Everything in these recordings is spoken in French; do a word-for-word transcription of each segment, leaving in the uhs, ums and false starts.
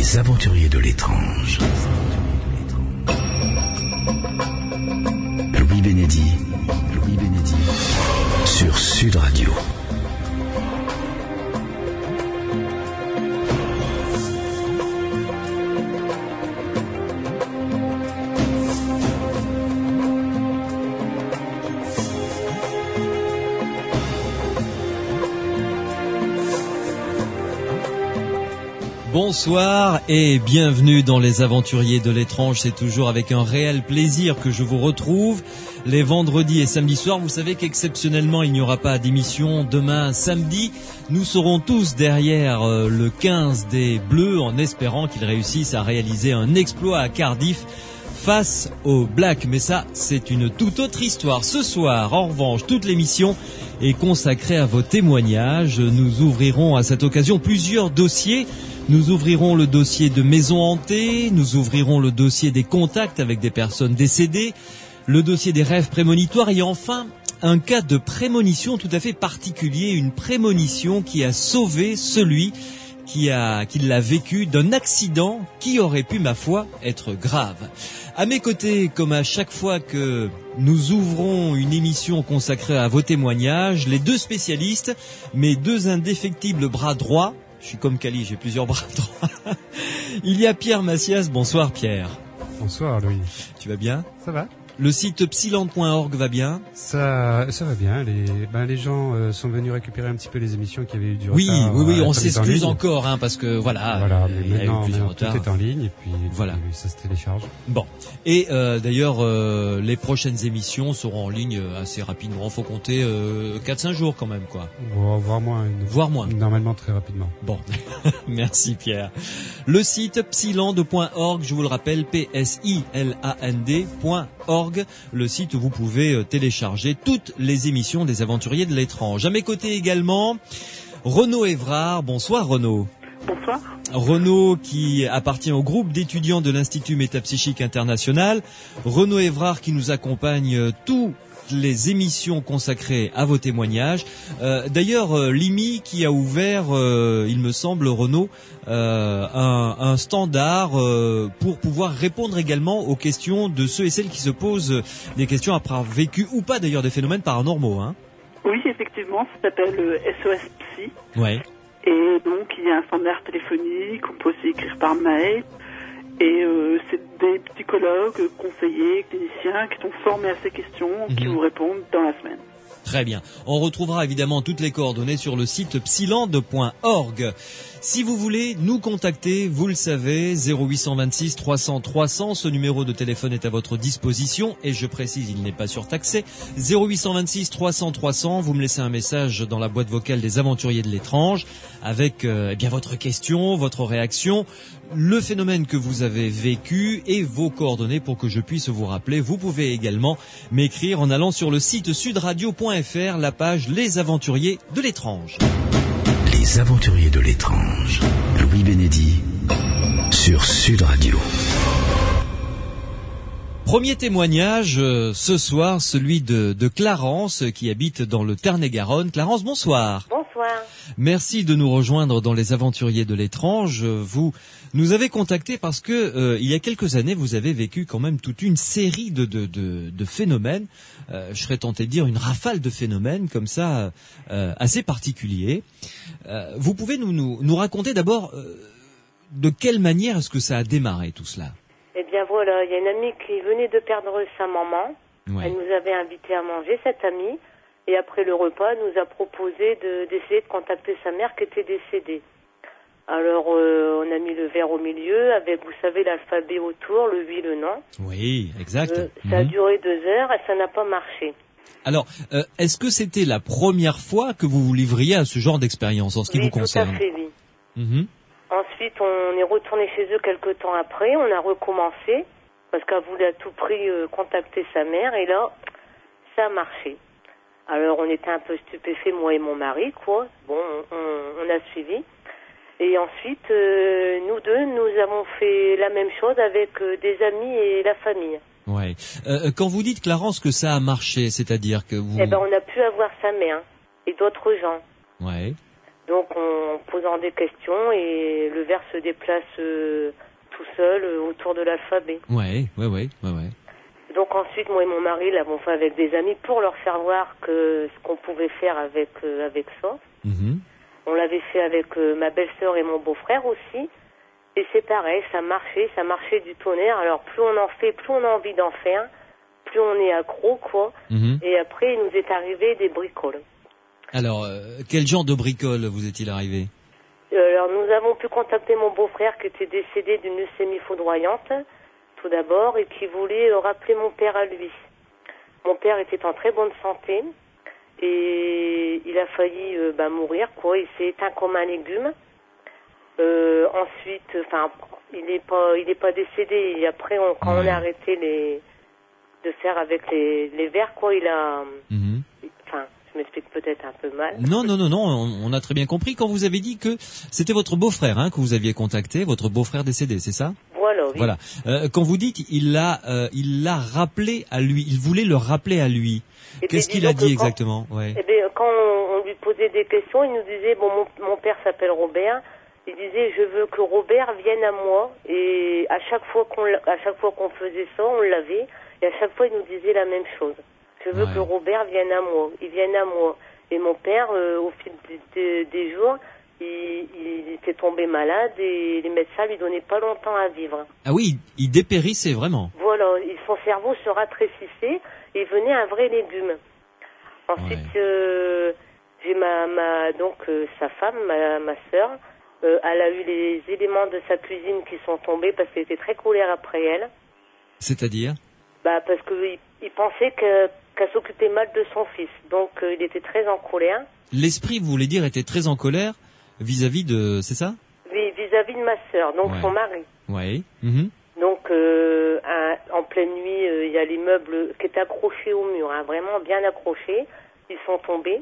Les aventuriers de l'étrange. Louis Bénédy, Louis Bénédy, sur Sud Radio. Bonsoir et bienvenue dans Les Aventuriers de l'étrange. C'est toujours avec un réel plaisir que je vous retrouve les vendredis et samedis soirs. Vous savez qu'exceptionnellement il n'y aura pas d'émission demain samedi. Nous serons tous derrière le quinze des Bleus en espérant qu'ils réussissent à réaliser un exploit à Cardiff face aux Blacks. Mais ça, c'est une toute autre histoire. Ce soir, en revanche, toute l'émission est consacrée à vos témoignages. Nous ouvrirons à cette occasion plusieurs dossiers. Nous ouvrirons le dossier de maisons hantées, nous ouvrirons le dossier des contacts avec des personnes décédées, le dossier des rêves prémonitoires et enfin un cas de prémonition tout à fait particulier, une prémonition qui a sauvé celui qui a, qui l'a vécu d'un accident qui aurait pu, ma foi, être grave. À mes côtés, comme à chaque fois que nous ouvrons une émission consacrée à vos témoignages, les deux spécialistes, mes deux indéfectibles bras droits. Je suis comme Cali, j'ai plusieurs bras droits. Il y a Pierre Macias. Bonsoir Pierre. Bonsoir Louis. Tu vas bien ? Ça va. Le site psyland point org va bien ? Ça, ça va bien. Les, ben les gens euh, sont venus récupérer un petit peu les émissions qui avaient eu du oui, retard. Oui, oui, oui, euh, on s'excuse encore, hein, parce que voilà. Voilà, mais il y a maintenant, eu plusieurs maintenant retards. tout est en ligne et puis voilà. Et ça se télécharge. Bon. Et euh, d'ailleurs, euh, les prochaines émissions seront en ligne assez rapidement. Il faut compter euh, quatre cinq jours quand même, quoi. Voire moins. Une, Voire moins. Normalement très rapidement. Bon. Merci Pierre. Le site psyland point org, je vous le rappelle, P S I L A N D point org, le site où vous pouvez télécharger toutes les émissions des Aventuriers de l'étrange. À mes côtés également, Renaud Évrard. Bonsoir Renaud. Bonsoir. Renaud qui appartient au groupe d'étudiants de l'Institut Métapsychique International. Renaud Évrard qui nous accompagne tout les émissions consacrées à vos témoignages. Euh, d'ailleurs, euh, l'I M I qui a ouvert, euh, il me semble, Renaud, euh, un, un standard euh, pour pouvoir répondre également aux questions de ceux et celles qui se posent des questions après avoir vécu ou pas d'ailleurs des phénomènes paranormaux. Hein. Oui, effectivement, ça s'appelle le S O S Psy. Ouais. Et donc, il y a un standard téléphonique, on peut aussi écrire par mail. Et euh, c'est des psychologues, conseillers, cliniciens qui sont formés à ces questions, mmh. qui vous répondent dans la semaine. Très bien. On retrouvera évidemment toutes les coordonnées sur le site psyland point org. Si vous voulez nous contacter, vous le savez, zéro huit cent vingt-six trois cents trois cents, ce numéro de téléphone est à votre disposition et je précise, il n'est pas surtaxé. zéro huit cent vingt-six trois cents trois cents, vous me laissez un message dans la boîte vocale des Aventuriers de l'étrange avec euh, eh bien votre question, votre réaction, le phénomène que vous avez vécu et vos coordonnées pour que je puisse vous rappeler. Vous pouvez également m'écrire en allant sur le site sudradio point f r, la page Les Aventuriers de l'étrange. Les Aventuriers de l'étrange. Louis Bénédy sur Sud Radio. Premier témoignage euh, ce soir, celui de, de Clarence qui habite dans le Tarn-et-Garonne. Clarence, bonsoir. Bonsoir. Merci de nous rejoindre dans Les Aventuriers de l'étrange. Vous nous avez contacté parce que euh, il y a quelques années, vous avez vécu quand même toute une série de, de, de, de phénomènes. Euh, je serais tenté de dire une rafale de phénomènes comme ça, euh, assez particuliers. Euh, vous pouvez nous, nous, nous raconter d'abord euh, de quelle manière est-ce que ça a démarré tout cela ? Eh bien voilà, il y a une amie qui venait de perdre sa maman. Ouais. Elle nous avait invités à manger, cette amie. Et après le repas, elle nous a proposé de, d'essayer de contacter sa mère qui était décédée. Alors, euh, on a mis le verre au milieu avec, vous savez, l'alphabet autour, le oui, le non. Oui, exact. Euh, ça mmh. a duré deux heures et ça n'a pas marché. Alors, euh, est-ce que c'était la première fois que vous vous livriez à ce genre d'expérience en ce qui oui, vous concerne ? Oui, tout à fait, oui. Mmh. Ensuite, on est retourné chez eux quelque temps après. On a recommencé parce qu'elle voulait à tout prix euh, contacter sa mère. Et là, ça a marché. Alors, on était un peu stupéfaits, moi et mon mari, quoi. Bon, on, on a suivi. Et ensuite, euh, nous deux, nous avons fait la même chose avec euh, des amis et la famille. Ouais. Euh, quand vous dites, Clarence, que ça a marché, c'est-à-dire que vous... Eh ben, on a pu avoir sa mère et d'autres gens. Ouais. Donc en posant des questions et le verre se déplace euh, tout seul euh, autour de l'alphabet. Ouais, ouais, ouais, ouais, ouais. Donc ensuite, moi et mon mari l'avons fait avec des amis pour leur faire voir que ce qu'on pouvait faire avec euh, avec ça. Mm-hmm. On l'avait fait avec euh, ma belle-sœur et mon beau-frère aussi. Et c'est pareil, ça marchait, ça marchait du tonnerre. Alors plus on en fait, plus on a envie d'en faire, plus on est accro, quoi. Mm-hmm. Et après, il nous est arrivé des bricoles. Alors, euh, quel genre de bricole vous est-il arrivé? euh, Alors nous avons pu contacter mon beau-frère qui était décédé d'une leucémie foudroyante, tout d'abord, et qui voulait euh, rappeler mon père à lui. Mon père était en très bonne santé et il a failli euh, bah, mourir, quoi. Il s'est éteint comme un légume. Euh, ensuite, enfin, il n'est pas, il n'est pas décédé. Et après, on, quand ouais. on a arrêté les, de faire avec les, les verres, quoi, il a, mm-hmm. enfin, je m'explique peut-être un peu mal. Non, non, non, non, on, on a très bien compris quand vous avez dit que c'était votre beau-frère hein, que vous aviez contacté, votre beau-frère décédé, c'est ça? Voilà, oui. Voilà. Euh, quand vous dites, il l'a, euh, il l'a rappelé à lui, il voulait le rappeler à lui. Et Qu'est-ce qu'il a dit quand, exactement? Ouais. Eh bien, quand on, on lui posait des questions, il nous disait, bon, mon, mon père s'appelle Robert. Il disait, je veux que Robert vienne à moi. Et à chaque fois qu'on, à chaque fois qu'on faisait ça, on l'avait. Et à chaque fois, il nous disait la même chose. Je veux ouais. que Robert vienne à moi. Il vienne à moi. Et mon père, euh, au fil des, des, des jours, il, il était tombé malade et les médecins lui donnaient pas longtemps à vivre. Ah oui, il, il dépérissait vraiment. Voilà, son cerveau se rafraîchissait et venait un vrai légume. Ensuite, ouais. euh, j'ai ma, ma donc euh, sa femme, ma, ma sœur. Euh, elle a eu les éléments de sa cuisine qui sont tombés parce qu'elle était très colère après elle. C'est-à-dire? Bah parce qu'il il pensait que, qu'elle s'occupait mal de son fils. Donc euh, il était très en colère. L'esprit, vous voulez dire, était très en colère vis-à-vis de... C'est ça? Oui, vis-à-vis de ma sœur, donc ouais. son mari. Oui. Mm-hmm. Donc euh, un, en pleine nuit, il euh, y a les meubles qui étaient accrochés au mur, hein, vraiment bien accrochés. Ils sont tombés.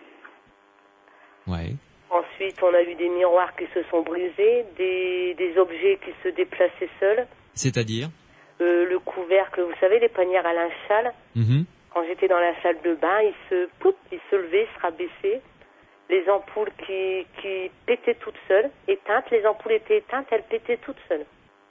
Ouais. Ensuite, on a eu des miroirs qui se sont brisés, des, des objets qui se déplaçaient seuls. C'est-à-dire euh, le couvercle, vous savez, les panières à linge sale. Mm-hmm. Quand j'étais dans la salle de bain, ils se, poup, ils se levaient, se rabaissaient. Les ampoules qui, qui pétaient toutes seules, éteintes. Les ampoules étaient éteintes, elles pétaient toutes seules.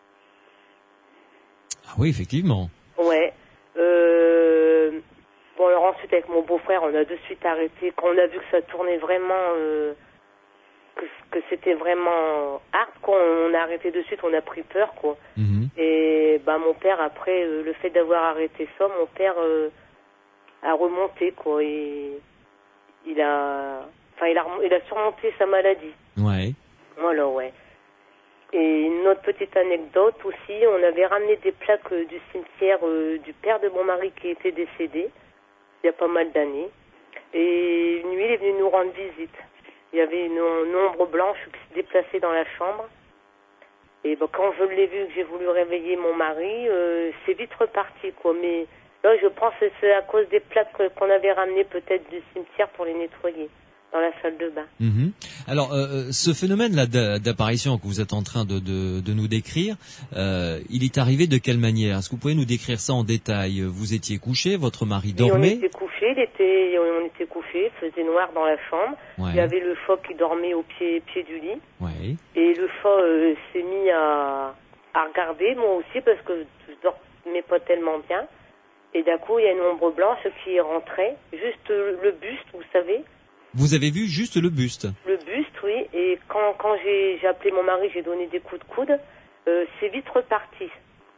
Ah oui, effectivement. Ouais. Euh, bon, alors ensuite, avec mon beau-frère, on a de suite arrêté. Quand on a vu que ça tournait vraiment... Euh, que, que c'était vraiment hard, quoi. On a arrêté de suite, on a pris peur, quoi. Mm-hmm. Et bah mon père, après, euh, le fait d'avoir arrêté ça, mon père euh, a remonté, quoi. Et il a, enfin, il a, il a surmonté sa maladie. Ouais. Voilà, ouais. Et une autre petite anecdote aussi, on avait ramené des plaques euh, du cimetière euh, du père de mon mari qui était décédé il y a pas mal d'années. Et une nuit, il est venu nous rendre visite. Il y avait une, une ombre blanche qui se déplaçait dans la chambre. Et ben, quand je l'ai vu, que j'ai voulu réveiller mon mari, euh, c'est vite reparti, quoi. Mais là, je pense que c'est à cause des plaques qu'on avait ramenées peut-être du cimetière pour les nettoyer dans la salle de bain. Mmh. Alors, euh, ce phénomène-là d'apparition que vous êtes en train de, de, de nous décrire, euh, il est arrivé de quelle manière? Est-ce que vous pouvez nous décrire ça en détail? Vous étiez couché, votre mari dormait? Oui, on était couché, il était, on était couché, il faisait noir dans la chambre. Ouais. Il y avait le chat qui dormait au pied, pied du lit. Ouais. Et le chat euh, s'est mis à, à regarder, moi aussi, parce que je dormais pas tellement bien. Et d'un coup, il y a une ombre blanche qui est rentrée, juste le buste, vous savez. Vous avez vu juste le buste? Le buste, oui. Et quand, quand j'ai, j'ai appelé mon mari, j'ai donné des coups de coude, euh, c'est vite reparti.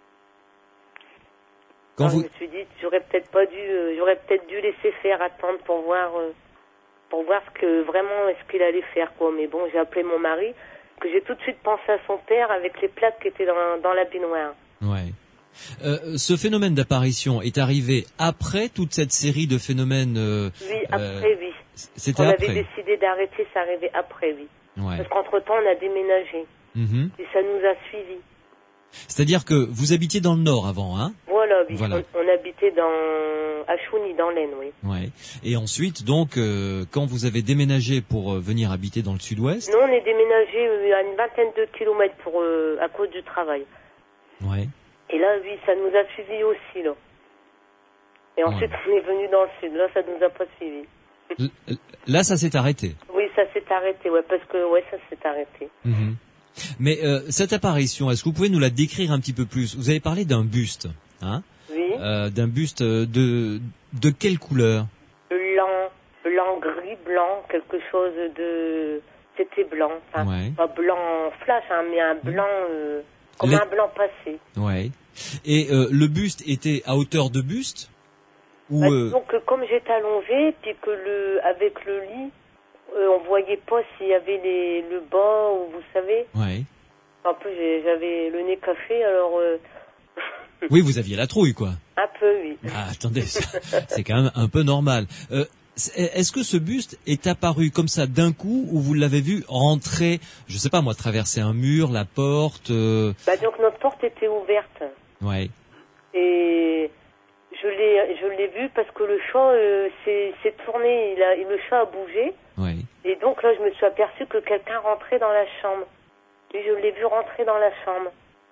Quand Alors, vous... Je me suis dit, j'aurais peut-être pas dû, euh, j'aurais peut-être dû laisser faire, attendre pour voir, euh, pour voir ce que vraiment est-ce qu'il allait faire, quoi. Mais bon, j'ai appelé mon mari, que j'ai tout de suite pensé à son père avec les plaques qui étaient dans, dans la baignoire. Ouais. Euh, ce phénomène d'apparition est arrivé après toute cette série de phénomènes. Euh, oui, après, euh, oui. C'était on après. avait décidé d'arrêter, ça arrivait après, oui. Ouais. Parce qu'entre-temps, on a déménagé. Mm-hmm. Et ça nous a suivis. C'est-à-dire que vous habitiez dans le Nord avant, hein? Voilà, oui. Voilà. On, on habitait dans à Chougny, dans l'Aisne, oui. Ouais. Et ensuite, donc, euh, quand vous avez déménagé pour euh, venir habiter dans le Sud-Ouest? Non, on est déménagé euh, à une vingtaine de kilomètres pour euh, à cause du travail. Ouais. Et là, oui, ça nous a suivis aussi, là. Et ensuite, ouais. on est venu dans le Sud. Là, ça nous a pas suivis. Là, ça s'est arrêté. Oui, ça s'est arrêté, ouais, parce que, ouais, ça s'est arrêté. Mmh. Mais euh, cette apparition, est-ce que vous pouvez nous la décrire un petit peu plus? Vous avez parlé d'un buste, hein? Oui. Euh, d'un buste de de quelle couleur? Blanc, blanc, gris, blanc, quelque chose de... C'était blanc, enfin, ouais. pas blanc flash, hein, mais un blanc, euh, comme Les... un blanc passé. Ouais. Et euh, le buste était à hauteur de buste ou bah, euh... Donc, comme j'étais allongée, puis que le, avec le lit, euh, on voyait pas s'il y avait les, le bas, ou vous savez. Ouais. Un peu, j'avais le nez cassé, alors... Euh... Oui, vous aviez la trouille, quoi. Un peu, oui. Ah, attendez, c'est quand même un peu normal. Euh, est-ce que ce buste est apparu comme ça d'un coup, ou vous l'avez vu rentrer, je sais pas moi, traverser un mur, la porte euh... Bah donc notre porte était ouverte. Ouais. Et je l'ai, je l'ai vu parce que le chat euh, s'est, s'est tourné, il a, le chat a bougé. Ouais. Et donc là, je me suis aperçue que quelqu'un rentrait dans la chambre. Et je l'ai vu rentrer dans la chambre.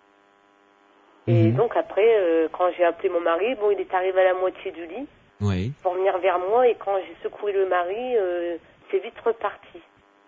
Et mmh. donc après, euh, quand j'ai appelé mon mari, bon, il est arrivé à la moitié du lit oui. pour venir vers moi. Et quand j'ai secoué le mari, euh, c'est vite reparti.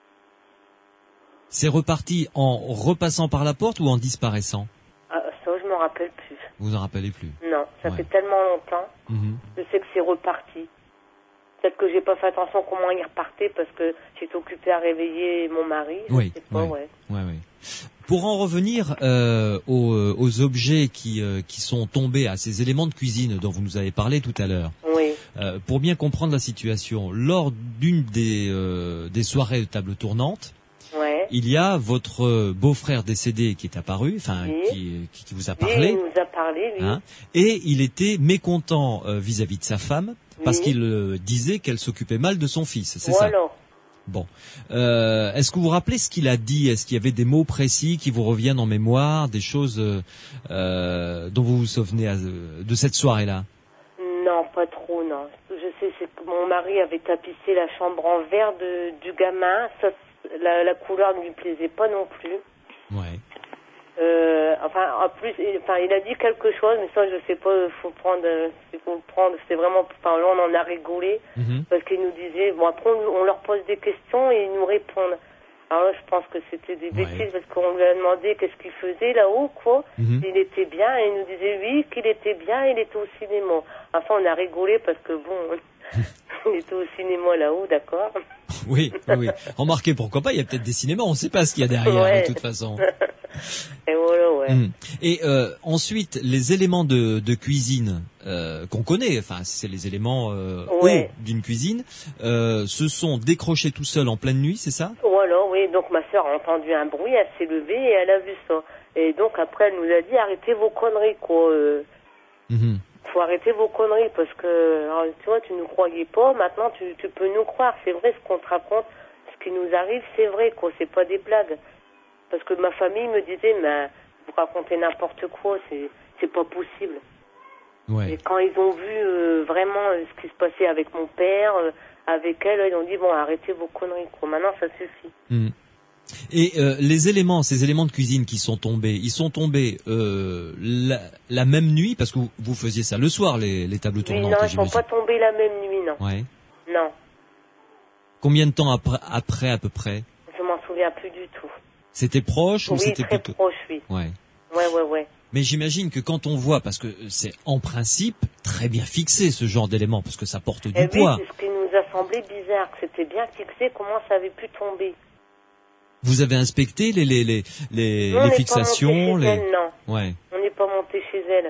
C'est reparti en repassant par la porte ou en disparaissant? Ah, ça, je m'en rappelle plus. Vous en rappelez plus? Non, ça ouais. fait tellement longtemps. Mmh. Je sais que c'est reparti. Peut-être que j'ai pas fait attention comment il repartait parce que j'étais occupée à réveiller mon mari. Je oui, sais pas, oui. ouais. Ouais, ouais. Pour en revenir euh, aux, aux objets qui, euh, qui sont tombés, à ces éléments de cuisine dont vous nous avez parlé tout à l'heure, oui. euh, pour bien comprendre la situation, lors d'une des, euh, des soirées de table tournante, ouais. il y a votre beau-frère décédé qui est apparu, enfin oui. qui, qui, qui vous a parlé, oui, il nous a parlé, oui. hein, et il était mécontent euh, vis-à-vis de sa femme parce oui. qu'il euh, disait qu'elle s'occupait mal de son fils, c'est voilà. ça? Bon, euh, est-ce que vous vous rappelez ce qu'il a dit? Est-ce qu'il y avait des mots précis qui vous reviennent en mémoire, des choses euh, dont vous vous souvenez à, de cette soirée-là? Non, pas trop, non. Je sais, c'est que mon mari avait tapissé la chambre en verre de, du gamin. Ça, la, la couleur ne lui plaisait pas non plus. Ouais. Euh, enfin, en plus, il, enfin, il a dit quelque chose, mais ça, je sais pas. Faut prendre, faut prendre. C'est vraiment. Enfin, là, on en a rigolé mm-hmm. parce qu'il nous disait. Bon, après, on, on leur pose des questions et ils nous répondent. Alors là, je pense que c'était des ouais. bêtises parce qu'on lui a demandé qu'est-ce qu'il faisait là-haut, quoi. Mm-hmm. Il était bien et il nous disait oui, qu'il était bien. Il était au cinéma. Enfin, on a rigolé parce que bon, il était au cinéma là-haut, d'accord. Oui, oui, oui. Remarquez, pourquoi pas, il y a peut-être des cinémas, on ne sait pas ce qu'il y a derrière, ouais. de toute façon. Et voilà, ouais. Mmh. Et euh, ensuite, les éléments de, de cuisine euh, qu'on connaît, enfin, c'est les éléments euh, ouais. hauts d'une cuisine, euh, se sont décrochés tout seuls en pleine nuit, c'est ça? Voilà, oui. Donc ma sœur a entendu un bruit, elle s'est levée et elle a vu ça. Et donc après, elle nous a dit arrêtez vos conneries, quoi. Euh, mmh. Faut arrêter vos conneries parce que, alors, tu vois, tu nous croyais pas, maintenant tu, tu peux nous croire. C'est vrai ce qu'on te raconte, ce qui nous arrive, c'est vrai, quoi. C'est pas des blagues. Parce que ma famille me disait, mais vous racontez n'importe quoi, c'est c'est pas possible. Ouais. Et quand ils ont vu euh, vraiment euh, ce qui se passait avec mon père, euh, avec elle, ils ont dit bon, arrêtez vos conneries, quoi. Maintenant, ça suffit. Mmh. Et euh, les éléments, ces éléments de cuisine qui sont tombés, ils sont tombés euh, la, la même nuit, parce que vous, vous faisiez ça le soir, les, les tables tournantes. Oui, non, ils sont pas tombés la même nuit, non. Ouais. Non. Combien de temps après, après à peu près? Je m'en souviens plus du tout. C'était proche oui, ou c'était très plutôt proche, oui. Ouais. Ouais, ouais, ouais. Mais j'imagine que quand on voit, parce que c'est en principe très bien fixé ce genre d'éléments, parce que ça porte du Et poids. Oui, c'est ce qui nous a semblé bizarre, que c'était bien fixé, comment ça avait pu tomber. Vous avez inspecté les les les les, non, les on fixations, pas monté chez les elle, non. Ouais. On n'est pas monté chez elle.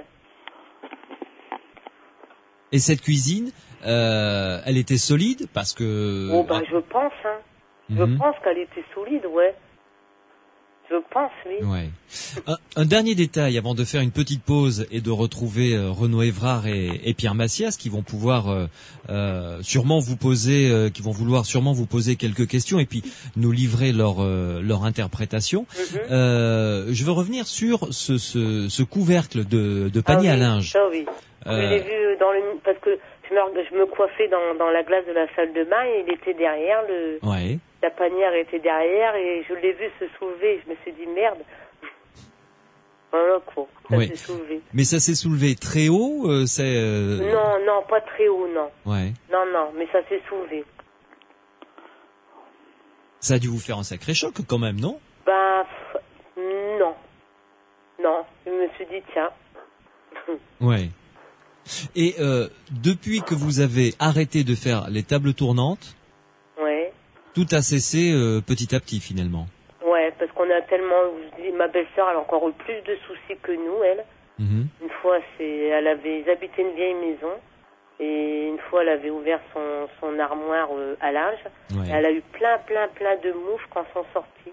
Et cette cuisine, euh, elle était solide parce que. Oh ben ah. je pense, hein. Je mm-hmm. pense qu'elle était solide, ouais. Je pense, oui. Ouais. Un, un dernier détail avant de faire une petite pause et de retrouver euh, Renaud Évrard et, et Pierre Massias qui vont pouvoir euh, euh, sûrement vous poser, euh, qui vont vouloir sûrement vous poser quelques questions et puis nous livrer leur euh, leur interprétation. Mm-hmm. Euh, je veux revenir sur ce ce, ce couvercle de, de panier ah, oui, à linge. Ça oui. Euh... Je l'ai vu dans le parce que je me je me coiffais dans dans la glace de la salle de bain et il était derrière le. Ouais. La panière était derrière et je l'ai vu se soulever. Je me suis dit merde. Voilà quoi. Ça oui. s'est soulevé. Mais ça s'est soulevé très haut, euh, c'est. Euh... Non, non, pas très haut, non. Ouais. Non, non, mais ça s'est soulevé. Ça a dû vous faire un sacré choc quand même, non? Ben, pff, non. Non, je me suis dit, tiens. Ouais. Et euh, depuis que vous avez arrêté de faire les tables tournantes, Ouais. tout a cessé euh, petit à petit finalement. Ouais, parce qu'on a tellement... Je dis, ma belle-sœur, elle a encore eu plus de soucis que nous, elle. Mm-hmm. Une fois, c'est, elle avait ils habitaient une vieille maison. Et une fois, elle avait ouvert son, son armoire euh, à linge. Ouais. Elle a eu plein, plein, plein de mouches quand sont sorties.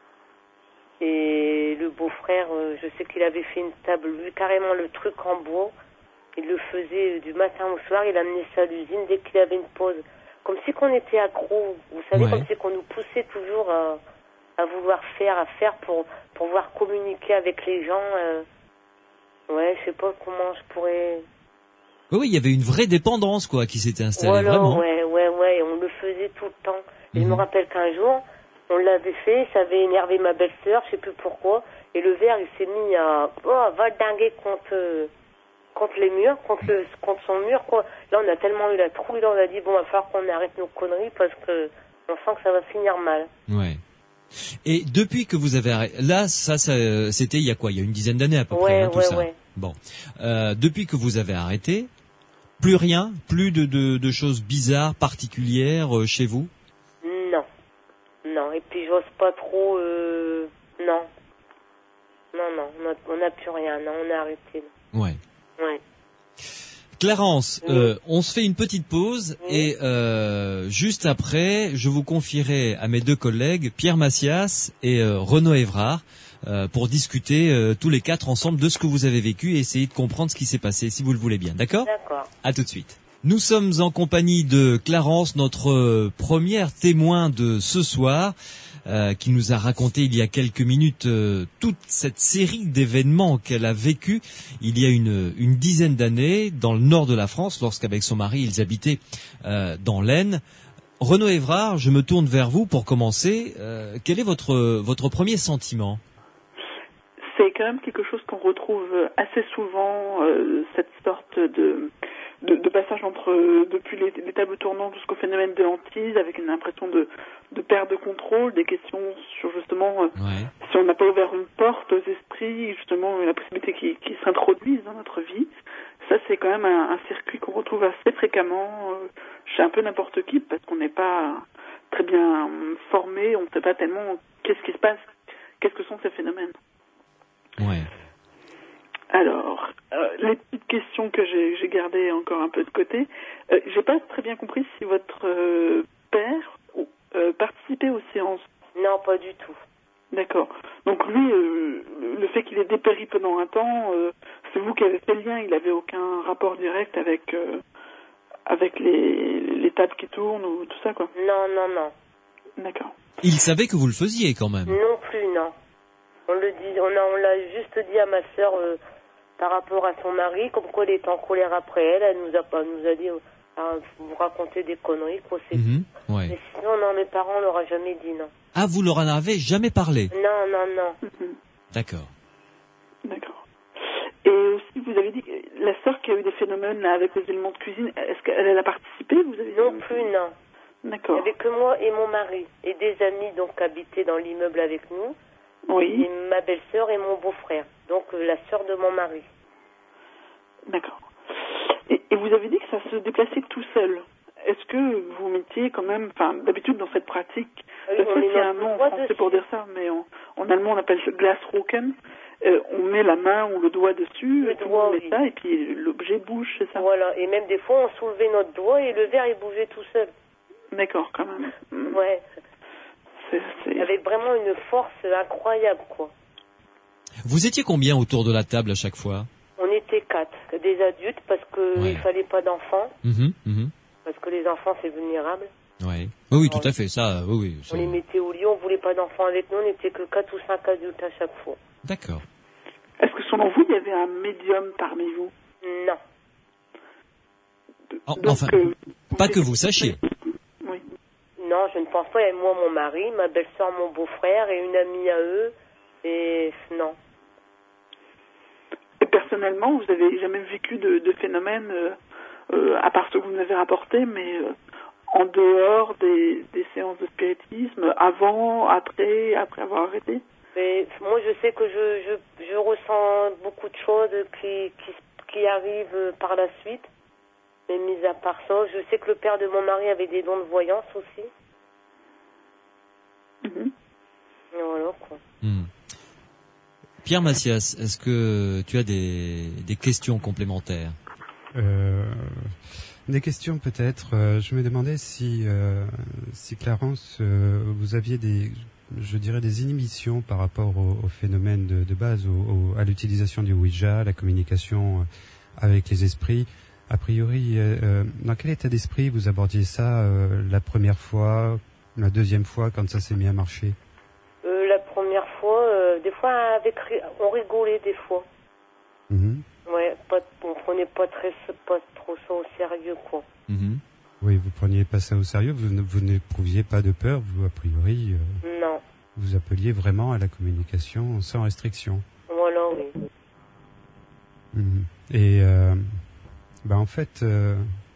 Et le beau-frère, euh, je sais qu'il avait fait une table, lui, carrément le truc en bois. Il le faisait euh, du matin au soir. Il amenait ça à l'usine dès qu'il avait une pause. Comme si qu'on était accro. Vous savez, Ouais. comme si qu'on nous poussait toujours à, à vouloir faire, à faire pour, pour pouvoir communiquer avec les gens. Euh. Ouais, je sais pas comment je pourrais... Oui, oui, il y avait une vraie dépendance quoi qui s'était installée Voilà, vraiment. ouais, ouais, ouais, on le faisait tout le temps. Et Mhm. je me rappelle qu'un jour, on l'avait fait, ça avait énervé ma belle-sœur, je sais plus pourquoi, et le verre, il s'est mis à, oh, va dinguer contre, euh, contre les murs, contre, le, contre son mur, quoi. Là, on a tellement eu la trouille, là, on a dit, bon, il va falloir qu'on arrête nos conneries parce que on sent que ça va finir mal. Ouais. Et depuis que vous avez arrêté, là, ça, ça euh, c'était il y a quoi? Il y a une dizaine d'années à peu Ouais, près, hein, tout ouais, ça. ouais. Bon, euh, depuis que vous avez arrêté, plus rien, plus de, de, de choses bizarres, particulières euh, chez vous? Non. Non, et puis j'ose pas trop, euh, non. Non, non, on a- on n'a plus rien, non, on a arrêté. Ouais. Ouais. Clarence, Oui. euh, on se fait une petite pause Oui. et euh, juste après, je vous confierai à mes deux collègues, Pierre Macias et euh, Renaud Évrard, euh, pour discuter euh, tous les quatre ensemble de ce que vous avez vécu et essayer de comprendre ce qui s'est passé, si vous le voulez bien. D'accord ? D'accord. À tout de suite. Nous sommes en compagnie de Clarence, notre euh, première témoin de ce soir, euh, qui nous a raconté il y a quelques minutes euh, toute cette série d'événements qu'elle a vécu il y a une, une dizaine d'années dans le nord de la France, lorsqu'avec son mari ils habitaient euh, dans l'Aisne. Renaud Évrard, je me tourne vers vous pour commencer. Euh, quel est votre votre premier sentiment ? C'est quand même quelque chose qu'on retrouve assez souvent, euh, cette sorte de, de, de passage entre depuis les, les tables tournantes jusqu'au phénomène de hantise, avec une impression de, de perte de contrôle, des questions sur justement euh, Ouais. si on n'a pas ouvert une porte aux esprits, justement la possibilité qu'ils qui s'introduisent dans notre vie. Ça, c'est quand même un, un circuit qu'on retrouve assez fréquemment euh, chez un peu n'importe qui, parce qu'on n'est pas très bien formé, on ne sait pas tellement qu'est-ce qui se passe, qu'est-ce que sont ces phénomènes. Ouais. Alors, euh, les petites questions que j'ai, j'ai gardées encore un peu de côté. Euh, j'ai pas très bien compris si votre euh, père euh, participait aux séances. Non, pas du tout. D'accord. Donc lui, euh, le fait qu'il ait dépéri pendant un temps, euh, c'est vous qui avez fait le lien. Il n'avait aucun rapport direct avec euh, avec les, les tables qui tournent ou tout ça, quoi. Non, non, non. D'accord. Il savait que vous le faisiez quand même. Non plus, non. On le dit, on a, on l'a juste dit à ma sœur euh, par rapport à son mari, comme quoi elle est en colère après elle. Elle nous a pas, nous a dit, euh, ah, vous racontez des conneries, quoi. C'est... Mhm. Ouais. Mais sinon, non, mes parents on leur a jamais dit non. Ah, vous leur en avez jamais parlé ? Non, non, non. Mhm. D'accord. D'accord. Et aussi, vous avez dit que la sœur qui a eu des phénomènes là, avec les éléments de cuisine, est-ce qu'elle elle a participé, vous avez dit? Non plus, non. Il n'y D'accord. avait que moi et mon mari et des amis donc qui habitaient dans l'immeuble avec nous. Oui. Et ma belle-sœur et mon beau-frère, donc euh, la sœur de mon mari. D'accord. Et, et vous avez dit que ça se déplaçait tout seul. Est-ce que vous mettiez quand même, enfin, d'habitude dans cette pratique, Oui, je on sais met qu'il y a un notre nom en doigt français dessus. pour dire ça, mais en, en allemand on appelle ça Glasroken. Euh, on met la main ou le doigt dessus, Le tout le doigt, monde met oui. ça, et puis l'objet bouge, c'est ça? Voilà, et même des fois on soulevait notre doigt et le verre il bougeait tout seul. D'accord, quand même. Mm. Ouais, C'est, c'est... il y avait vraiment une force incroyable quoi. Vous étiez combien autour de la table à chaque fois ? On était quatre, des adultes parce qu'il Ouais. ne fallait pas d'enfants, Mhm, mhm. parce que les enfants c'est vulnérable. Ouais. Oui, oui, tout à fait. Ça, oui, oui. On c'est- les mettait au lit, on voulait pas d'enfants avec nous, on n'était que quatre ou cinq adultes à chaque fois. D'accord. Est-ce que selon vous, il y avait un médium parmi vous? Non, En- Donc, enfin, euh, pas que vous sachiez. Oui. non, je ne pense pas. Et moi, mon mari, ma belle-sœur, mon beau-frère et une amie à eux. Et non. Et personnellement, vous avez jamais vécu de, de phénomène, euh, euh, à part ce que vous nous avez rapporté, mais euh, en dehors des, des séances de spiritisme, avant, après, après avoir arrêté? Mais moi, je sais que je, je, je ressens beaucoup de choses qui, qui, qui arrivent par la suite. Mais mis à part ça, je sais que le père de mon mari avait des dons de voyance aussi. Mm-hmm. Voilà, quoi. Hmm. Pierre Macias, est-ce que tu as des, des questions complémentaires? euh, Des questions peut-être. Euh, je me demandais si, euh, si Clarence, euh, vous aviez des, je dirais des inhibitions par rapport au, au phénomène de, de base, au, au, à l'utilisation du Ouija, la communication avec les esprits. A priori, euh, dans quel état d'esprit vous abordiez ça euh, la première fois, la deuxième fois, quand ça s'est mis à marcher? Euh, la première fois, euh, des fois, avec, on rigolait des fois. Mmh. Ouais, pas, on prenait pas très, pas trop ça au sérieux, quoi. Mmh. Oui, vous preniez pas ça au sérieux, vous, ne, vous n'éprouviez pas de peur, vous, a priori. Euh, non. Vous appeliez vraiment à la communication sans restriction. Voilà, oui. Mmh. Et, euh, bah en fait, euh,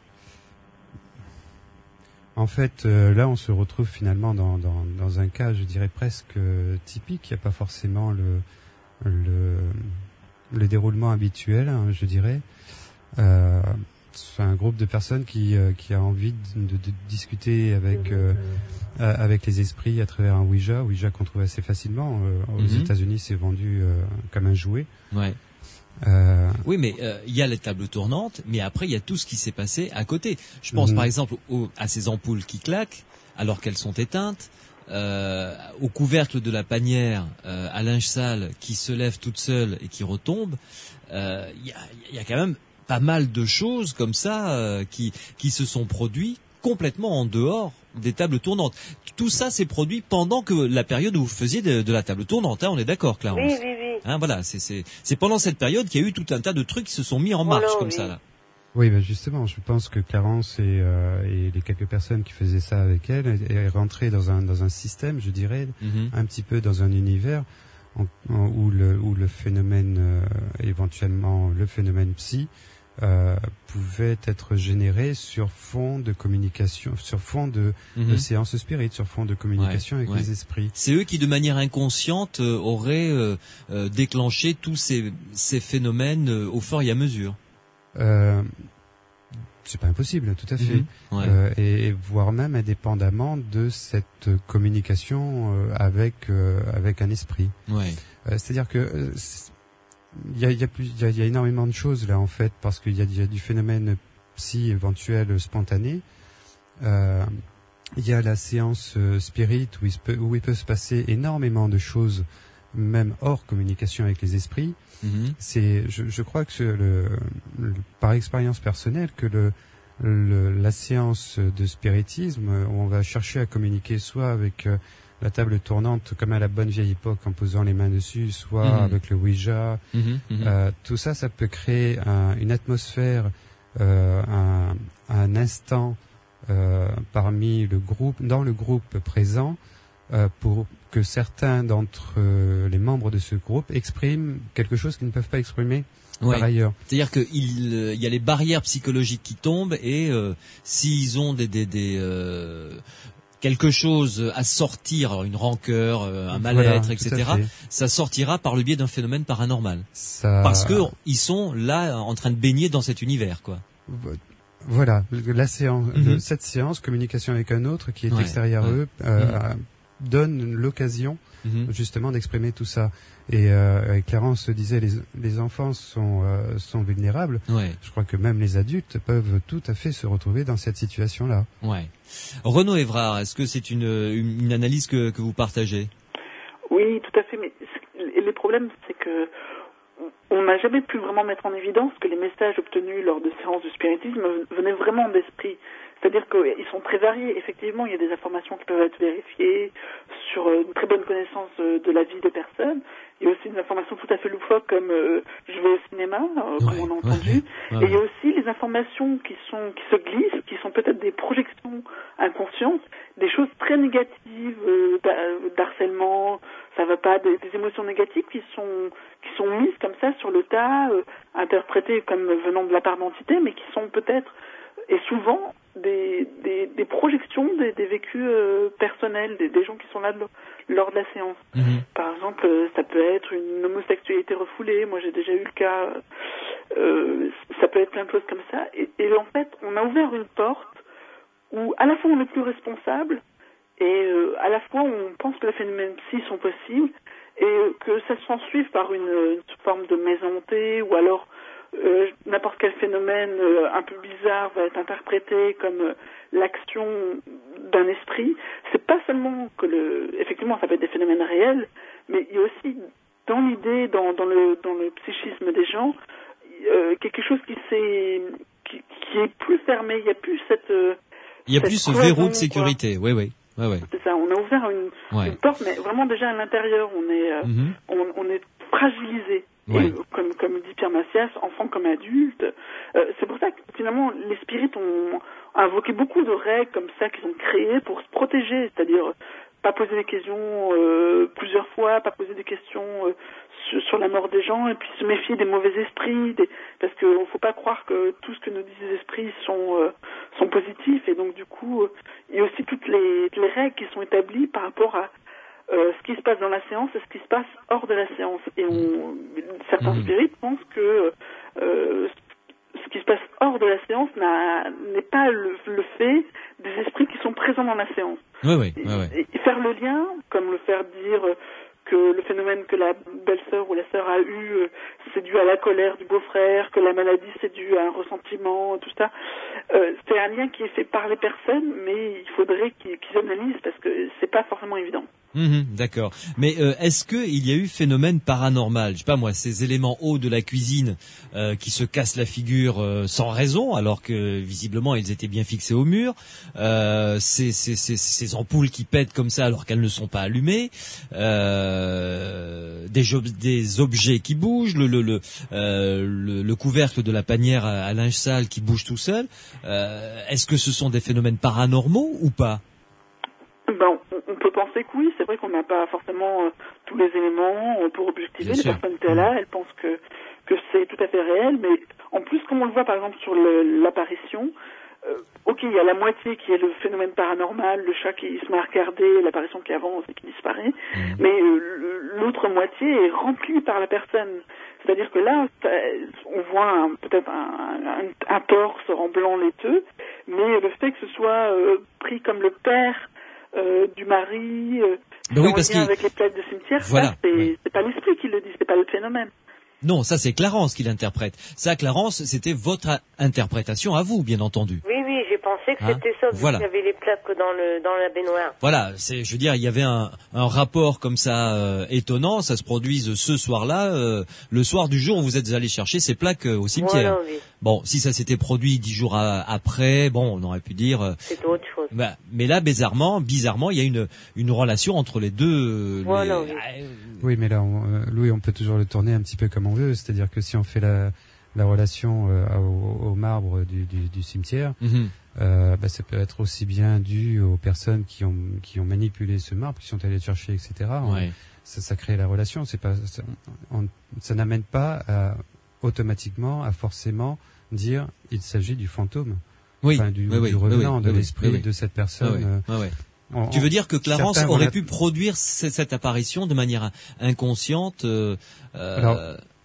en fait, euh, là, on se retrouve finalement dans, dans, dans un cas, je dirais presque euh, typique. Il n'y a pas forcément le, le, le déroulement habituel, hein, je dirais. Euh, c'est un groupe de personnes qui, euh, qui a envie de, de, de discuter avec, euh, euh, avec les esprits à travers un Ouija, Ouija qu'on trouve assez facilement. Euh, aux Mm-hmm. États-Unis, c'est vendu euh, comme un jouet. Ouais. Euh, Oui, mais il euh, y a les tables tournantes, mais après il y a tout ce qui s'est passé à côté. Je pense Mhm. par exemple aux, à ces ampoules qui claquent alors qu'elles sont éteintes, euh, au couvercle de la panière euh, à linge sale qui se lève toute seule et qui retombe. Il euh, y, a, y a quand même pas mal de choses comme ça euh, qui, qui se sont produits complètement en dehors des tables tournantes. Tout ça s'est produit pendant que la période où vous faisiez de, de la table tournante, hein, on est d'accord, Clarence? Oui, oui, oui. Hein, voilà, c'est, c'est, c'est pendant cette période qu'il y a eu tout un tas de trucs qui se sont mis en marche Voilà, comme oui. ça là. Oui, ben justement, je pense que Clarence et, euh, et les quelques personnes qui faisaient ça avec elle est rentrée dans un dans un système, je dirais, Mm-hmm. un petit peu dans un univers en, en, où le où le phénomène euh, éventuellement le phénomène psy euh, pouvait être généré sur fond de communication, sur fond de, Mm-hmm. de séances spirites, sur fond de communication Ouais, avec ouais. les esprits. C'est eux qui, de manière inconsciente, euh, auraient euh, euh, déclenché tous ces, ces phénomènes euh, au fur et à mesure. Euh, c'est pas impossible, tout à fait. Mm-hmm. Ouais. Euh, et, et voire même indépendamment de cette communication euh, avec euh, avec un esprit. Ouais. Euh, c'est-à-dire que euh, il y a il y a plus il y a, y a énormément de choses là en fait parce qu'il y a, y a du phénomène psy éventuel spontané. Euh, il y a la séance euh, spirit où il, se peut, où il peut se passer énormément de choses même hors communication avec les esprits. Mm-hmm. C'est, je, je crois que ce, le, le, par expérience personnelle, que le, le, la séance de spiritisme, où on va chercher à communiquer soit avec euh, la table tournante, comme à la bonne vieille époque, en posant les mains dessus, soit Mhm. avec le Ouija, Mm-hmm. Mm-hmm. euh, tout ça, ça peut créer un, une atmosphère, euh, un, un instant euh, parmi le groupe, dans le groupe présent, euh, pour que certains d'entre euh, les membres de ce groupe expriment quelque chose qu'ils ne peuvent pas exprimer Ouais. par ailleurs. C'est-à-dire qu'il euh, y a les barrières psychologiques qui tombent et euh, s'ils ont des, des, des euh, quelque chose à sortir, alors une rancœur, euh, un mal-être, Voilà, tout à et cetera, fait. ça sortira par le biais d'un phénomène paranormal. Ça... Parce que ils sont là en train de baigner dans cet univers, quoi. Voilà, la séance, Mhm. le- cette séance, communication avec un autre qui est Ouais, extérieur à ouais. eux, euh, donne l'occasion Mm-hmm. justement d'exprimer tout ça. Et, euh, et Clarence disait, les, les enfants sont, euh, sont vulnérables. Ouais, Je crois que même les adultes peuvent tout à fait se retrouver dans cette situation-là. ouais. Renaud Évrard, est-ce que c'est une, une, une analyse que, que vous partagez? Oui, tout à fait, mais c- les problèmes, c'est que on n'a jamais pu vraiment mettre en évidence que les messages obtenus lors de séances de spiritisme venaient vraiment d'esprit. C'est-à-dire qu'ils sont très variés. Effectivement, il y a des informations qui peuvent être vérifiées sur une très bonne connaissance de la vie des personnes. Il y a aussi des informations tout à fait loufoques comme euh, je vais au cinéma, euh, comme Ouais, on a ouais, entendu. ouais, Et il y a ouais. aussi les informations qui sont qui se glissent, qui sont peut-être des projections inconscientes, des choses très négatives, euh, d'harcèlement, ça va pas, des, des émotions négatives qui sont qui sont mises comme ça sur le tas, euh, interprétées comme venant de la part d'entités, mais qui sont peut-être et souvent des, des, des projections, des, des vécus euh, personnels, des, des gens qui sont là de, lors de la séance. Mmh. Par exemple, ça peut être une homosexualité refoulée. Moi, j'ai déjà eu le cas. Euh, ça peut être plein de choses comme ça. Et, et en fait, on a ouvert une porte où à la fois on est plus responsable et euh, à la fois on pense que les phénomènes psy sont possibles et euh, que ça s'ensuive par une, une forme de mésentée ou alors euh, n'importe quel phénomène euh, un peu bizarre va être interprété comme euh, l'action d'un esprit. C'est pas seulement que le, effectivement ça peut être des phénomènes réels, mais il y a aussi dans l'idée, dans, dans le dans le psychisme des gens, euh, quelque chose qui s'est qui, qui est plus fermé. Il y a plus cette euh, il y a plus ce verrou de sécurité. Oui, oui. Ouais, ouais. C'est ça. On a ouvert une, ouais. une porte, mais vraiment déjà à l'intérieur, on est euh, mm-hmm. on, on est fragilisé. Ouais. Et, comme comme dit Pierre Massias, enfant comme adulte. Euh, c'est pour ça que finalement les spirites ont invoqué beaucoup de règles comme ça qu'ils ont créées pour se protéger, c'est-à-dire pas poser des questions euh, plusieurs fois, pas poser des questions euh, sur, sur la mort des gens, et puis se méfier des mauvais esprits, des, parce qu'il ne faut pas croire que tout ce que nous disent les esprits sont euh, sont positifs, et donc du coup euh, il y a aussi toutes les, les règles qui sont établies par rapport à euh, ce qui se passe dans la séance et ce qui se passe hors de la séance. Et on, certains spirites pensent que euh, ce qui se passe hors de la séance n'a, n'est pas le, le fait des esprits qui sont présents dans la séance. Oui, oui, oui, oui. Et, et faire le lien, comme le faire dire que le phénomène que la belle-sœur ou la sœur a eu, c'est dû à la colère du beau-frère, que la maladie c'est dû à un ressentiment, tout ça. Euh, c'est un lien qui est fait par les personnes, mais il faudrait qu'ils, qu'ils analysent parce que c'est pas forcément évident. Mmh, d'accord. Mais euh, est-ce que il y a eu phénomène paranormal? Je sais pas moi, ces éléments hauts de la cuisine euh, qui se cassent la figure euh, sans raison, alors que visiblement ils étaient bien fixés au mur. Euh, ces, ces, ces, ces ampoules qui pètent comme ça alors qu'elles ne sont pas allumées. Euh, des, jo- des objets qui bougent, le, le, le, euh, le, le couvercle de la panière à, à linge sale qui bouge tout seul. Euh, est-ce que ce sont des phénomènes paranormaux ou pas? Ben, on peut penser que oui, c'est vrai qu'on n'a pas forcément euh, tous les éléments pour objectiver. Bien les sûr. Personnes étaient là, elles pensent que, que c'est tout à fait réel, mais en plus, comme on le voit par exemple sur le, l'apparition, euh, ok, il y a la moitié qui est le phénomène paranormal, le chat qui se met à regarder, l'apparition qui avance et qui disparaît, mmh. mais euh, l'autre moitié est remplie par la personne. C'est-à-dire que là, on voit un, peut-être un, un, un torse remblant laiteux, mais le fait que ce soit euh, pris comme le père Euh, du mari, euh, ben oui, parce en lien avec les plaques de cimetière, voilà, ça, c'est, oui. c'est pas l'esprit qui le dit, c'est pas le phénomène. Non, ça c'est Clarence qui l'interprète. Ça, Clarence, c'était votre a- interprétation à vous, bien entendu. Oui, oui, j'ai pensé que hein c'était ça, voilà. qu'il y avait les plaques dans le dans la baignoire. Voilà, c'est, je veux dire, il y avait un, un rapport comme ça euh, étonnant. Ça se produise ce soir-là, euh, le soir du jour où vous êtes allé chercher ces plaques euh, au cimetière. Voilà, oui. Bon, si ça s'était produit dix jours à, après, bon, on aurait pu dire. Euh, c'est autre chose. Bah, mais là, bizarrement, bizarrement, il y a une une relation entre les deux. Voilà, les... oui. Oui, mais là, on, euh, Louis, on peut toujours le tourner un petit peu comme on veut. C'est-à-dire que si on fait la, la relation euh, au, au marbre du, du, du cimetière, mm-hmm. euh, bah, ça peut être aussi bien dû aux personnes qui ont qui ont manipulé ce marbre, qui sont allées le chercher, et cetera. On, ouais. ça, ça crée la relation. C'est pas, ça, on, ça n'amène pas à, automatiquement à forcément dire il s'agit du fantôme, oui. enfin, du, oui, oui, du revenant, oui, de oui, l'esprit oui, oui. de cette personne. Oui, oui. Euh, On, tu veux dire que Clarence certains, aurait a... pu produire c- cette apparition de manière inconsciente euh, Alors,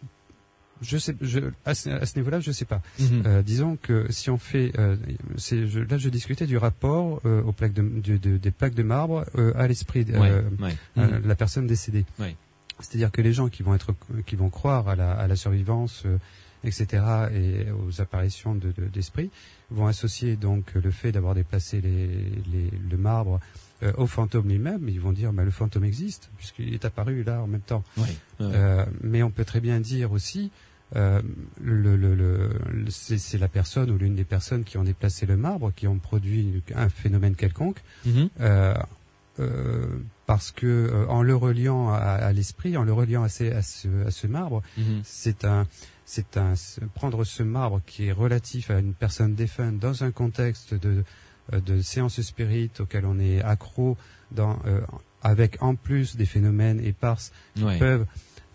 je sais, je, à ce, à ce niveau-là, je sais pas. Mm-hmm. Euh, disons que si on fait, euh, c'est, je, là, je discutais du rapport euh, aux plaques de, de, de, des plaques de marbre euh, à l'esprit de ouais, euh, ouais. euh, Mm-hmm. la personne décédée. Ouais. C'est-à-dire que les gens qui vont être, qui vont croire à la, à la survivance, euh, et cetera, et aux apparitions de, de, d'esprit, vont associer donc le fait d'avoir déplacé les, les, le marbre euh, au fantôme lui-même. Ils vont dire, bah, le fantôme existe puisqu'il est apparu là en même temps. Oui, oui. Euh, mais on peut très bien dire aussi, euh, le, le, le, le, c'est, c'est la personne ou l'une des personnes qui ont déplacé le marbre, qui ont produit un phénomène quelconque. Mm-hmm. Euh, euh, parce que euh, en le reliant à, à l'esprit, en le reliant à, ces, à, ce, à ce marbre, mm-hmm. c'est un c'est un prendre ce marbre qui est relatif à une personne défunte dans un contexte de de séance spirite auquel on est accro, dans euh, avec en plus des phénomènes éparses qui ouais. peuvent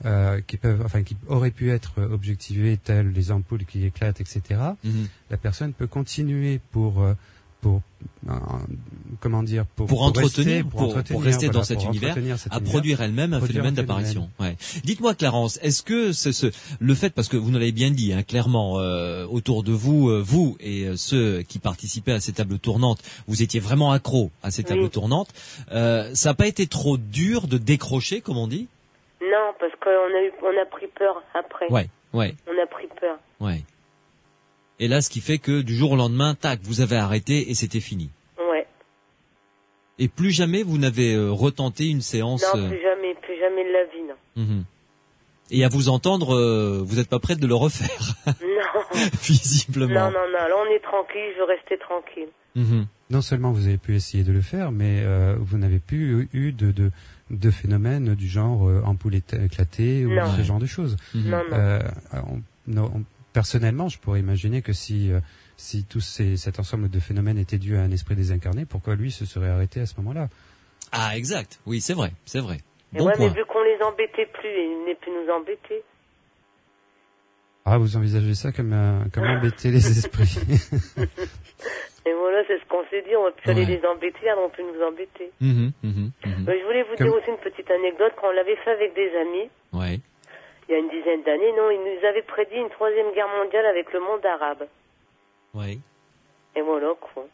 euh, qui peuvent, enfin, qui auraient pu être objectivées, telles les ampoules qui éclatent, et cetera. Mm-hmm. La personne peut continuer pour euh, pour euh, comment dire pour, pour, pour entretenir, rester, pour, pour, entretenir, pour rester voilà, dans cet pour univers, cet à univers, produire elle-même un produire phénomène un d'apparition. Ouais. Dites-moi, Clarence, est-ce que ce, ce, le fait, parce que vous nous l'avez bien dit, hein, clairement, euh, autour de vous, euh, vous et euh, ceux qui participaient à ces tables tournantes, vous étiez vraiment accros à ces tables oui. tournantes. Euh, ça n'a pas été trop dur de décrocher, comme on dit? Non, parce qu'on a eu, on a pris peur après. Ouais, ouais. On a pris peur. Ouais. Et là, ce qui fait que du jour au lendemain, tac, vous avez arrêté et c'était fini. Ouais. Et plus jamais vous n'avez euh, retenté une séance. Non, plus jamais, plus jamais de la vie, non. Mmh. Et à vous entendre, euh, vous n'êtes pas prête de le refaire. Non. Visiblement. Non, non, non. Là, on est tranquille. Je veux rester tranquille. Mmh. Non seulement vous avez pu essayer de le faire, mais euh, vous n'avez plus eu de, de, de phénomènes du genre euh, ampoule éclatée ou non. ce genre de choses. Mmh. Non, non. Euh, on, non on, personnellement, je pourrais imaginer que si euh, si tout ces, cet ensemble de phénomènes était dû à un esprit désincarné, pourquoi lui se serait arrêté à ce moment-là? Ah, exact. Oui, c'est vrai, c'est vrai. Et bon ouais, point. Mais vu qu'on les embêtait plus, il n'est plus nous embêter. Ah, vous envisagez ça comme un, comme embêter les esprits. Et voilà, c'est ce qu'on s'est dit, on va plus ouais. aller les embêter, alors on peut nous embêter. Mmh, mmh, mmh. Mais je voulais vous comme... dire aussi une petite anecdote, quand on l'avait fait avec des amis, ouais. il y a une dizaine d'années, non, ils nous avaient prédit une troisième guerre mondiale avec le monde arabe. Oui. Et voilà, quoi.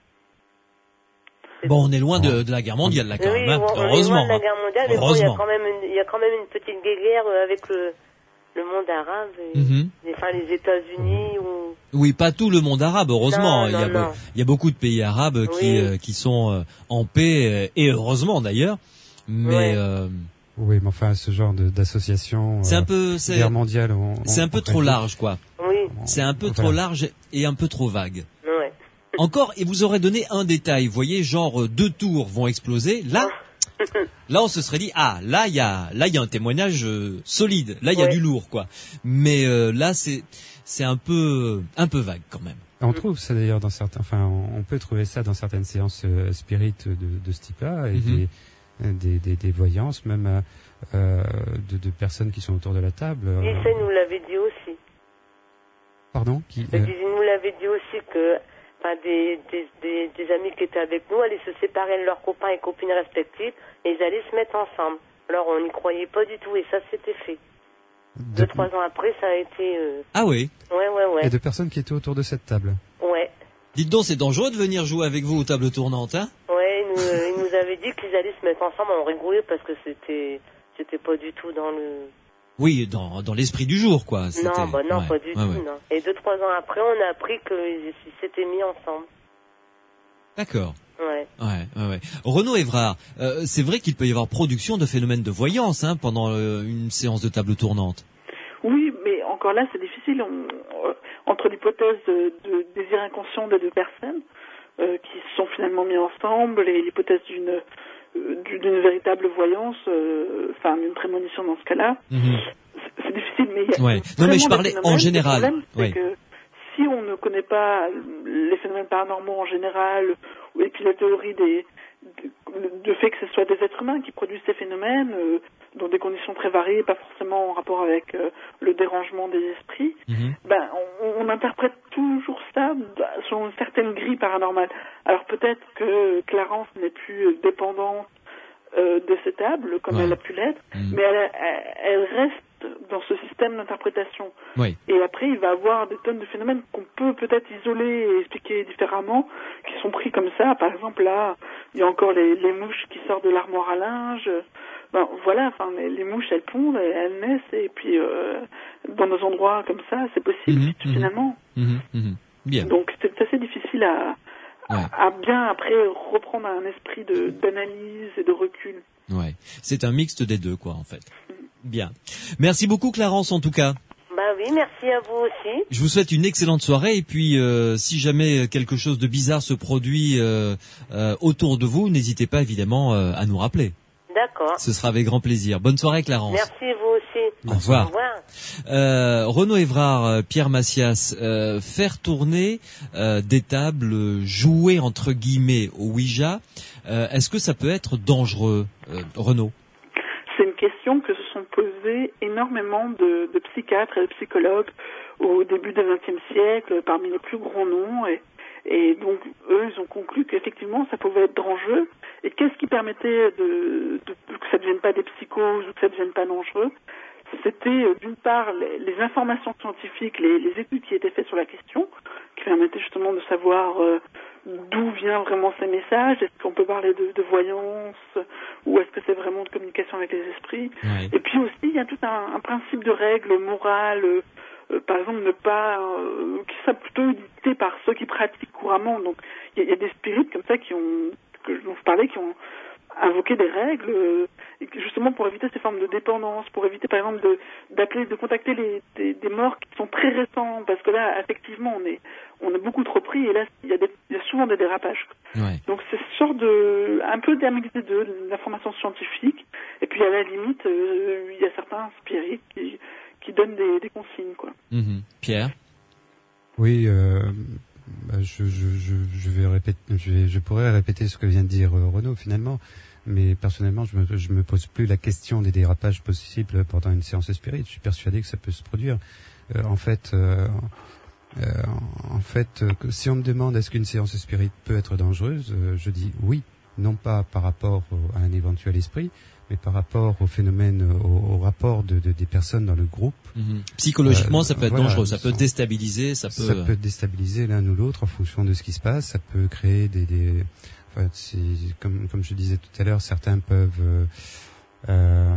C'est bon, on est loin de, de la guerre mondiale, là, quand oui, même, hein. on Heureusement. est loin de la guerre mondiale, mais bon, il y a quand même une, il y a quand même une petite guerre avec le, le monde arabe, et, mm-hmm. enfin, les États-Unis ou... Oui, pas tout le monde arabe, heureusement. Non, non, il, y a non. Be- il y a beaucoup de pays arabes oui. qui, euh, qui sont euh, en paix, euh, et heureusement d'ailleurs. Mais... Ouais. Euh, oui, mais enfin, ce genre de, d'association, c'est euh, un peu, c'est, guerre mondiale, on, on, c'est un peu on trop large, quoi. Oui. C'est un peu voilà. trop large et un peu trop vague. Ouais. Encore, et vous aurez donné un détail, vous voyez, genre deux tours vont exploser. Là, là, on se serait dit, ah, là, il y a, là, il y a un témoignage euh, solide. Là, il y a ouais. du lourd, quoi. Mais euh, là, c'est, c'est un peu, un peu vague, quand même. On trouve ça d'ailleurs dans certains, enfin, on, on peut trouver ça dans certaines séances euh, spirites de, de ce type-là, et mm-hmm. des, des, des, des voyances, même euh, de, de personnes qui sont autour de la table. Et ça, nous l'avait dit aussi. Pardon qui, euh... Il nous l'avait dit aussi que enfin, des, des, des, des amis qui étaient avec nous allaient se séparer de leurs copains et copines respectifs et ils allaient se mettre ensemble. Alors on n'y croyait pas du tout et ça s'était fait. De... Deux, trois ans après, ça a été... Euh... Ah oui. Ouais, ouais, ouais. Et de personnes qui étaient autour de cette table. Ouais. Dites donc, c'est dangereux de venir jouer avec vous aux tables tournantes, hein? Ouais, ils nous, euh, ils nous avaient dit qu'ils allaient se mettre ensemble, on rigolait parce que c'était, c'était pas du tout dans le... Oui, dans, dans l'esprit du jour, quoi. C'était... Non, bah non, ouais, pas du ouais, tout, ouais. non. Et deux, trois ans après, on a appris qu'ils s'étaient mis ensemble. D'accord. Ouais. Ouais, ouais, ouais. Renaud Évrard, euh, c'est vrai qu'il peut y avoir production de phénomènes de voyance, hein, pendant euh, une séance de table tournante. Oui, mais encore là, c'est difficile. On, euh, entre l'hypothèse de, de désir inconscient des deux personnes euh, qui se sont finalement mis ensemble et l'hypothèse d'une euh, d'une véritable voyance, enfin euh, d'une prémonition dans ce cas-là, mm-hmm. c'est, c'est difficile. Mais il y a ouais. Non, mais je parlais en général. Le problème, c'est ouais. que si on ne connaît pas les phénomènes paranormaux en général, et puis la théorie des de, de fait que ce soit des êtres humains qui produisent ces phénomènes euh, dans des conditions très variées, pas forcément en rapport avec euh, le dérangement des esprits, mm-hmm. ben on, on interprète toujours ça selon une certaine grille paranormale. Alors peut-être que Clarence n'est plus dépendante euh, de ces tables comme ouais. elle a pu l'être, mm-hmm. mais elle, elle, elle reste dans ce système d'interprétation. Oui. Et après, il va avoir des tonnes de phénomènes qu'on peut peut-être isoler et expliquer différemment, qui sont pris comme ça. Par exemple, là, il y a encore les, les mouches qui sortent de l'armoire à linge. Ben, voilà, enfin, les, les mouches, elles pondent, elles naissent, et puis euh, dans des endroits comme ça, c'est possible, mmh, finalement. Mmh, mmh, bien. Donc, c'est assez difficile à, ouais. à, à bien, après, reprendre un esprit de, d'analyse et de recul. Ouais. C'est un mixte des deux, quoi, en fait. Mmh. Bien. Merci beaucoup, Clarence, en tout cas. Bah oui, merci à vous aussi. Je vous souhaite une excellente soirée et puis euh, si jamais quelque chose de bizarre se produit euh, euh, autour de vous, n'hésitez pas évidemment euh, à nous rappeler. D'accord. Ce sera avec grand plaisir. Bonne soirée, Clarence. Merci, vous aussi. Au revoir. Au revoir. Euh, Renaud Évrard, Pierre Massias, euh, faire tourner euh, des tables jouées entre guillemets au Ouija, euh, est-ce que ça peut être dangereux, euh, Renaud? C'est une question que se sont posé énormément de, de psychiatres et de psychologues au début du vingtième siècle, parmi les plus grands noms. Et, et donc, eux, ils ont conclu qu'effectivement, ça pouvait être dangereux. Et qu'est-ce qui permettait de, de, de que ça ne devienne pas des psychoses ou que ça ne devienne pas dangereux? C'était, d'une part, les, les informations scientifiques, les, les études qui étaient faites sur la question, qui permettaient justement de savoir euh, d'où viennent vraiment ces messages. Est-ce qu'on peut parler de, de voyance ou est-ce que c'est vraiment de communication avec les esprits? Ouais. Et puis aussi, il y a tout un, un principe de règles morales, euh, euh, par exemple, ne pas, euh, qui sera plutôt dicté par ceux qui pratiquent couramment. Donc, il y, y a des spirites comme ça qui ont, que dont je parlais, qui ont invoqué des règles, euh, justement pour éviter ces formes de dépendance, pour éviter par exemple de d'appeler, de contacter les des, des morts qui sont très récents, parce que là effectivement on est on est beaucoup trop pris et là il y a des, il y a souvent des dérapages. Ouais. Donc c'est ce genre de un peu d'un mix des deux, de l'information scientifique et puis à la limite euh, il y a certains spirites qui qui donnent des, des consignes quoi. Mmh. Pierre. Oui. Euh... Bah, je, je, je, je vais répéter, je, vais, je pourrais répéter ce que vient de dire euh, Renaud finalement, mais personnellement, je me, je me pose plus la question des dérapages possibles pendant une séance spirit. Je suis persuadé que ça peut se produire. Euh, en fait, euh, euh, en fait, euh, si on me demande est-ce qu'une séance spirit peut être dangereuse, euh, je dis oui, non pas par rapport au, à un éventuel esprit, mais par rapport au phénomène, au, au rapport de, de, des personnes dans le groupe. Mmh. Psychologiquement, euh, ça peut être voilà, dangereux, ça peut déstabiliser, ça peut... Ça peut déstabiliser l'un ou l'autre en fonction de ce qui se passe, ça peut créer des... des enfin, c'est, comme, comme je disais tout à l'heure, certains peuvent... Euh, euh,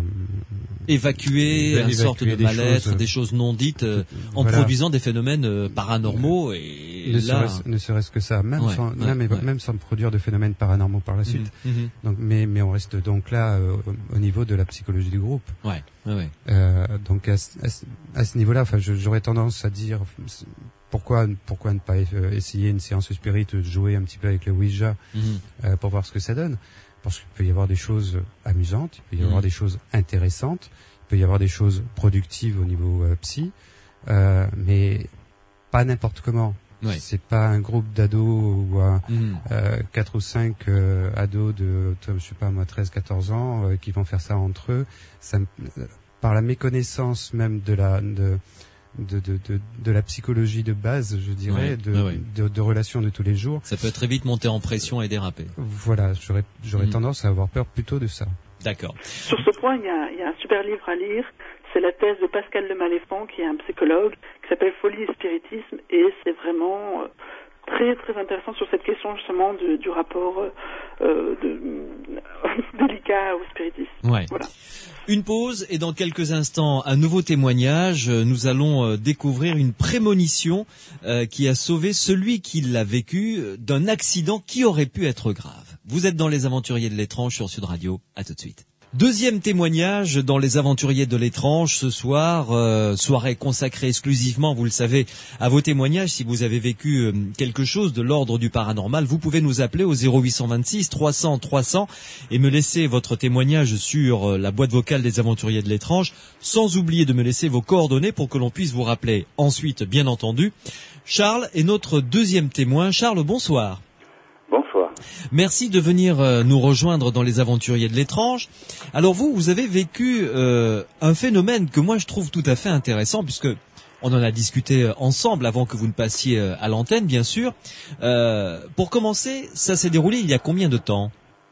évacuer une sorte de mal-être, choses, des choses non dites, euh, en voilà. produisant des phénomènes euh, paranormaux et ne là... Serait-ce, ne serait-ce que ça, même, ouais, sans, ouais, même, ouais. même sans produire de phénomènes paranormaux par la suite. Mmh, mmh. Donc, mais, mais on reste donc là euh, au niveau de la psychologie du groupe. Ouais, ouais, ouais. Euh, donc à, à, à ce niveau-là, enfin, je, j'aurais tendance à dire pourquoi, pourquoi ne pas essayer une séance spirit, jouer un petit peu avec le Ouija mmh. euh, pour voir ce que ça donne. Parce qu'il peut y avoir des choses amusantes, il peut y avoir mmh. des choses intéressantes, il peut y avoir des choses productives au niveau euh, psy, euh, mais pas n'importe comment. Ouais. C'est pas un groupe d'ados ou un, mmh. euh, quatre ou cinq euh, ados de, je sais pas moi, treize, quatorze ans euh, qui vont faire ça entre eux. Ça, euh, par la méconnaissance même de la de De, de, de, de la psychologie de base, je dirais, ouais, de, ouais. de, de relations de tous les jours. Ça peut très vite monter en pression et déraper. Voilà, j'aurais, j'aurais mmh. tendance à avoir peur plutôt de ça. D'accord. Sur ce point, il y a, il y a un super livre à lire. C'est la thèse de Pascal Le Maléfant, qui est un psychologue, qui s'appelle Folie et Spiritisme, et c'est vraiment euh, très très intéressant sur cette question justement de, du rapport euh, de, délicat au spiritisme. Ouais. Voilà. Une pause et dans quelques instants un nouveau témoignage. Nous allons découvrir une prémonition euh, qui a sauvé celui qui l'a vécu d'un accident qui aurait pu être grave. Vous êtes dans Les Aventuriers de l'étrange sur Sud Radio. À tout de suite. Deuxième témoignage dans Les Aventuriers de l'étrange ce soir, euh, soirée consacrée exclusivement, vous le savez, à vos témoignages. Si vous avez vécu euh, quelque chose de l'ordre du paranormal, vous pouvez nous appeler au zéro huit cent vingt-six trois cents trois cents et me laisser votre témoignage sur euh, la boîte vocale des Aventuriers de l'étrange, sans oublier de me laisser vos coordonnées pour que l'on puisse vous rappeler ensuite, bien entendu. Charles est notre deuxième témoin. Charles, bonsoir. Bonsoir. Merci de venir euh, nous rejoindre dans Les Aventuriers de l'étrange. Alors vous, vous avez vécu euh, un phénomène que moi je trouve tout à fait intéressant, puisque on en a discuté ensemble avant que vous ne passiez à l'antenne, bien sûr. Euh, pour commencer, ça s'est déroulé il y a combien de temps?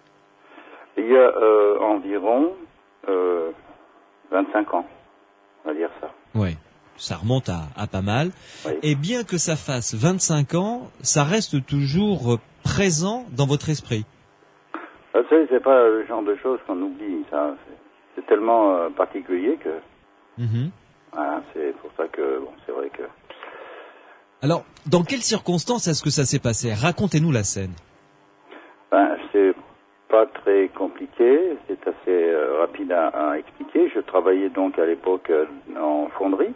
Il y a euh, environ euh, vingt-cinq ans, on va dire ça. Oui. Ça remonte à, à pas mal. Oui. Et bien que ça fasse vingt-cinq ans, ça reste toujours présent dans votre esprit. Vous savez, c'est pas le genre de choses qu'on oublie. Ça, c'est, c'est tellement euh, particulier que. Mm-hmm. Voilà, c'est pour ça que bon, c'est vrai que. Alors, dans quelles circonstances est-ce que ça s'est passé? Racontez-nous la scène. Ben, c'est pas très compliqué. C'est assez euh, rapide à, à expliquer. Je travaillais donc à l'époque euh, en fonderie.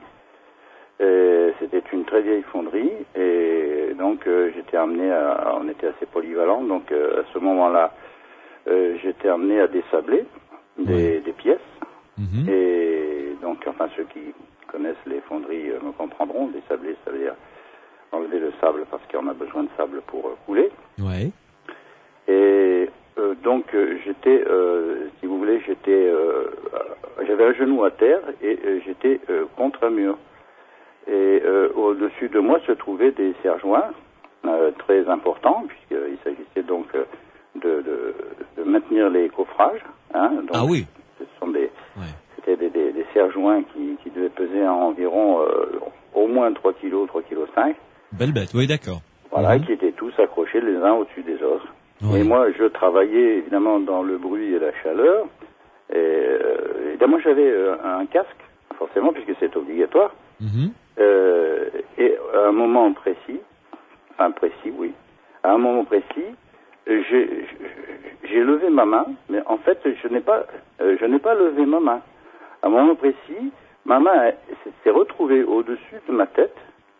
Et c'était une très vieille fonderie et donc euh, j'étais amené à, on était assez polyvalent, donc euh, à ce moment-là euh, j'étais amené à désabler des, des pièces mmh. et donc enfin ceux qui connaissent les fonderies euh, me comprendront. Désabler, ça veut dire enlever le sable parce qu'on a besoin de sable pour euh, couler. Ouais. Et euh, donc euh, j'étais, euh, si vous voulez, j'étais euh, j'avais un genou à terre et euh, j'étais euh, contre un mur. Et euh, au-dessus de moi se trouvaient des serre-joints euh, très importants, puisqu'il s'agissait donc euh, de, de, de maintenir les coffrages. Hein, donc, ah oui. Ce sont des, ouais. C'était des, des, des serre-joints qui, qui devaient peser environ euh, au moins trois kilos, trois virgule cinq kilos. Belle bête, oui, d'accord. Voilà, mmh. qui étaient tous accrochés les uns au-dessus des autres. Oui. Et moi, je travaillais évidemment dans le bruit et la chaleur. Et euh, évidemment, j'avais euh, un casque, forcément, puisque c'est obligatoire. Mmh. Euh, et à un moment précis, enfin précis, oui, à un moment précis, j'ai, j'ai levé ma main, mais en fait, je n'ai pas, euh, je n'ai pas levé ma main. À un moment précis, ma main s'est retrouvée au-dessus de ma tête,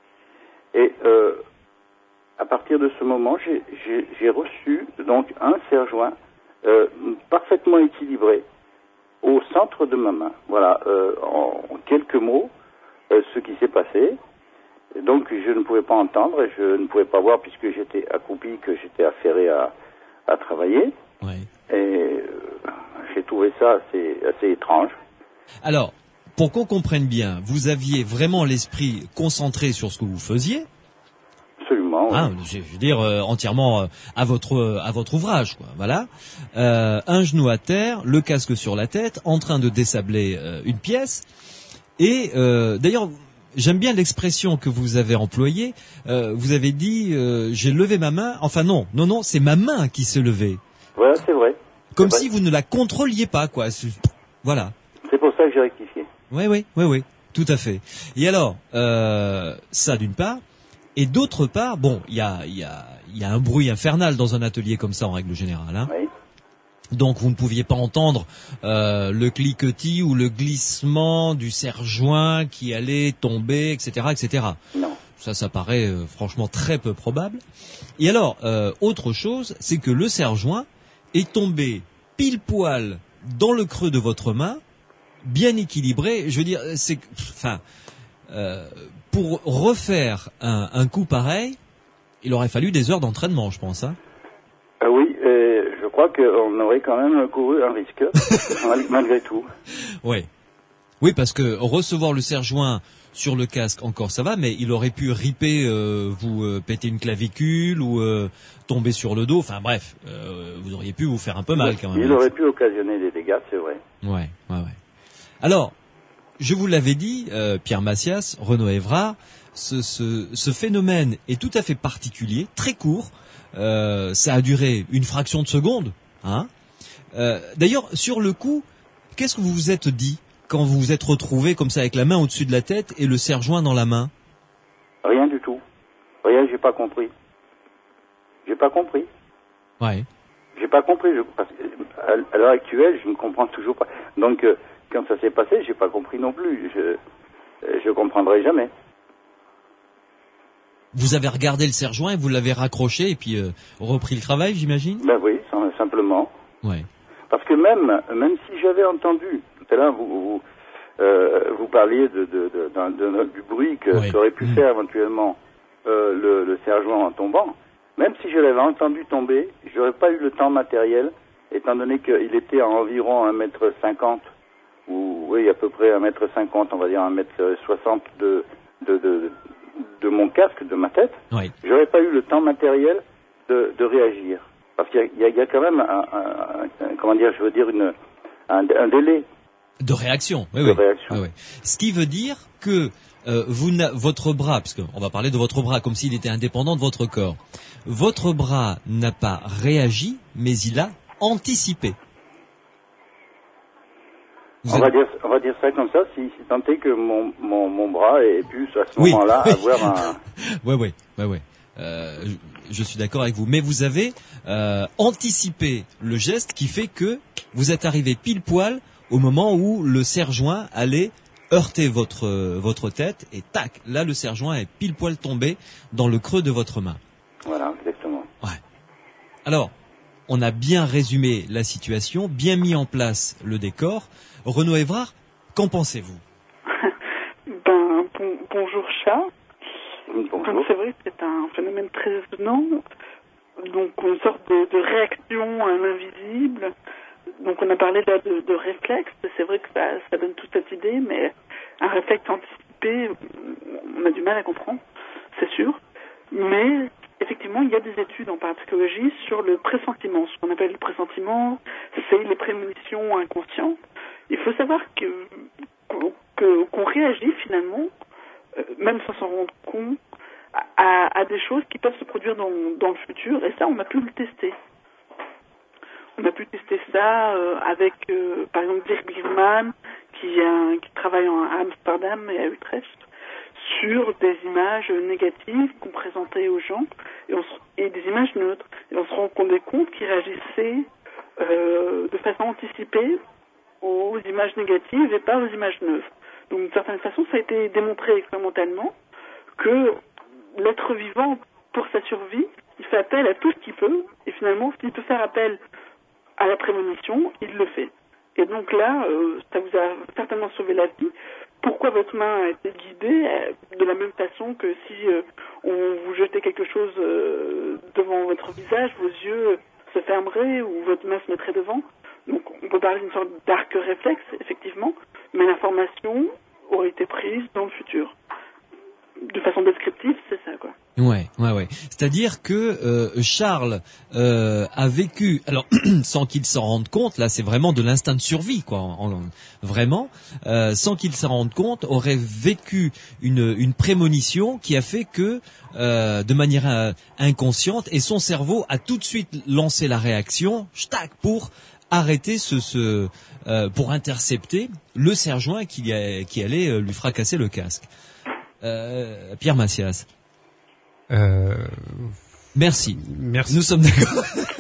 et euh, à partir de ce moment, j'ai, j'ai, j'ai reçu donc un serre-joint euh, parfaitement équilibré au centre de ma main. Voilà, euh, en, en quelques mots, euh, ce qui s'est passé. Et donc, je ne pouvais pas entendre, et je ne pouvais pas voir puisque j'étais accroupi, que j'étais affairé à, à travailler. Ouais. Et euh, j'ai trouvé ça assez, assez étrange. Alors, pour qu'on comprenne bien, vous aviez vraiment l'esprit concentré sur ce que vous faisiez. Absolument. Hein, oui. je veux dire euh, entièrement euh, à votre à votre ouvrage, quoi. Voilà. Euh, un genou à terre, le casque sur la tête, en train de désabler euh, une pièce. Et euh, d'ailleurs, j'aime bien l'expression que vous avez employée. Euh, vous avez dit euh, j'ai levé ma main. Enfin non, non, non, c'est ma main qui s'est levée. Voilà, c'est vrai. Comme c'est si vrai. vous ne la contrôliez pas, quoi. Voilà. C'est pour ça que j'ai rectifié. Oui, oui, oui, oui, tout à fait. Et alors, euh, ça d'une part, et d'autre part, bon, il y a, il y a, il y a un bruit infernal dans un atelier comme ça en règle générale, hein. Oui. Donc vous ne pouviez pas entendre euh, le cliquetis ou le glissement du serre-joint qui allait tomber, et cetera, et cetera. Non. Ça, ça paraît euh, franchement très peu probable. Et alors, euh, autre chose, c'est que le serre-joint est tombé pile poil dans le creux de votre main, bien équilibré. Je veux dire, c'est, enfin, euh, pour refaire un, un coup pareil, il aurait fallu des heures d'entraînement, je pense. Hein. Euh, oui, et je crois qu'on aurait quand même couru un risque, malgré tout. Oui. Oui, parce que recevoir le serre-joint sur le casque, encore ça va, mais il aurait pu riper, euh, vous euh, péter une clavicule ou euh, tomber sur le dos. Enfin bref, euh, vous auriez pu vous faire un peu mal quand même. Il aurait pu occasionner des dégâts, c'est vrai. Ouais, ouais, ouais. Alors, je vous l'avais dit, euh, Pierre Massias, Renaud Évrard, ce, ce, ce phénomène est tout à fait particulier, très court. Euh, ça a duré une fraction de seconde. Hein. Euh, d'ailleurs, sur le coup, qu'est-ce que vous vous êtes dit quand vous vous êtes retrouvé comme ça avec la main au-dessus de la tête et le serre-joint dans la main? Rien du tout. Rien, j'ai pas compris. J'ai pas compris. Ouais. J'ai pas compris. Je, parce que à l'heure actuelle, je ne comprends toujours pas. Donc, euh, quand ça s'est passé, j'ai pas compris non plus. Je, je comprendrai jamais. Vous avez regardé le serre-joint et vous l'avez raccroché et puis euh, repris le travail, j'imagine? Ben oui, simplement. Ouais. Parce que même, même si j'avais entendu, tout à l'heure, vous, vous, euh, vous parliez de, de, de, de, de, du bruit que ouais. qu'aurait pu mmh. faire éventuellement euh, le, le serre-joint en tombant, même si je l'avais entendu tomber, j'aurais pas eu le temps matériel, étant donné qu'il était à environ un mètre cinquante, ou oui, à peu près un mètre cinquante, on va dire un mètre soixante de, de, de, de mon casque, de ma tête, oui. J'aurais pas eu le temps matériel de, de réagir. Parce qu'il y a, il y a quand même un, un, un, comment dire, je veux dire, une, un, un délai. De réaction, oui, de oui. réaction. Oui, oui. Ce qui veut dire que euh, vous votre bras, parce qu'on va parler de votre bras comme s'il était indépendant de votre corps, votre bras n'a pas réagi, mais il a anticipé. On, êtes... va dire, on va dire ça comme ça, si, si tant est que mon, mon, mon bras ait pu, à ce oui. moment-là, avoir un... Oui, oui, oui, oui. Euh, je, je suis d'accord avec vous. Mais vous avez euh, anticipé le geste qui fait que vous êtes arrivé pile poil au moment où le serre-joint allait heurter votre, votre tête et tac, là le serre-joint est pile poil tombé dans le creux de votre main. Voilà, exactement. Ouais. Alors, on a bien résumé la situation, bien mis en place le décor. Renaud Évrard, qu'en pensez-vous? Ben, bon, bonjour chat. Bonjour. Donc c'est vrai que c'est un phénomène très étonnant. Donc une sorte de, de réaction à l'invisible donc on a parlé là de, de réflexe, c'est vrai que ça, ça donne toute cette idée, mais un réflexe anticipé, on a du mal à comprendre, c'est sûr. Mais effectivement, il y a des études en parapsychologie sur le pressentiment. Ce qu'on appelle le pressentiment, c'est les prémonitions inconscientes. Il faut savoir que, que, qu'on réagit finalement, euh, même sans s'en rendre compte, à, à des choses qui peuvent se produire dans, dans le futur. Et ça, on a pu le tester. On a pu tester ça euh, avec, euh, par exemple, Dirk Bierman, qui, euh, qui travaille en, à Amsterdam et à Utrecht, sur des images négatives qu'on présentait aux gens, et, on se, et des images neutres. Et on se rendait compte qu'ils réagissaient euh, de façon anticipée aux images négatives et pas aux images neuves. Donc, d'une certaine façon, ça a été démontré expérimentalement que l'être vivant, pour sa survie, il fait appel à tout ce qu'il peut, et finalement, s'il peut faire appel à la prémonition, il le fait. Et donc là, euh, ça vous a certainement sauvé la vie. Pourquoi votre main a été guidée euh, de la même façon que si euh, on vous jetait quelque chose euh, devant votre visage, vos yeux se fermeraient ou votre main se mettrait devant. Donc on peut parler d'une sorte d'arc réflexe, effectivement, mais l'information aurait été prise dans le futur. De façon descriptive, c'est ça, quoi. Ouais, ouais, ouais. C'est-à-dire que euh, Charles euh, a vécu, alors sans qu'il s'en rende compte, là c'est vraiment de l'instinct de survie, quoi. En, en, vraiment, euh, sans qu'il s'en rende compte, aurait vécu une, une prémonition qui a fait que, euh, de manière euh, inconsciente, et son cerveau a tout de suite lancé la réaction, tac, pour arrêter ce, ce euh, pour intercepter le sergent qui, qui allait euh, lui fracasser le casque. Euh, Pierre Massias. Euh... Merci. Merci. Nous sommes d'accord.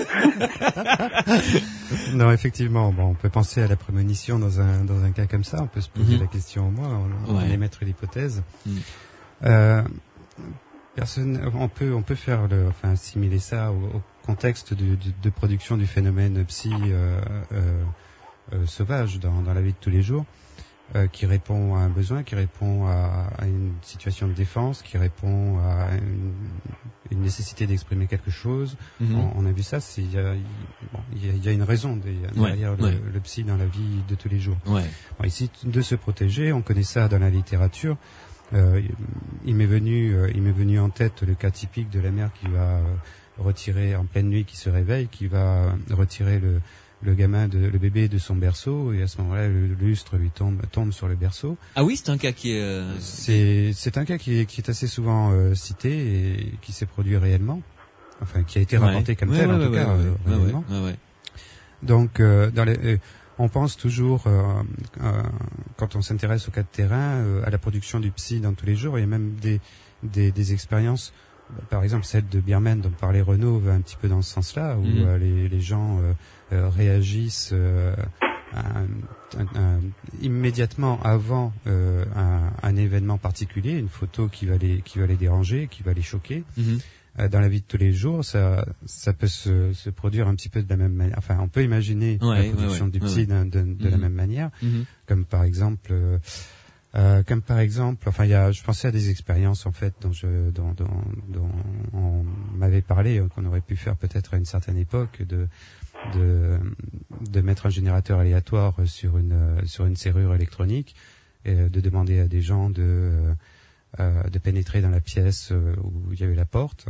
Non, effectivement, bon, on peut penser à la prémonition dans un dans un cas comme ça. On peut se poser mm-hmm. la question au moins, on, on ouais. émettre l'hypothèse. Mm. Euh, personne, on peut on peut faire le, enfin assimiler ça au, au contexte de, de, de production du phénomène psy euh, euh, euh, sauvage dans dans la vie de tous les jours. Euh, qui répond à un besoin, qui répond à, à une situation de défense, qui répond à une, une nécessité d'exprimer quelque chose. Mm-hmm. On, on a vu ça, il y a, bon, y, y a une raison derrière ouais, le, ouais. le psy dans la vie de tous les jours. Ouais. Bon, ici, de se protéger, on connaît ça dans la littérature. Euh, il m'est venu, euh, il m'est venu en tête le cas typique de la mère qui va euh, retirer en pleine nuit, qui se réveille, qui va retirer le le gamin, de, le bébé de son berceau, et à ce moment-là, le, le lustre lui tombe, tombe sur le berceau. Ah oui, c'est un cas qui est... Euh... C'est, c'est un cas qui est, qui est assez souvent euh, cité et qui s'est produit réellement. Enfin, qui a été ouais. rapporté comme ouais, tel, ouais, en ouais, tout ouais, cas, ouais, euh, ouais, réellement. Ouais, ouais. Donc, euh, dans les, euh, on pense toujours, euh, euh, quand on s'intéresse au cas de terrain, euh, à la production du psy dans tous les jours. Il y a même des, des, des expériences, par exemple celle de Bierman dont parlait Renaud, va un petit peu dans ce sens-là, où mmh. euh, les, les gens... Euh, Euh, réagissent euh, un, un, un, immédiatement avant euh, un, un événement particulier, une photo qui va les qui va les déranger, qui va les choquer. Mm-hmm. Euh, dans la vie de tous les jours, ça ça peut se, se produire un petit peu de la même manière. Enfin, on peut imaginer ouais, la production ouais, ouais, du psy ouais, ouais. de, de, de mm-hmm. la même manière, mm-hmm. comme par exemple. Euh, Euh, comme par exemple, enfin, il y a, je pensais à des expériences en fait dont je, dont, dont, dont on m'avait parlé, euh, qu'on aurait pu faire peut-être à une certaine époque, de, de, de mettre un générateur aléatoire sur une, sur une serrure électronique et de demander à des gens de, euh, de pénétrer dans la pièce où il y avait la porte.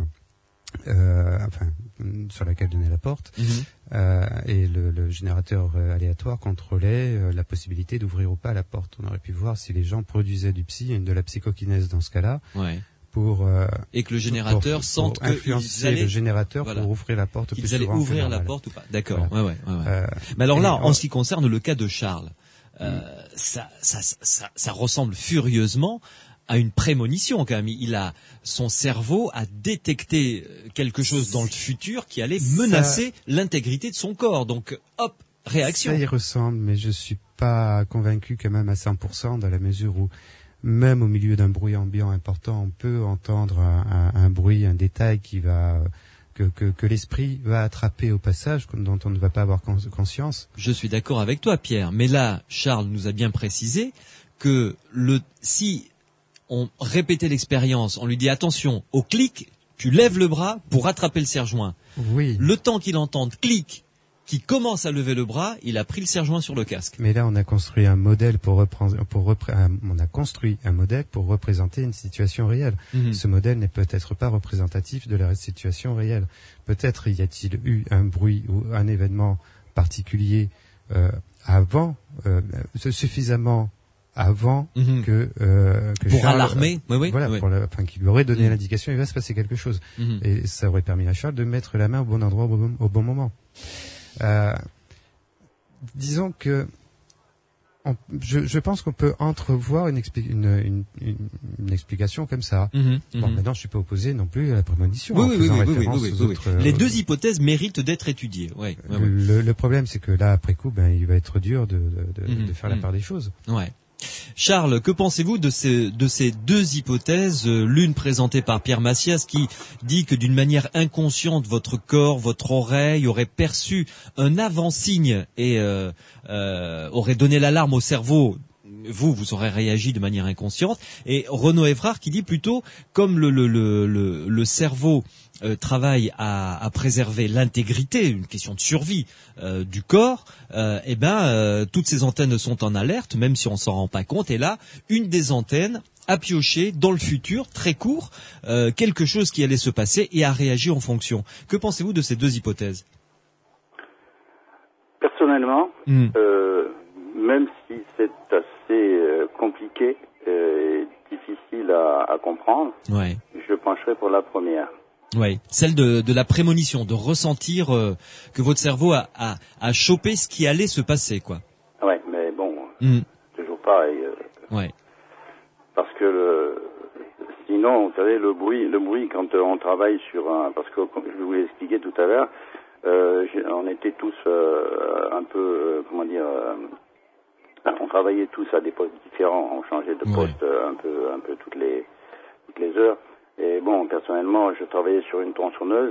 Euh, enfin, sur laquelle donnait la porte, mmh. euh, et le, le générateur euh, aléatoire contrôlait euh, la possibilité d'ouvrir ou pas la porte. On aurait pu voir si les gens produisaient du psy, de la psychokinèse dans ce cas-là, ouais. pour euh, et que le générateur pour, sente pour influencer allaient, le générateur voilà, pour ouvrir la porte. Qu'ils allaient ouvrir la porte ou pas. D'accord. Voilà. Ouais, ouais, ouais, ouais. Euh, Mais alors là, en ce qui concerne le cas de Charles, euh, mmh. ça, ça, ça, ça ressemble furieusement à une prémonition quand même. Il a, son cerveau a détecté quelque chose dans le futur qui allait menacer ça, l'intégrité de son corps. Donc, hop, réaction. Ça y ressemble, mais je suis pas convaincu quand même à cent pour cent dans la mesure où, même au milieu d'un bruit ambiant important, on peut entendre un, un, un bruit, un détail qui va, que, que, que l'esprit va attraper au passage, dont on ne va pas avoir conscience. Je suis d'accord avec toi, Pierre. Mais là, Charles nous a bien précisé que le, si on répétait l'expérience, on lui dit attention, au clic, tu lèves le bras pour attraper le serre-joint. Oui. Le temps qu'il entende clic, qui commence à lever le bras, il a pris le serre-joint sur le casque. Mais là, on a construit un modèle pour reprendre, pour repré- on a construit un modèle pour représenter une situation réelle. Mm-hmm. Ce modèle n'est peut-être pas représentatif de la situation réelle. Peut-être y a-t-il eu un bruit ou un événement particulier euh, avant, euh, suffisamment avant mm-hmm. que, euh, que pour Charles, alarmer, euh, oui, oui, voilà, oui. pour le, enfin, qui lui aurait donné mm-hmm. l'indication, il va se passer quelque chose, mm-hmm. et ça aurait permis à Charles de mettre la main au bon endroit au bon, au bon moment. Euh, disons que on, je, je pense qu'on peut entrevoir une, expli- une, une, une, une explication comme ça. Mmh, bon, mmh. Maintenant, je suis pas opposé non plus à la prémonition. Oui, oui, oui, oui, oui, oui, oui. Autres, Les euh, deux hypothèses méritent d'être étudiées. Ouais, ouais, ouais. Le, le problème, c'est que là, après coup, ben, il va être dur de, de, de, mmh, de faire mmh. la part des choses. Ouais. Charles, que pensez-vous de ces, de ces deux hypothèses, l'une présentée par Pierre Massias qui dit que d'une manière inconsciente, votre corps, votre oreille aurait perçu un avant-signe et euh, euh, aurait donné l'alarme au cerveau. Vous, vous aurez réagi de manière inconsciente. Et Renaud Evrard qui dit plutôt, comme le, le, le, le, le cerveau euh, travaille à, à préserver l'intégrité, une question de survie euh, du corps, euh, eh ben, euh, toutes ces antennes sont en alerte, même si on s'en rend pas compte. Et là, une des antennes a pioché dans le futur, très court, euh, quelque chose qui allait se passer et a réagi en fonction. Que pensez-vous de ces deux hypothèses ? Personnellement, mm. euh, même si c'est assez euh, compliqué et difficile à, à comprendre, ouais. je pencherai pour la première. Oui, celle de, de la prémonition, de ressentir euh, que votre cerveau a, a, a chopé ce qui allait se passer, quoi. Ouais, mais bon, mm. toujours pareil. Euh, ouais. Parce que le, sinon, vous savez, le bruit, le bruit quand euh, on travaille sur un, parce que comme je vous l'ai expliqué tout à l'heure, euh, on était tous euh, un peu, euh, comment dire. Euh, On travaillait tous à des postes différents, on changeait de poste ouais. un peu, un peu toutes les, toutes les heures. Et bon, personnellement, je travaillais sur une tronçonneuse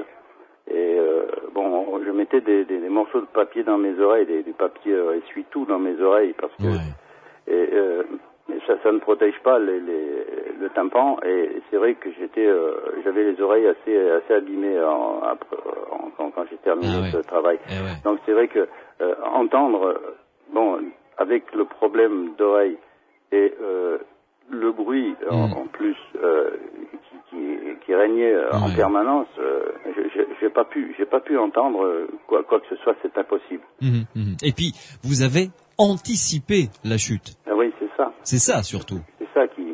et euh, bon, je mettais des, des, des morceaux de papier dans mes oreilles, des, du papier euh, essuie-tout dans mes oreilles parce que ouais. et, euh, ça, ça ne protège pas les, les, le tympan. Et c'est vrai que j'étais, euh, j'avais les oreilles assez, assez abîmées en, en, quand, quand j'ai terminé ah ouais. ce travail. Eh ouais. Donc c'est vrai que euh, entendre, bon. Avec le problème d'oreille et euh, le bruit mmh. en, en plus euh, qui, qui, qui régnait ouais. en permanence, euh, je, j'ai pas pu, j'ai pas pu entendre quoi, quoi que ce soit, c'est impossible. Mmh, mmh. Et puis vous avez anticipé la chute. Ah oui, c'est ça. C'est ça surtout. C'est ça qui.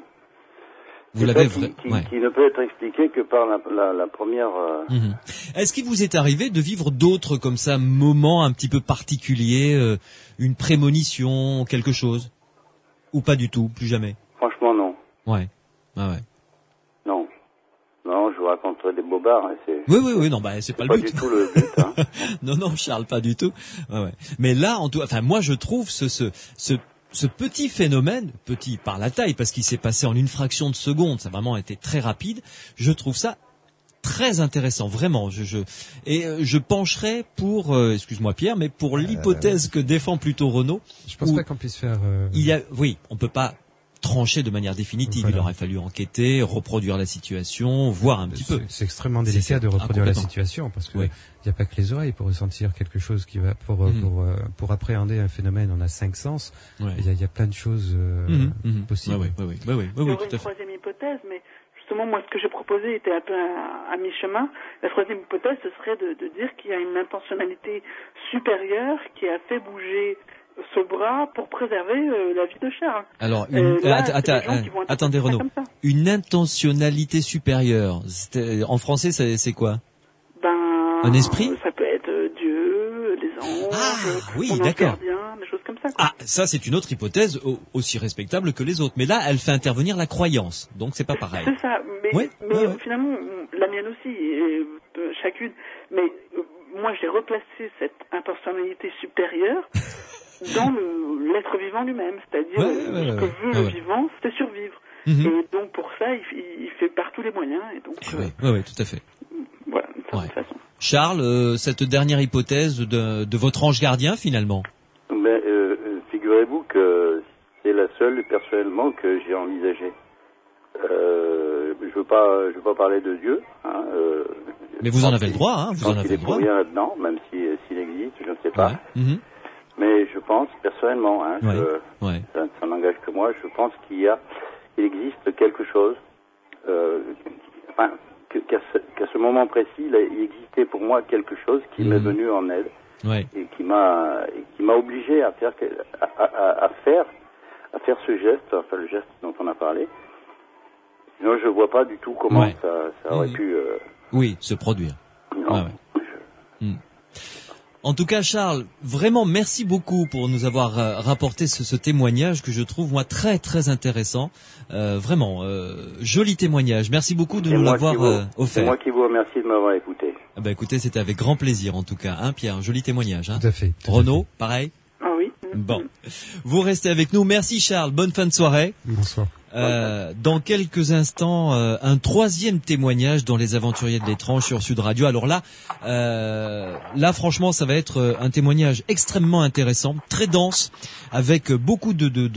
Vous l'avez qui, vra- qui, ouais. qui ne peut être expliqué que par la, la, la première. Euh... Mmh. Est-ce qu'il vous est arrivé de vivre d'autres comme ça moments un petit peu particuliers, euh, une prémonition, quelque chose, ou pas du tout, plus jamais? Franchement, non. Ouais. Ah ouais. Non. Non, je vous raconterai des bobards. Hein, c'est... Oui, oui, oui. Non, bah c'est, c'est pas, pas le but. Pas du tout le but. Hein. non, non, Charles, pas du tout. Ouais, ouais. Mais là, en tout, enfin, moi, je trouve ce, ce, ce Ce petit phénomène, petit par la taille, parce qu'il s'est passé en une fraction de seconde, ça a vraiment été très rapide, je trouve ça très intéressant, vraiment. Je, je, et euh, je pencherais pour, euh, excuse-moi Pierre, mais pour l'hypothèse euh, que défend plutôt Renaud. Je pense pas qu'on puisse faire... Euh... Il y a, oui, on peut pas trancher de manière définitive. Voilà. Il aurait fallu enquêter, reproduire la situation, voir un petit c'est, peu. C'est extrêmement délicat de reproduire la situation parce que il oui. n'y a pas que les oreilles pour ressentir quelque chose qui va pour mmh. pour pour, pour appréhender un phénomène. On a cinq sens. Ouais. Il y a il y a plein de choses euh, mmh. possibles. Ouais, ouais, ouais, ouais, ouais, ouais, il y ouais, aurait une troisième hypothèse, mais justement moi ce que j'ai proposé était un peu à, à mi-chemin. La troisième hypothèse ce serait de, de dire qu'il y a une intentionnalité supérieure qui a fait bouger ce bras pour préserver euh, la vie de Charles. Alors, une, euh, là, att- att- att- attendez Renaud, une intentionnalité supérieure, c'était, en français c'est, c'est quoi? Ben, un esprit? Ça peut être euh, Dieu, les anges, ah, oui, mon d'accord. gardien, des choses comme ça. Quoi. Ah, ça c'est une autre hypothèse aussi respectable que les autres, mais là elle fait intervenir la croyance, donc c'est pas pareil. C'est ça, mais, oui, mais ouais, ouais. finalement, la mienne aussi, et, euh, chacune, mais euh, moi j'ai replacé cette intentionnalité supérieure dans le, l'être vivant lui-même, c'est-à-dire ouais, euh, ouais, ce ouais, que ouais. veut ah, le ouais. vivant, c'est survivre. Mm-hmm. Et donc pour ça, il, il fait par tous les moyens. Et donc, oui, euh, ouais, ouais, tout à fait. Voilà, de toute ouais. façon. Charles, euh, cette dernière hypothèse de, de votre ange gardien finalement. Ben, euh, figurez-vous que c'est la seule personnellement que j'ai envisagée. Euh, je veux pas, je veux pas parler de Dieu. Hein, euh, Mais vous en avez le droit, hein, vous en avez le droit. Il y a là-dedans, même si, s'il existe, je ne sais pas. Ouais. Mm-hmm. Mais je pense, personnellement, hein, ouais. je, ouais. ça, ça n'engage que moi, je pense qu'il y a, il existe quelque chose, euh, enfin, que, qu'à, ce, qu'à ce moment précis, il, a, il existait pour moi quelque chose qui mm-hmm. m'est venu en aide ouais. et qui m'a, et qui m'a obligé à faire, à, à, à faire, à faire ce geste, enfin le geste dont on a parlé. Sinon, je vois pas du tout comment ouais. ça, ça aurait mmh. pu. Euh... Oui, se produire. Non. Ah ouais. je... mmh. En tout cas, Charles, vraiment merci beaucoup pour nous avoir euh, rapporté ce, ce témoignage que je trouve moi très très intéressant. Euh, vraiment, euh, joli témoignage. Merci beaucoup de c'est nous l'avoir vous, euh, offert. C'est moi qui vous remercie de m'avoir écouté. Ah bah écoutez, c'était avec grand plaisir en tout cas, hein, Pierre, un joli témoignage. Hein. Tout à fait. Tout Renaud, à fait. pareil. Ah oui. Bon, vous restez avec nous. Merci Charles. Bonne fin de soirée. Bonsoir. Euh, dans quelques instants, euh, un troisième témoignage dans les Aventuriers de l'étrange sur Sud Radio. Alors là, euh, là franchement, ça va être un témoignage extrêmement intéressant, très dense, avec beaucoup de de,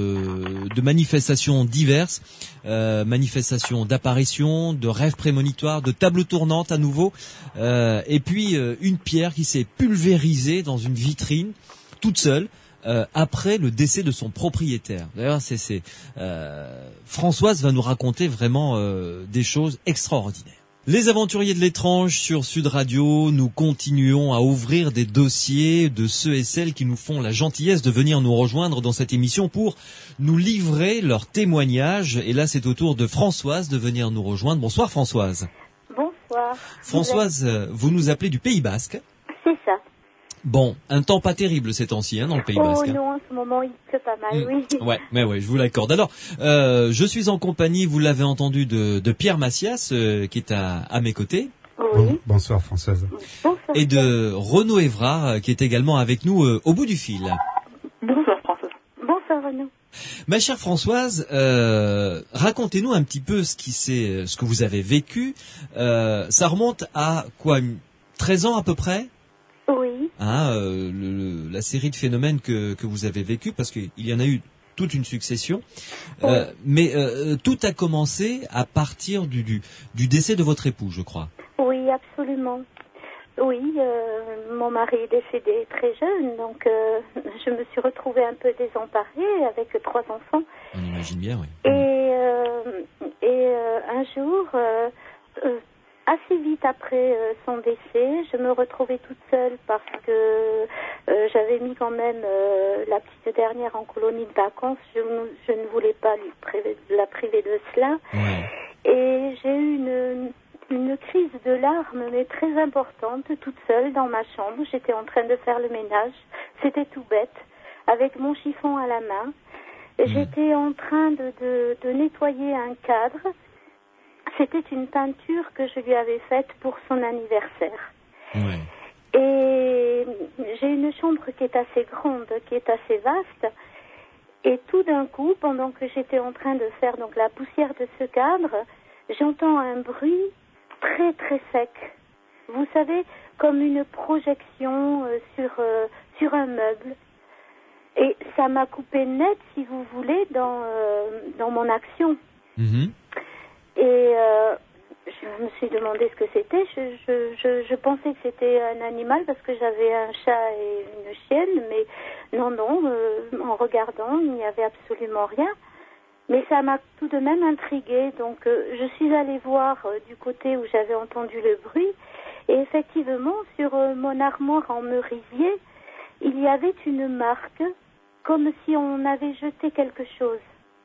de, de manifestations diverses, euh, manifestations d'apparitions, de rêves prémonitoires, de tables tournantes à nouveau, euh, et puis euh, une pierre qui s'est pulvérisée dans une vitrine toute seule. Euh, après le décès de son propriétaire. D'ailleurs, c'est, c'est euh, Françoise va nous raconter vraiment euh, des choses extraordinaires. Les Aventuriers de l'étrange sur Sud Radio, nous continuons à ouvrir des dossiers de ceux et celles qui nous font la gentillesse de venir nous rejoindre dans cette émission pour nous livrer leurs témoignages. Et là, c'est au tour de Françoise de venir nous rejoindre. Bonsoir Françoise. Bonsoir. Françoise, vous nous appelez du Pays Basque. C'est ça. Bon, un temps pas terrible ces temps-ci, hein, dans le Pays Basque. Oh non, en ce moment, il pleut pas mal, mmh. oui. Ouais, mais ouais, je vous l'accorde. Alors, euh, je suis en compagnie, vous l'avez entendu, de, de Pierre Macias, euh, qui est à, à mes côtés. Oui. Bon, bonsoir Françoise. Bonsoir. Et de Renaud Évrard, euh, qui est également avec nous euh, au bout du fil. Bonsoir Françoise. Bonsoir Renaud. Ma chère Françoise, euh, racontez-nous un petit peu ce qui c'est, ce que vous avez vécu. Euh, ça remonte à quoi, treize ans à peu près? Oui. Hein, euh, le, la série de phénomènes que, que vous avez vécu, parce qu'il y en a eu toute une succession. Euh, oui. Mais euh, tout a commencé à partir du, du, du décès de votre époux, je crois. Oui, absolument. Oui, euh, mon mari est décédé très jeune, donc euh, je me suis retrouvée un peu désemparée avec trois enfants. On imagine bien, oui. Et, euh, et euh, un jour... Euh, euh, Assez vite après euh, son décès, je me retrouvais toute seule parce que euh, j'avais mis quand même euh, la petite dernière en colonie de vacances. Je, je ne voulais pas lui priver, la priver de cela. Ouais. Et j'ai eu une, une crise de larmes, mais très importante, toute seule dans ma chambre. J'étais en train de faire le ménage. C'était tout bête, avec mon chiffon à la main. Mmh. J'étais en train de, de, de nettoyer un cadre. C'était une peinture que je lui avais faite pour son anniversaire. Ouais. Et j'ai une chambre qui est assez grande, qui est assez vaste. Et tout d'un coup, pendant que j'étais en train de faire donc la poussière de ce cadre, j'entends un bruit très très sec. Vous savez, comme une projection euh, sur, euh, sur un meuble. Et ça m'a coupé net, si vous voulez, dans, euh, dans mon action. Mm-hmm. Et euh, je me suis demandé ce que c'était. Je, je, je, je pensais que c'était un animal parce que j'avais un chat et une chienne, mais non, non, euh, en regardant, il n'y avait absolument rien. Mais ça m'a tout de même intriguée. Donc euh, je suis allée voir euh, du côté où j'avais entendu le bruit. Et effectivement, sur euh, mon armoire en merisier, il y avait une marque, comme si on avait jeté quelque chose.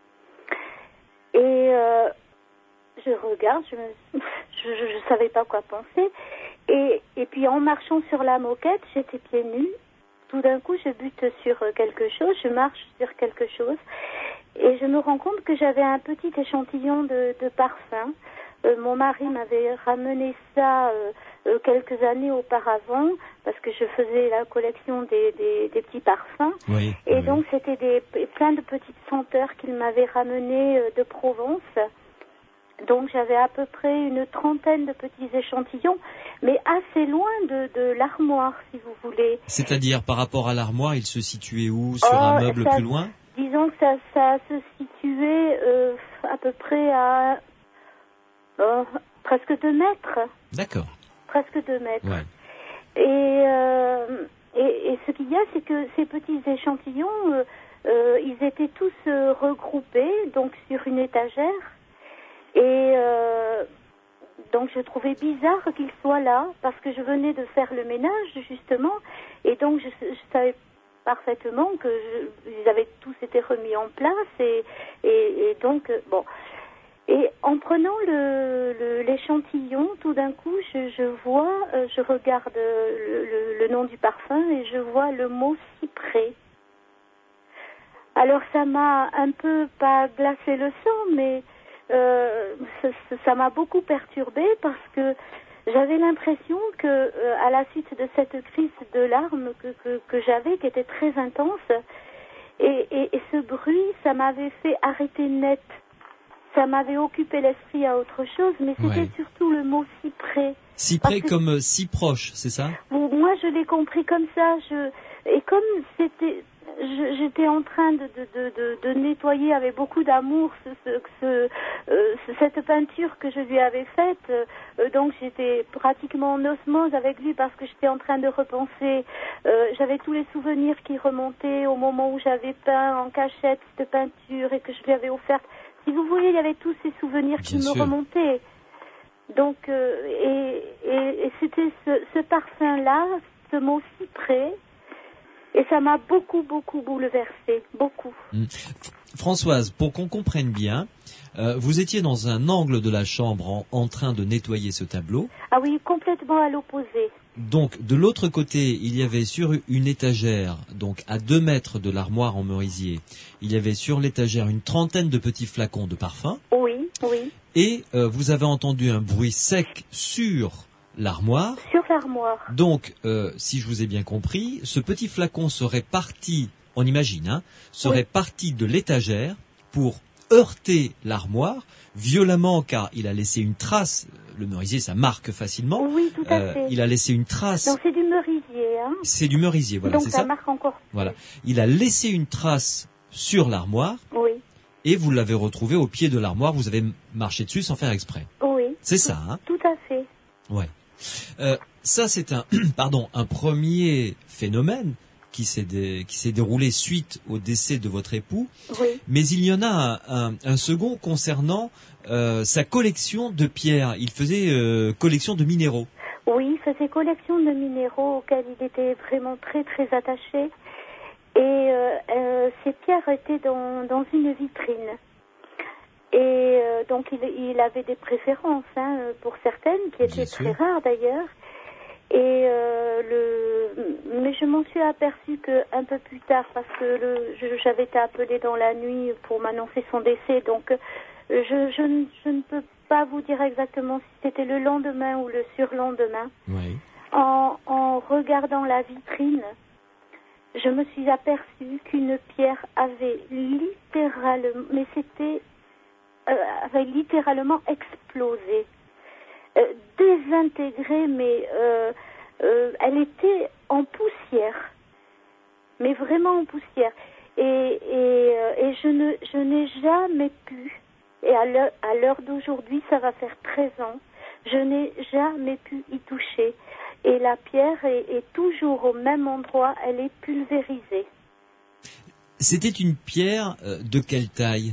Et... Euh, je regarde, je ne je, je, je savais pas quoi penser. Et, et puis en marchant sur la moquette, j'étais pieds nus. Tout d'un coup, je bute sur quelque chose, je marche sur quelque chose. Et je me rends compte que j'avais un petit échantillon de, de parfum. Euh, mon mari m'avait ramené ça euh, euh, quelques années auparavant, parce que je faisais la collection des, des, des petits parfums. Oui, et oui. donc, c'était des, plein de petites senteurs qu'il m'avait ramenées euh, de Provence. Donc j'avais à peu près une trentaine de petits échantillons, mais assez loin de, de l'armoire, si vous voulez. C'est-à-dire, par rapport à l'armoire, il se situait où? Sur oh, un meuble ça, plus loin? Disons que ça, ça se situait euh, à peu près à euh, presque deux mètres. D'accord. presque deux mètres. Ouais. Et, euh, et, et ce qu'il y a, c'est que ces petits échantillons, euh, euh, ils étaient tous euh, regroupés, donc sur une étagère. Et euh, donc je trouvais bizarre qu'ils soient là, parce que je venais de faire le ménage, justement. Et donc je, je savais parfaitement que je, ils avaient tous été remis en place. Et, et, et donc, euh, bon... Et en prenant le, le, l'échantillon, tout d'un coup, je, je vois, euh, je regarde le, le, le nom du parfum et je vois le mot cyprès. Alors ça m'a un peu, pas glacé le sang, mais euh, ça, ça m'a beaucoup perturbée parce que j'avais l'impression que, euh, à la suite de cette crise de larmes que, que, que j'avais, qui était très intense, et, et, et ce bruit, ça m'avait fait arrêter net. Ça m'avait occupé l'esprit à autre chose, mais c'était Ouais. surtout le mot cyprès. Si près que, comme euh, si proche, c'est ça? Moi, je l'ai compris comme ça. Je, et comme c'était, je, j'étais en train de, de, de, de, de nettoyer avec beaucoup d'amour ce, ce, ce, euh, cette peinture que je lui avais faite, euh, donc j'étais pratiquement en osmose avec lui parce que j'étais en train de repenser. Euh, j'avais tous les souvenirs qui remontaient au moment où j'avais peint en cachette cette peinture et que je lui avais offerte. Si vous voulez, il y avait tous ces souvenirs Bien qui sûr. me remontaient. Donc, euh, et, et, et c'était ce, ce parfum-là, ce mot cyprès, et ça m'a beaucoup, beaucoup bouleversée, beaucoup. Mmh. Françoise, pour qu'on comprenne bien, euh, vous étiez dans un angle de la chambre en, en train de nettoyer ce tableau. Ah oui, complètement à l'opposé. Donc, de l'autre côté, il y avait sur une étagère, donc à deux mètres de l'armoire en merisier, il y avait sur l'étagère une trentaine de petits flacons de parfum. Oui, oui. Et euh, vous avez entendu un bruit sec sur l'armoire. Sur l'armoire. Donc, euh, si je vous ai bien compris, ce petit flacon serait parti, on imagine, hein, serait Oui. parti de l'étagère pour heurter l'armoire violemment, car il a laissé une trace. Le merisier, ça marque facilement. Oui, tout à Euh, fait. il a laissé une trace. Donc c'est du merisier, hein. C'est du merisier, voilà, Donc c'est ça ça. marque encore plus. Voilà. Il a laissé une trace sur l'armoire Oui, et vous l'avez retrouvé au pied de l'armoire. Vous avez marché dessus sans faire exprès. oui. C'est ça, hein. Tout à fait. Ouais. Euh, ça, c'est un, pardon, un premier phénomène qui s'est, dé, qui s'est déroulé suite au décès de votre époux. Oui. Mais il y en a un, un, un second concernant euh, sa collection de pierres. Il faisait euh, collection de minéraux. Oui, il faisait collection de minéraux auxquels il était vraiment très, très attaché. Et euh, euh, ces pierres étaient dans, dans une vitrine. Et euh, donc il, il avait des préférences hein, pour certaines, qui étaient Bien très sûr. rares d'ailleurs. Et euh, le, mais je m'en suis aperçue que un peu plus tard, parce que le, je, j'avais été appelée dans la nuit pour m'annoncer son décès, donc je, je, ne- je ne peux pas vous dire exactement si c'était le lendemain ou le surlendemain. Oui. En, en regardant la vitrine, je me suis aperçue qu'une pierre avait littéralement, mais c'était, euh, avait littéralement explosé, euh, désintégrée, mais euh, euh, elle était en poussière, mais vraiment en poussière. Et, et, euh, et je ne, je n'ai jamais pu, et à l'heure, à l'heure d'aujourd'hui, ça va faire treize ans, je n'ai jamais pu y toucher. Et la pierre est, est toujours au même endroit, elle est pulvérisée. C'était une pierre euh, de quelle taille?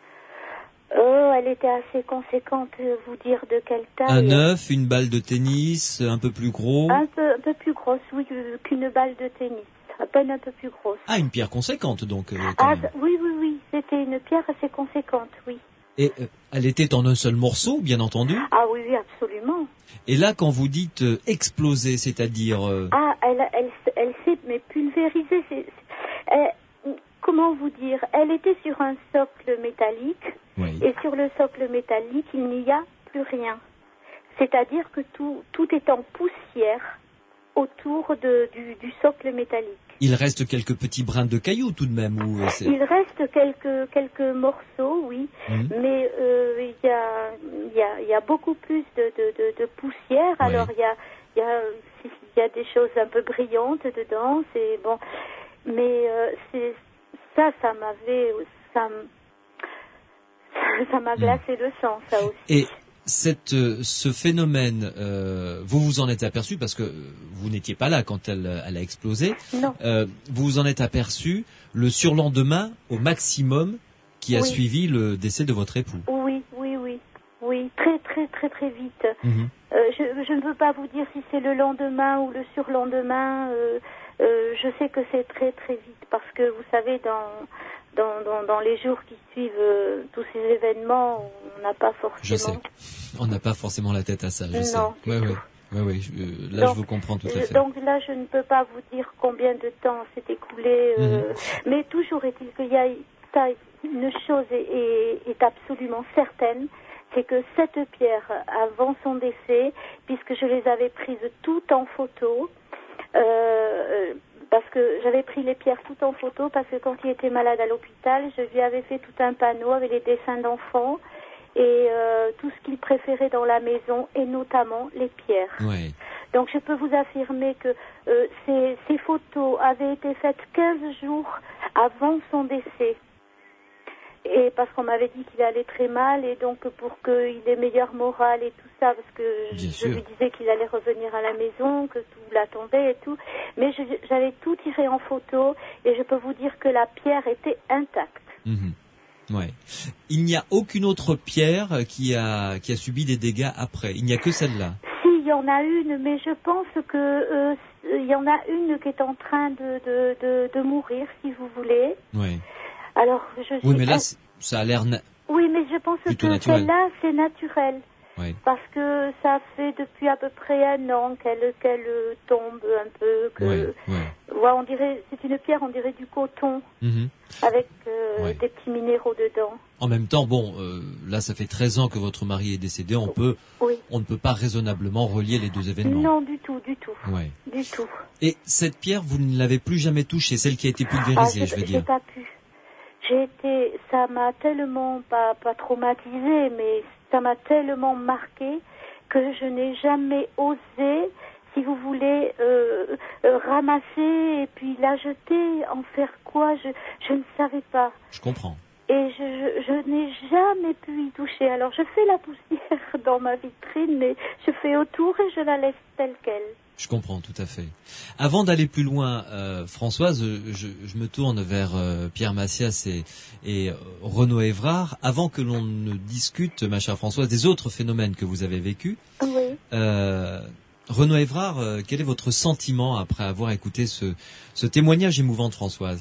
Oh, elle était assez conséquente, euh, vous dire de quelle taille. Un œuf, une balle de tennis, un peu plus gros. Un peu, un peu plus grosse, oui, euh, qu'une balle de tennis. À peine un peu plus grosse. Ah, une pierre conséquente donc. Euh, quand Ah, même. oui, oui, oui, c'était une pierre assez conséquente, oui. Et euh, elle était en un seul morceau, bien entendu. Ah oui, oui, absolument. Et là, quand vous dites euh, exploser, c'est-à-dire euh, Ah, elle, elle, elle s'est mais pulvérisée. C'est, c'est- euh, comment vous dire? Elle était sur un socle métallique. oui. Et sur le socle métallique, il n'y a plus rien. C'est-à-dire que tout, tout est en poussière autour de, du, du socle métallique. Il reste quelques petits brins de cailloux tout de même. Ou euh, c'est... Il reste quelques, quelques morceaux, oui, Mhm. mais euh, il y, a, il y, a, il y a beaucoup plus de, de, de, de poussière. Oui. Alors il y a, il y, a, il y a des choses un peu brillantes dedans. C'est bon, mais euh, c'est, ça, ça m'avait... Ça, m- ça m'a glacé le sang, ça aussi. Et cette, ce phénomène, euh, vous vous en êtes aperçu parce que vous n'étiez pas là quand elle, elle a explosé. Non. Euh, vous vous en êtes aperçu le surlendemain au maximum qui a Oui. suivi le décès de votre époux. Oui, oui, oui. Oui, très, très, très, très vite. Mmh. Euh, je, je ne veux pas vous dire si c'est le lendemain ou le surlendemain. Euh, euh, je sais que c'est très, très vite parce que vous savez, dans, dans, dans, dans les jours qui suivent euh, tous ces événements, on n'a pas forcément... Je sais. On n'a pas forcément la tête à ça, je non, sais. du Ouais, tout. ouais. Ouais, ouais, je- euh, là, Donc, je vous comprends tout à fait. Donc là, je ne peux pas vous dire combien de temps s'est écoulé, euh, Mhm. mais toujours est-il qu'il y a ça, une chose est, est, est absolument certaine, c'est que cette pierre, avant son décès, puisque je les avais prises toutes en photo, euh, parce que j'avais pris les pierres toutes en photo, parce que quand il était malade à l'hôpital, je lui avais fait tout un panneau avec les dessins d'enfants et euh, tout ce qu'il préférait dans la maison, et notamment les pierres. Ouais. Donc je peux vous affirmer que euh, ces, ces photos avaient été faites quinze jours avant son décès. Et parce qu'on m'avait dit qu'il allait très mal, et donc pour qu'il ait meilleur moral et tout ça, parce que Bien je sûr. lui disais qu'il allait revenir à la maison, que tout l'attendait et tout. Mais je- j'avais tout tiré en photo, et je peux vous dire que la pierre était intacte. Mhm. Ouais. Il n'y a aucune autre pierre qui a qui a subi des dégâts après. Il n'y a que celle-là. Si, il y en a une, mais je pense que euh, il y en a une qui est en train de, de, de, de mourir, si vous voulez. Ouais. Alors, je suis... Oui, mais là, c'est- ça a l'air. na- Oui, mais je pense plutôt que naturel. celle-là, c'est naturel. Ouais. Parce que ça fait depuis à peu près un an qu'elle qu'elle euh, tombe un peu. Que... Ouais. Ouais. Ouais, on dirait, c'est une pierre, on dirait du coton, Mhm. avec euh, Ouais. des petits minéraux dedans. En même temps, bon, euh, là, ça fait treize ans que votre mari est décédé. On peut, Oui. on ne peut pas raisonnablement relier les deux événements. Non, du tout, du tout. Ouais. Du tout. Et cette pierre, vous ne l'avez plus jamais touchée, celle qui a été Ah, pulvérisée, j'ai je veux j'ai dire. pas pu. J'ai été, ça m'a tellement pas pas traumatisée, mais ça m'a tellement marqué que je n'ai jamais osé, si vous voulez, euh, euh, ramasser et puis la jeter, en faire quoi, je je ne savais pas. Je comprends. Et je, je, je n'ai jamais pu y toucher. Alors je fais la poussière dans ma vitrine, mais je fais autour et je la laisse telle qu'elle. Je comprends tout à fait. Avant d'aller plus loin, euh, Françoise, je, je me tourne vers euh, Pierre Macias et, et euh, Renaud Évrard. Avant que l'on ne discute, ma chère Françoise, des autres phénomènes que vous avez vécus, Oui. euh, Renaud Évrard, euh, quel est votre sentiment après avoir écouté ce, ce témoignage émouvant de Françoise?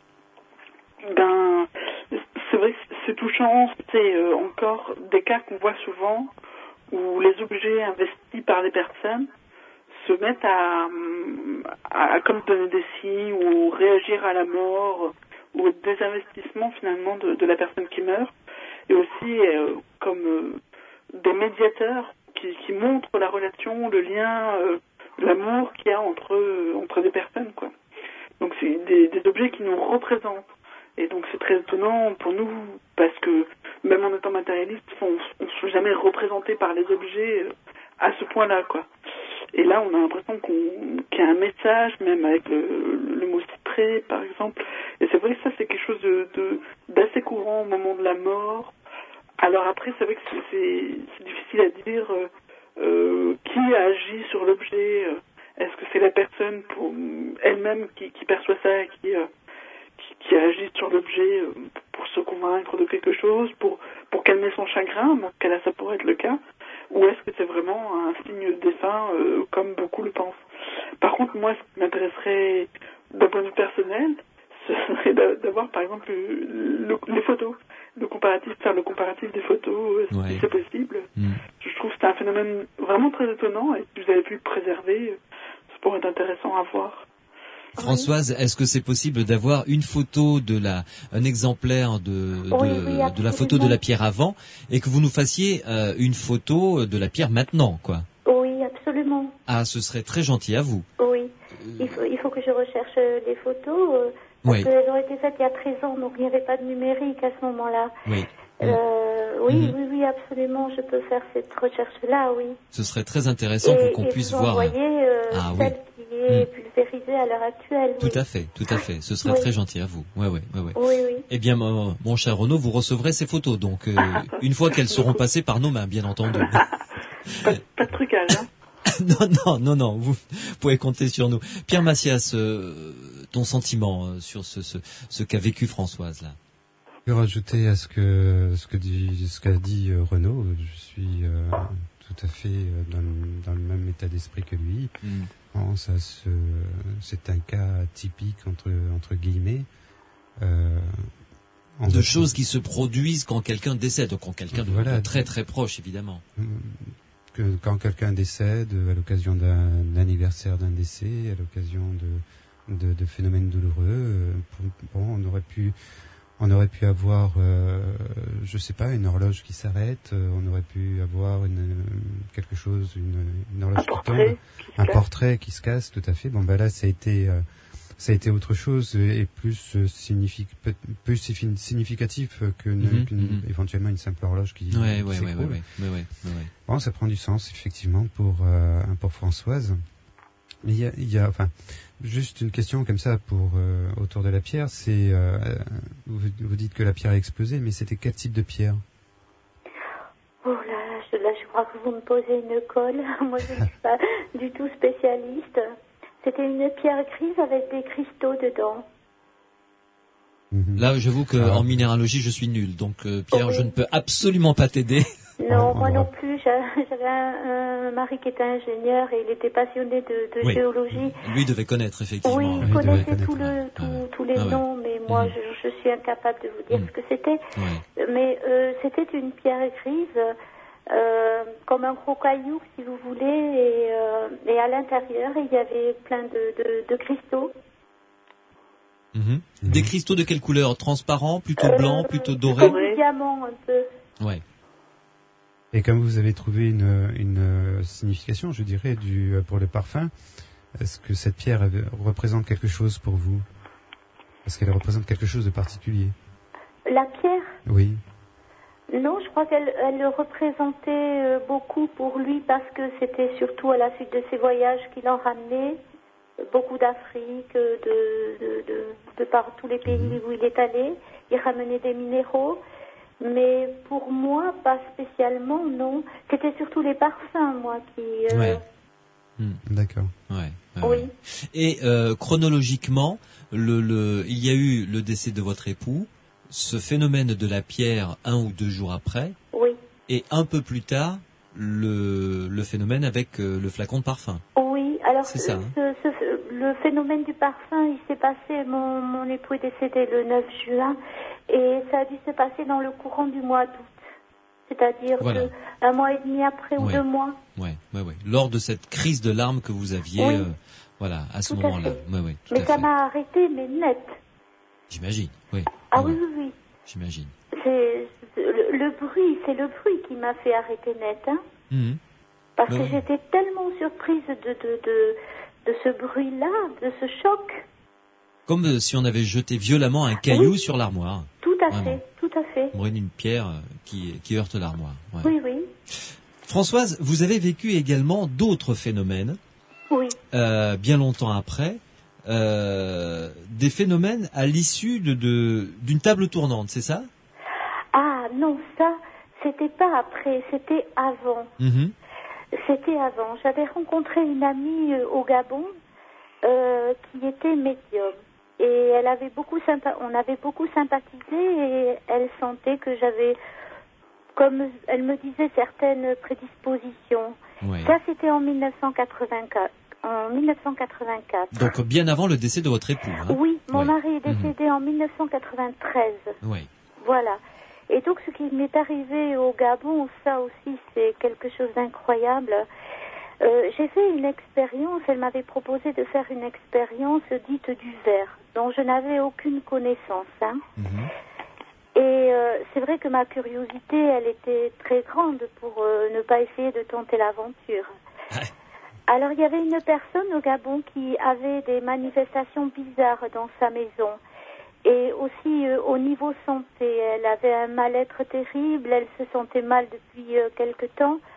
Ben, c'est vrai que c'est touchant. C'est euh, encore des cas qu'on voit souvent où les objets investis par les personnes se mettent à, à, à comme donner des signes ou réagir à la mort ou au désinvestissement finalement de, de la personne qui meurt, et aussi euh, comme euh, des médiateurs qui, qui montrent la relation, le lien, euh, l'amour qu'il y a entre, euh, entre des personnes, quoi. Donc c'est des, des objets qui nous représentent. Et donc c'est très étonnant pour nous, parce que même en étant matérialiste, on ne se fait jamais représenté par les objets euh, à ce point-là, quoi. Et là, on a l'impression qu'on, qu'il y a un message, même avec le, le mot cyprès, par exemple. Et c'est vrai que ça, c'est quelque chose de, de, d'assez courant au moment de la mort. Alors après, c'est vrai que c'est, c'est, c'est difficile à dire euh, euh, qui agit sur l'objet. Euh, est-ce que c'est la personne pour, elle-même qui, qui perçoit ça, et qui, euh, qui, qui agit sur l'objet euh, pour se convaincre de quelque chose, pour, pour calmer son chagrin, dans ce cas-là, ça pourrait être le cas. Ou est-ce que c'est vraiment un signe défunt, euh, comme beaucoup le pensent? Par contre, moi, ce qui m'intéresserait d'un point de vue personnel, ce serait d'avoir, par exemple, le, le, les photos, le comparatif, faire le comparatif des photos, si Ouais. c'est possible. Mm. Je trouve que c'est un phénomène vraiment très étonnant, et si vous avez pu le préserver, ça pourrait être intéressant à voir. Françoise, est-ce que c'est possible d'avoir une photo de la, un exemplaire de, de, Oui, oui, de la photo de la pierre avant, et que vous nous fassiez euh, une photo de la pierre maintenant, quoi? Oui, absolument. Ah, ce serait très gentil à vous. Oui. Il faut, il faut que je recherche euh, les photos, euh, parce Oui. qu'elles ont été faites il y a treize ans, donc il n'y avait pas de numérique à ce moment-là. Oui. Euh, oui, Mhm. oui, oui, absolument, je peux faire cette recherche-là, oui. Ce serait très intéressant et, pour qu'on et puisse vous voir. envoyer euh, Ah, oui. celle qui est mmh. pulvérisé à l'heure actuelle. Tout oui. à fait, tout à fait. Ce serait oui. très gentil à vous. Ouais, ouais, ouais, ouais. Oui, oui. Eh bien, mon, mon cher Renaud, vous recevrez ces photos, donc euh, une fois qu'elles seront passées par nos mains, bien entendu. pas, pas de trucage, hein. Non, non, non, non. Vous pouvez compter sur nous. Pierre Macias, euh, ton sentiment euh, sur ce, ce, ce qu'a vécu Françoise là. Je peux rajouter à ce que ce que dit ce qu'a dit euh, Renaud. Je suis euh, tout à fait euh, dans, le, dans le même état d'esprit que lui. Mm. Bon, ça se, c'est un cas typique entre entre guillemets. Euh, de choses qui se produisent quand quelqu'un décède, quand quelqu'un voilà, de très très proche évidemment. Que quand quelqu'un décède à l'occasion d'un anniversaire d'un décès, à l'occasion de, de, de phénomènes douloureux, bon, on aurait pu On aurait pu avoir, euh, je sais pas, une horloge qui s'arrête. Euh, on aurait pu avoir une quelque chose, une, une horloge un qui tombe, qui un portrait qui se casse, tout à fait. Bon, ben là, ça a été, euh, ça a été autre chose et plus euh, signific, plus significatif que mm-hmm, qu'une, mm-hmm. éventuellement une simple horloge qui, ouais, qui ouais, s'écroule. Ouais, ouais, ouais, ouais, ouais. Bon, ça prend du sens effectivement pour euh, pour Françoise. Mais il y a, il y a, enfin, juste une question comme ça pour euh, autour de la pierre. C'est, euh, vous, vous dites que la pierre a explosé, mais c'était quel type de pierre? Oh là, je, là, je crois que vous me posez une colle. Moi, je ne suis pas du tout spécialiste. C'était une pierre grise avec des cristaux dedans. Mm-hmm. Là, j'avoue que ah. en minéralogie, je suis nul. Donc, euh, Pierre, oui. je ne peux absolument pas t'aider. Non, moi non plus. J'avais un, un mari qui était ingénieur et il était passionné de, de oui. géologie. Lui devait connaître, effectivement. Oui, il oui, connaissait tout le, tout, ah, tous les ah, noms, ouais. mais moi, mmh. je, je suis incapable de vous dire mmh. ce que c'était. Ouais. Mais euh, c'était une pierre grise, euh, comme un gros caillou, si vous voulez, et, euh, et à l'intérieur, il y avait plein de, de, de cristaux. Mmh. Des cristaux de quelle couleur? Transparent, plutôt euh, blanc, plutôt doré? Comme du diamant, un peu. Ouais. Et comme vous avez trouvé une, une signification, je dirais, du, pour le parfum, est-ce que cette pierre représente quelque chose pour vous? Est-ce qu'elle représente quelque chose de particulier? La pierre? Oui. Non, je crois qu'elle elle le représentait beaucoup pour lui parce que c'était surtout à la suite de ses voyages qu'il en ramenait. Beaucoup d'Afrique, de, de, de, de par tous les pays mmh. où il est allé. Il ramenait des minéraux. Mais pour moi, pas spécialement, non. C'était surtout les parfums, moi, qui... Euh... Ouais. Mmh. D'accord. Ouais, ouais, oui. Ouais. Et euh, chronologiquement, le, le, il y a eu le décès de votre époux, ce phénomène de la pierre un ou deux jours après. Oui. Et un peu plus tard, le, le phénomène avec euh, le flacon de parfum. Oui, alors c'est ça, ce, hein ce, le phénomène du parfum, il s'est passé, mon, mon époux est décédé le neuf juin, et ça a dû se passer dans le courant du mois d'août. C'est-à-dire voilà. que un mois et demi après ou ouais. deux mois. Oui, ouais, ouais. Lors de cette crise de larmes que vous aviez, oui. euh, voilà, à ce tout moment-là. À ouais, ouais, mais ça fait. m'a arrêté, mais net. J'imagine, oui. Ah ouais. oui, oui, oui. J'imagine. C'est, c'est le, le bruit, c'est le bruit qui m'a fait arrêter net, hein. Mmh. Parce bah, que oui. j'étais tellement surprise de, de, de, de ce bruit-là, de ce choc. Comme si on avait jeté violemment un caillou oui. sur l'armoire. Tout à Vraiment. fait, tout à fait. Une, une pierre qui, qui heurte l'armoire. Ouais. Oui, oui. Françoise, vous avez vécu également d'autres phénomènes. Oui. Euh, bien longtemps après. Euh, des phénomènes à l'issue de, de, d'une table tournante, c'est ça? Ah non, ça, c'était pas après, c'était avant. Mm-hmm. C'était avant. J'avais rencontré une amie euh, au Gabon euh, qui était médium. Et elle avait beaucoup sympa- on avait beaucoup sympathisé et elle sentait que j'avais, comme elle me disait, certaines prédispositions. Ouais. Ça, c'était en mille neuf cent quatre-vingt-quatre. En mille neuf cent quatre-vingt-quatre. Donc bien avant le décès de votre époux. Hein. Oui, mon ouais. mari est décédé mmh. en mille neuf cent quatre-vingt-treize. Oui. Voilà. Et donc ce qui m'est arrivé au Gabon, ça aussi c'est quelque chose d'incroyable. Euh, j'ai fait une expérience, elle m'avait proposé de faire une expérience dite du verre, dont je n'avais aucune connaissance. Hein. Mmh. Et euh, c'est vrai que ma curiosité, elle était très grande pour euh, ne pas essayer de tenter l'aventure. Ouais. Alors il y avait une personne au Gabon qui avait des manifestations bizarres dans sa maison. Et aussi euh, au niveau santé, elle avait un mal-être terrible, elle se sentait mal depuis euh, quelque temps.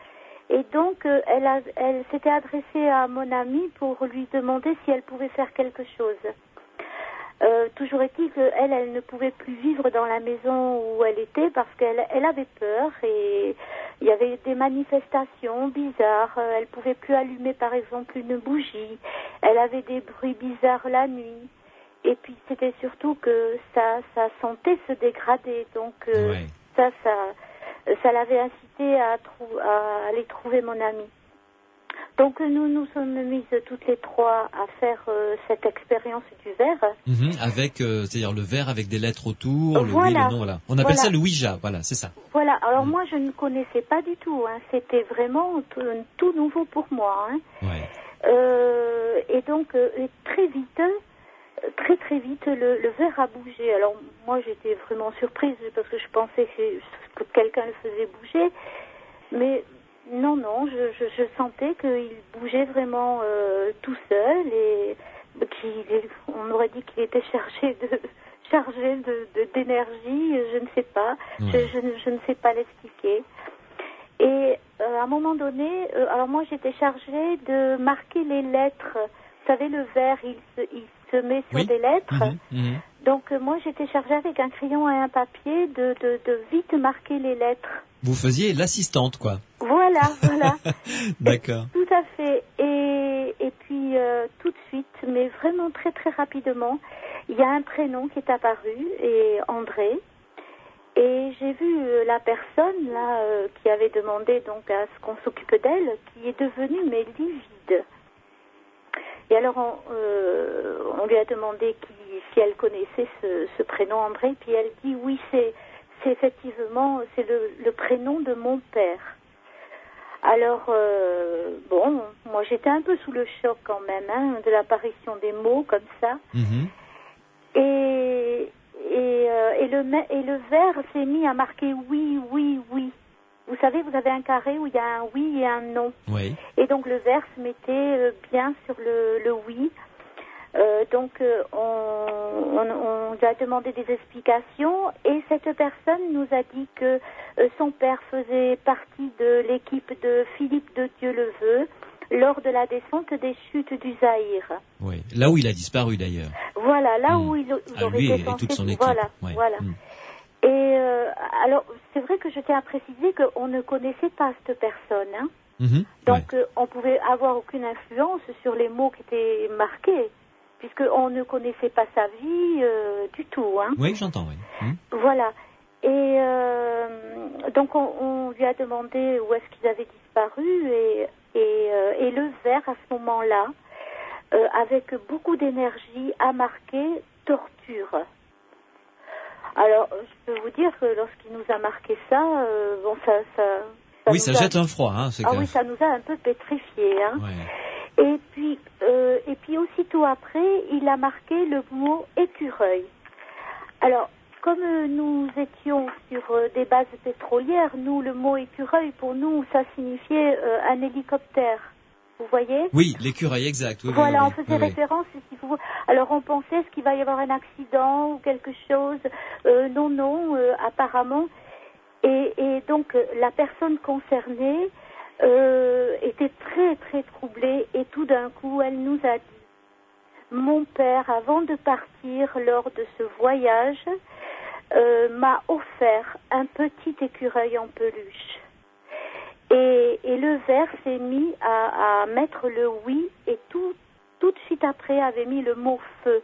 Et donc, euh, elle, a, elle s'était adressée à mon amie pour lui demander si elle pouvait faire quelque chose. Euh, toujours est-il qu'elle, elle ne pouvait plus vivre dans la maison où elle était parce qu'elle elle avait peur et il y avait des manifestations bizarres. Elle pouvait plus allumer, par exemple, une bougie. Elle avait des bruits bizarres la nuit. Et puis, c'était surtout que sa, sa santé se dégradait. Donc, euh, ouais. ça, ça, ça l'avait incité à, trou- à aller trouver mon amie. Donc nous nous sommes mises toutes les trois à faire euh, cette expérience du verre. Mmh, avec, euh, c'est-à-dire le verre avec des lettres autour, le voilà. oui, le non, voilà. On appelle voilà. ça le Ouija, voilà, c'est ça. Voilà, alors mmh. moi je ne connaissais pas du tout, hein. C'était vraiment tout, tout nouveau pour moi. Hein. Ouais. Euh, et donc euh, très vite, très très vite, le, le verre a bougé. Alors moi j'étais vraiment surprise parce que je pensais que, que quelqu'un le faisait bouger, mais... Non, non, je, je, je sentais qu'il bougeait vraiment euh, tout seul et qu'il, on aurait dit qu'il était chargé de chargé de, de d'énergie, je ne sais pas, ouais. je, je, je ne sais pas l'expliquer. Et euh, à un moment donné, euh, alors moi j'étais chargée de marquer les lettres. Vous savez, le verre, il se, il se met sur oui. des lettres. Mmh, mmh. Donc euh, moi j'étais chargée avec un crayon et un papier de, de, de vite marquer les lettres. Vous faisiez l'assistante, quoi. Voilà, voilà. D'accord. Et, tout à fait. Et, et puis, euh, tout de suite, mais vraiment très, très rapidement, il y a un prénom qui est apparu, et André. Et j'ai vu euh, la personne, là, euh, qui avait demandé donc à ce qu'on s'occupe d'elle, qui est devenue, mais livide. Et alors, on, euh, on lui a demandé qui, si elle connaissait ce, ce prénom André, puis elle dit oui, c'est... C'est effectivement, c'est le, le prénom de mon père. Alors, euh, bon, moi j'étais un peu sous le choc quand même, hein, de l'apparition des mots comme ça. Mmh. Et, et, euh, et, le, et le verre s'est mis à marquer oui, oui, oui. Vous savez, vous avez un carré où il y a un oui et un non. Oui. Et donc le verre se mettait euh, bien sur le, le oui. Euh, donc euh, on, on, on lui a demandé des explications et cette personne nous a dit que euh, son père faisait partie de l'équipe de Philippe de Dieuleveux lors de la descente des chutes du Zaïre. Oui, là où il a disparu d'ailleurs. Voilà, là mmh. où il, il ah, aurait lui été et censé... toute son équipe. Voilà, ouais. voilà. Mmh. Et euh, alors, c'est vrai que je tiens à préciser qu'on ne connaissait pas cette personne. Hein. Mmh. Donc, ouais. euh, on pouvait avoir aucune influence sur les mots qui étaient marqués. Puisqu'on ne connaissait pas sa vie euh, du tout. Hein. Oui, j'entends, oui. Mmh. Voilà. Et euh, donc, on, on lui a demandé où est-ce qu'ils avaient disparu. Et, et, euh, et le verre, à ce moment-là, euh, avec beaucoup d'énergie, a marqué torture. Alors, je peux vous dire que lorsqu'il nous a marqué ça, euh, bon, ça... ça, ça oui, ça a... jette un froid. Hein, ah oui, ça nous a un peu pétrifiés. Hein. Ouais. Et puis, euh, et puis aussitôt après, il a marqué le mot écureuil. Alors, comme euh, nous étions sur euh, des bases pétrolières, nous, le mot écureuil, pour nous, ça signifiait euh, un hélicoptère. Vous voyez ? Oui, l'écureuil, exact. Oui, voilà, oui, on faisait oui, référence. Si vous... Alors, on pensait, est-ce qu'il va y avoir un accident ou quelque chose ? euh, Non, non, euh, apparemment. Et, et donc, euh, la personne concernée... Euh, était très très troublée et tout d'un coup elle nous a dit mon père avant de partir lors de ce voyage euh, m'a offert un petit écureuil en peluche et, et le verre s'est mis à, à mettre le oui et tout, tout de suite après avait mis le mot feu.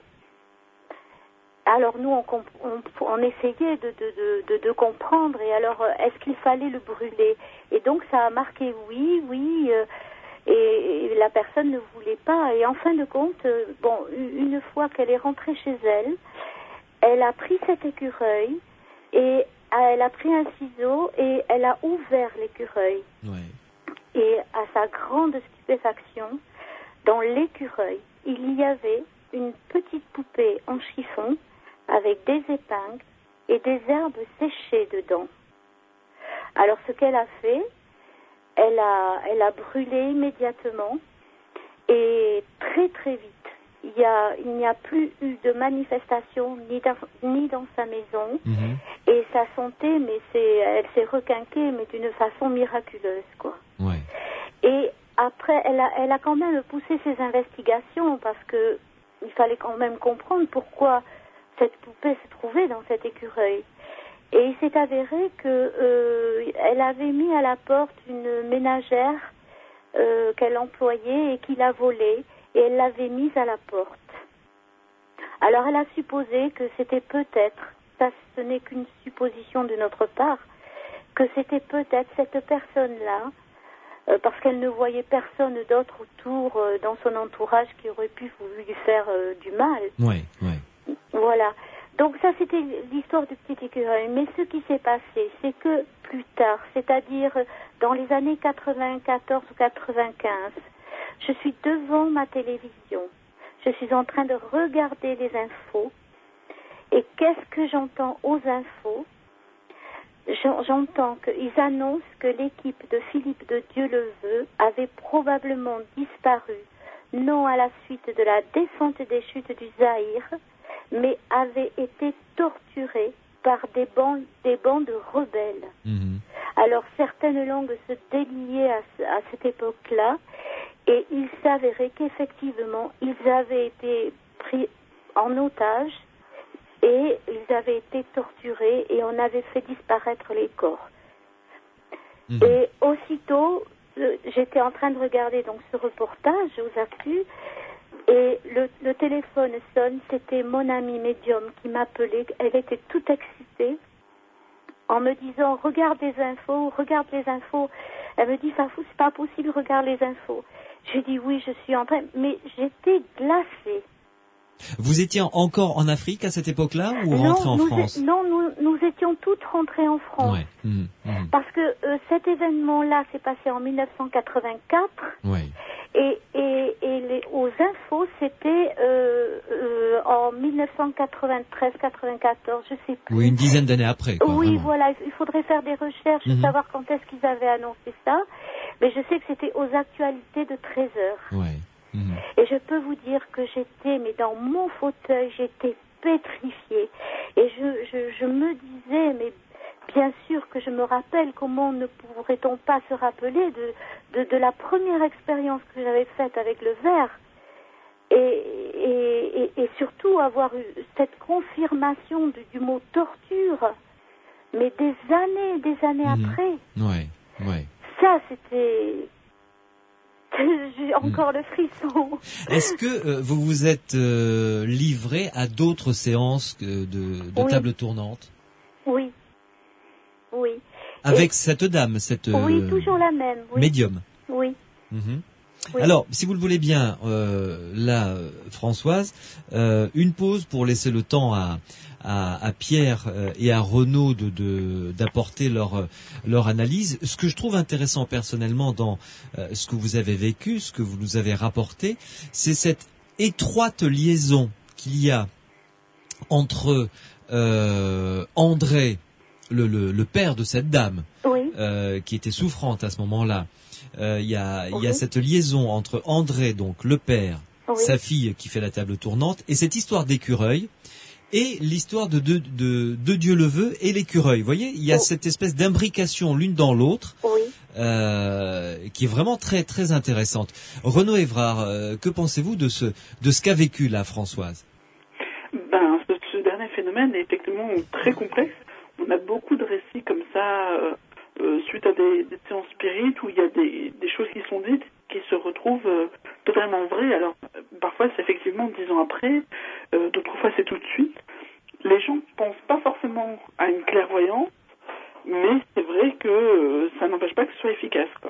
Alors nous, on, on, on essayait de, de, de, de comprendre, et alors, est-ce qu'il fallait le brûler ? Et donc, ça a marqué oui, oui, euh, et, et la personne ne voulait pas. Et en fin de compte, euh, bon, une fois qu'elle est rentrée chez elle, elle a pris cet écureuil, et elle a pris un ciseau, et elle a ouvert l'écureuil. Ouais. Et à sa grande stupéfaction, dans l'écureuil, il y avait une petite poupée en chiffon, avec des épingles et des herbes séchées dedans. Alors ce qu'elle a fait, elle a, elle a brûlé immédiatement et très très vite. Il y a, il n'y a plus eu de manifestation ni dans, ni dans sa maison mmh. et sa santé, mais c'est, elle s'est requinquée mais d'une façon miraculeuse, quoi. Ouais. après, elle a, elle a quand même poussé ses investigations parce que il fallait quand même comprendre pourquoi cette poupée se trouvait dans cet écureuil. Et il s'est avéré que euh, elle avait mis à la porte une ménagère euh, qu'elle employait et qui l'a volée, et elle l'avait mise à la porte. Alors elle a supposé que c'était peut-être, ça ce n'est qu'une supposition de notre part, que c'était peut-être cette personne-là, euh, parce qu'elle ne voyait personne d'autre autour euh, dans son entourage qui aurait pu lui faire euh, du mal. Oui, oui. Voilà. Donc ça, c'était l'histoire du petit écureuil. Mais ce qui s'est passé, c'est que plus tard, c'est-à-dire dans les années quatre-vingt-quatorze ou quatre-vingt-quinze, je suis devant ma télévision. Je suis en train de regarder les infos. Et qu'est-ce que j'entends aux infos? J'entends qu'ils annoncent que l'équipe de Philippe de Dieuleveux avait probablement disparu, non à la suite de la descente des chutes du Zaïre, mais avait été torturée par des bandes, des bandes rebelles. Mmh. Alors certaines langues se déliaient à, à cette époque-là, et il s'avérait qu'effectivement, ils avaient été pris en otage, et ils avaient été torturés, et on avait fait disparaître les corps. Mmh. Et aussitôt, euh, j'étais en train de regarder donc ce reportage aux actus, et le, le téléphone sonne, c'était mon amie médium qui m'appelait, elle était toute excitée, en me disant, regarde les infos, regarde les infos. Elle me dit, Fafou, c'est pas possible, regarde les infos. J'ai dit, oui, je suis en train, mais j'étais glacée. Vous étiez encore en Afrique à cette époque-là ou rentré en nous France? é- Non, nous, nous étions toutes rentrées en France. Ouais. Mmh, mmh. Parce que euh, cet événement-là s'est passé en mille neuf cent quatre-vingt-quatre. Ouais. Et, et, et les, aux infos, c'était euh, euh, en mille neuf cent quatre-vingt-treize quatre-vingt-quatorze, je sais plus. Oui, une dizaine d'années après. Quoi, oui, vraiment. voilà, il faudrait faire des recherches, Mmh. savoir quand est-ce qu'ils avaient annoncé ça. Mais je sais que c'était aux actualités de treize heures. Ouais. Mmh. Et je peux vous dire que j'étais, mais dans mon fauteuil, j'étais pétrifiée. Et je, je, je me disais, mais bien sûr que je me rappelle, comment ne pourrait-on pas se rappeler de, de, de la première expérience que j'avais faite avec le verre, et, et, et, et surtout avoir eu cette confirmation du, du mot torture, mais des années, des années mmh. après. Ouais, ouais. Ça, c'était... J'ai encore mmh. le frisson. Est-ce que euh, vous vous êtes euh, livré à d'autres séances de, de oui. table tournante? Oui. Oui. Avec Et... cette dame, cette oui, euh, toujours la même. Oui. médium. Oui. Mmh. Oui. Alors, si vous le voulez bien, euh, là, euh, Françoise, euh, une pause pour laisser le temps à, à, à Pierre euh, et à Renaud de, de, d'apporter leur, leur analyse. Ce que je trouve intéressant personnellement dans euh, ce que vous avez vécu, ce que vous nous avez rapporté, c'est cette étroite liaison qu'il y a entre euh, André, le, le, le père de cette dame, oui. euh, qui était souffrante à ce moment-là. Il euh, y, a, oui. y a cette liaison entre André, donc le père, oui. sa fille qui fait la table tournante, et cette histoire d'écureuil, et l'histoire de, de, de, de Dieuleveux et l'écureuil. Vous voyez, il y a oui. cette espèce d'imbrication l'une dans l'autre, oui. euh, qui est vraiment très très intéressante. Renaud Évrard, euh, que pensez-vous de ce, de ce qu'a vécu là, Françoise? Ben, ce, ce dernier phénomène est effectivement très complexe. On a beaucoup de récits comme ça... Euh... Euh, suite à des, des séances spirites où il y a des, des choses qui sont dites qui se retrouvent euh, totalement vraies. Alors euh, parfois c'est effectivement dix ans après, euh, d'autres fois c'est tout de suite. Les gens pensent pas forcément à une clairvoyance, mais c'est vrai que euh, ça n'empêche pas que ce soit efficace, quoi.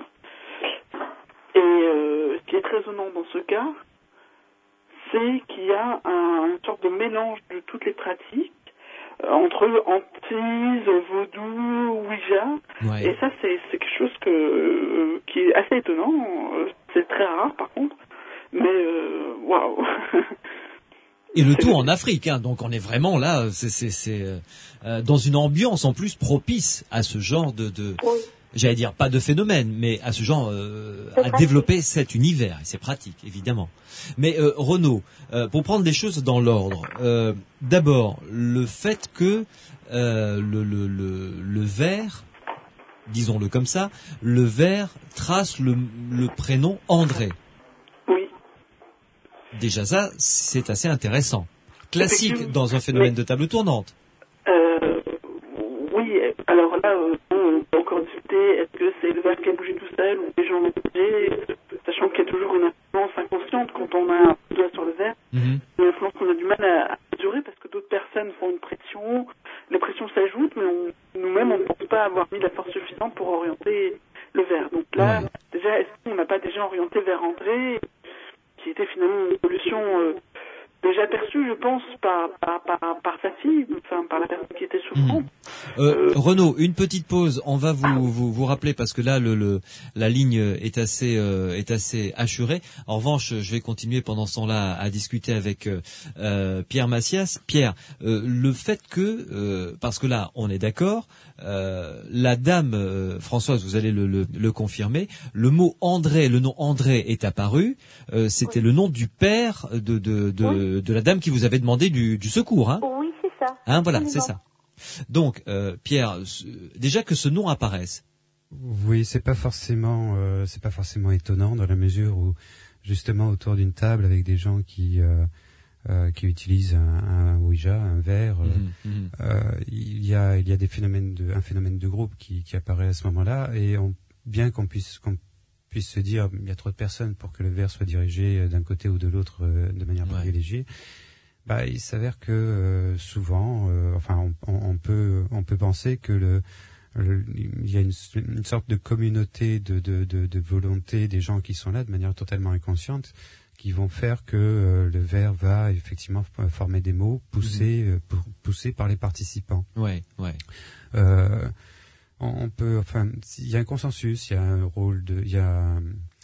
Et euh, ce qui est très étonnant dans ce cas, c'est qu'il y a un, une sorte de mélange de toutes les pratiques, entre hantise, vaudou, ouija, ouais. Et ça c'est, c'est quelque chose que, euh, qui est assez étonnant, c'est très rare par contre, mais waouh wow. Et le tout en Afrique, hein, donc on est vraiment là, c'est, c'est, c'est euh, dans une ambiance en plus propice à ce genre de, de oui. j'allais dire pas de phénomène, mais à ce genre euh, à pratique. Développer cet univers, et c'est pratique évidemment. Mais euh, Renaud, euh, pour prendre les choses dans l'ordre, euh, d'abord le fait que euh, le, le, le, le verre disons-le comme ça, le verre trace le, le prénom André. Oui. Déjà ça, c'est assez intéressant. Classique dans un phénomène mais, de table tournante. Euh, oui, alors là, euh, on peut encore discuter, est-ce que c'est le verre qui a bougé tout seul ou les gens l'ont bougé, sachant qu'il y a toujours une influence inconsciente quand on a un doigt sur le verre, mm-hmm. une influence qu'on a du mal à, à mesurer parce que d'autres personnes font une pression, les pressions s'ajoutent, mais on, nous-mêmes, on ne pense pas avoir mis la force suffisante pour orienter le verre. Donc là, ouais. déjà, est-ce qu'on n'a pas déjà orienté vers André, qui était finalement une solution euh, déjà perçue, je pense, par, par, par, par sa fille, enfin par la personne qui était souffrante. Mmh. Euh, euh, Renaud, une petite pause. On va vous, vous, vous rappeler parce que là, le, le, la ligne est assez, euh, est assez assurée. En revanche, je vais continuer pendant ce temps-là à, à discuter avec euh, Pierre Massias. Pierre, euh, le fait que, euh, parce que là, on est d'accord, euh, la dame euh, Françoise, vous allez le, le, le confirmer, le mot André, le nom André est apparu. Euh, c'était oui. le nom du père de, de, de, oui. de la dame qui vous avait demandé du, du secours, hein? Oui, c'est ça. Hein, voilà, c'est ça. Donc, euh, Pierre, déjà que ce nom apparaisse. Oui, c'est pas forcément, euh, c'est pas forcément étonnant dans la mesure où, justement, autour d'une table avec des gens qui euh, euh, qui utilisent un, un Ouija, un verre, mmh, mmh. Euh, il y a il y a des phénomènes de un phénomène de groupe qui qui apparaît à ce moment-là, et on, bien qu'on puisse qu'on puisse se dire il y a trop de personnes pour que le verre soit dirigé d'un côté ou de l'autre euh, de manière ouais. privilégiée. Bah, il s'avère que euh, souvent, euh, enfin, on, on, on peut, on peut penser que le, le il y a une, une sorte de communauté de, de, de, de volonté des gens qui sont là de manière totalement inconsciente, qui vont faire que euh, le verre va effectivement former des mots poussés, mmh. euh, poussés par les participants. Ouais, ouais. Euh, on, on peut, enfin, il y a un consensus, il y a un rôle de, il y a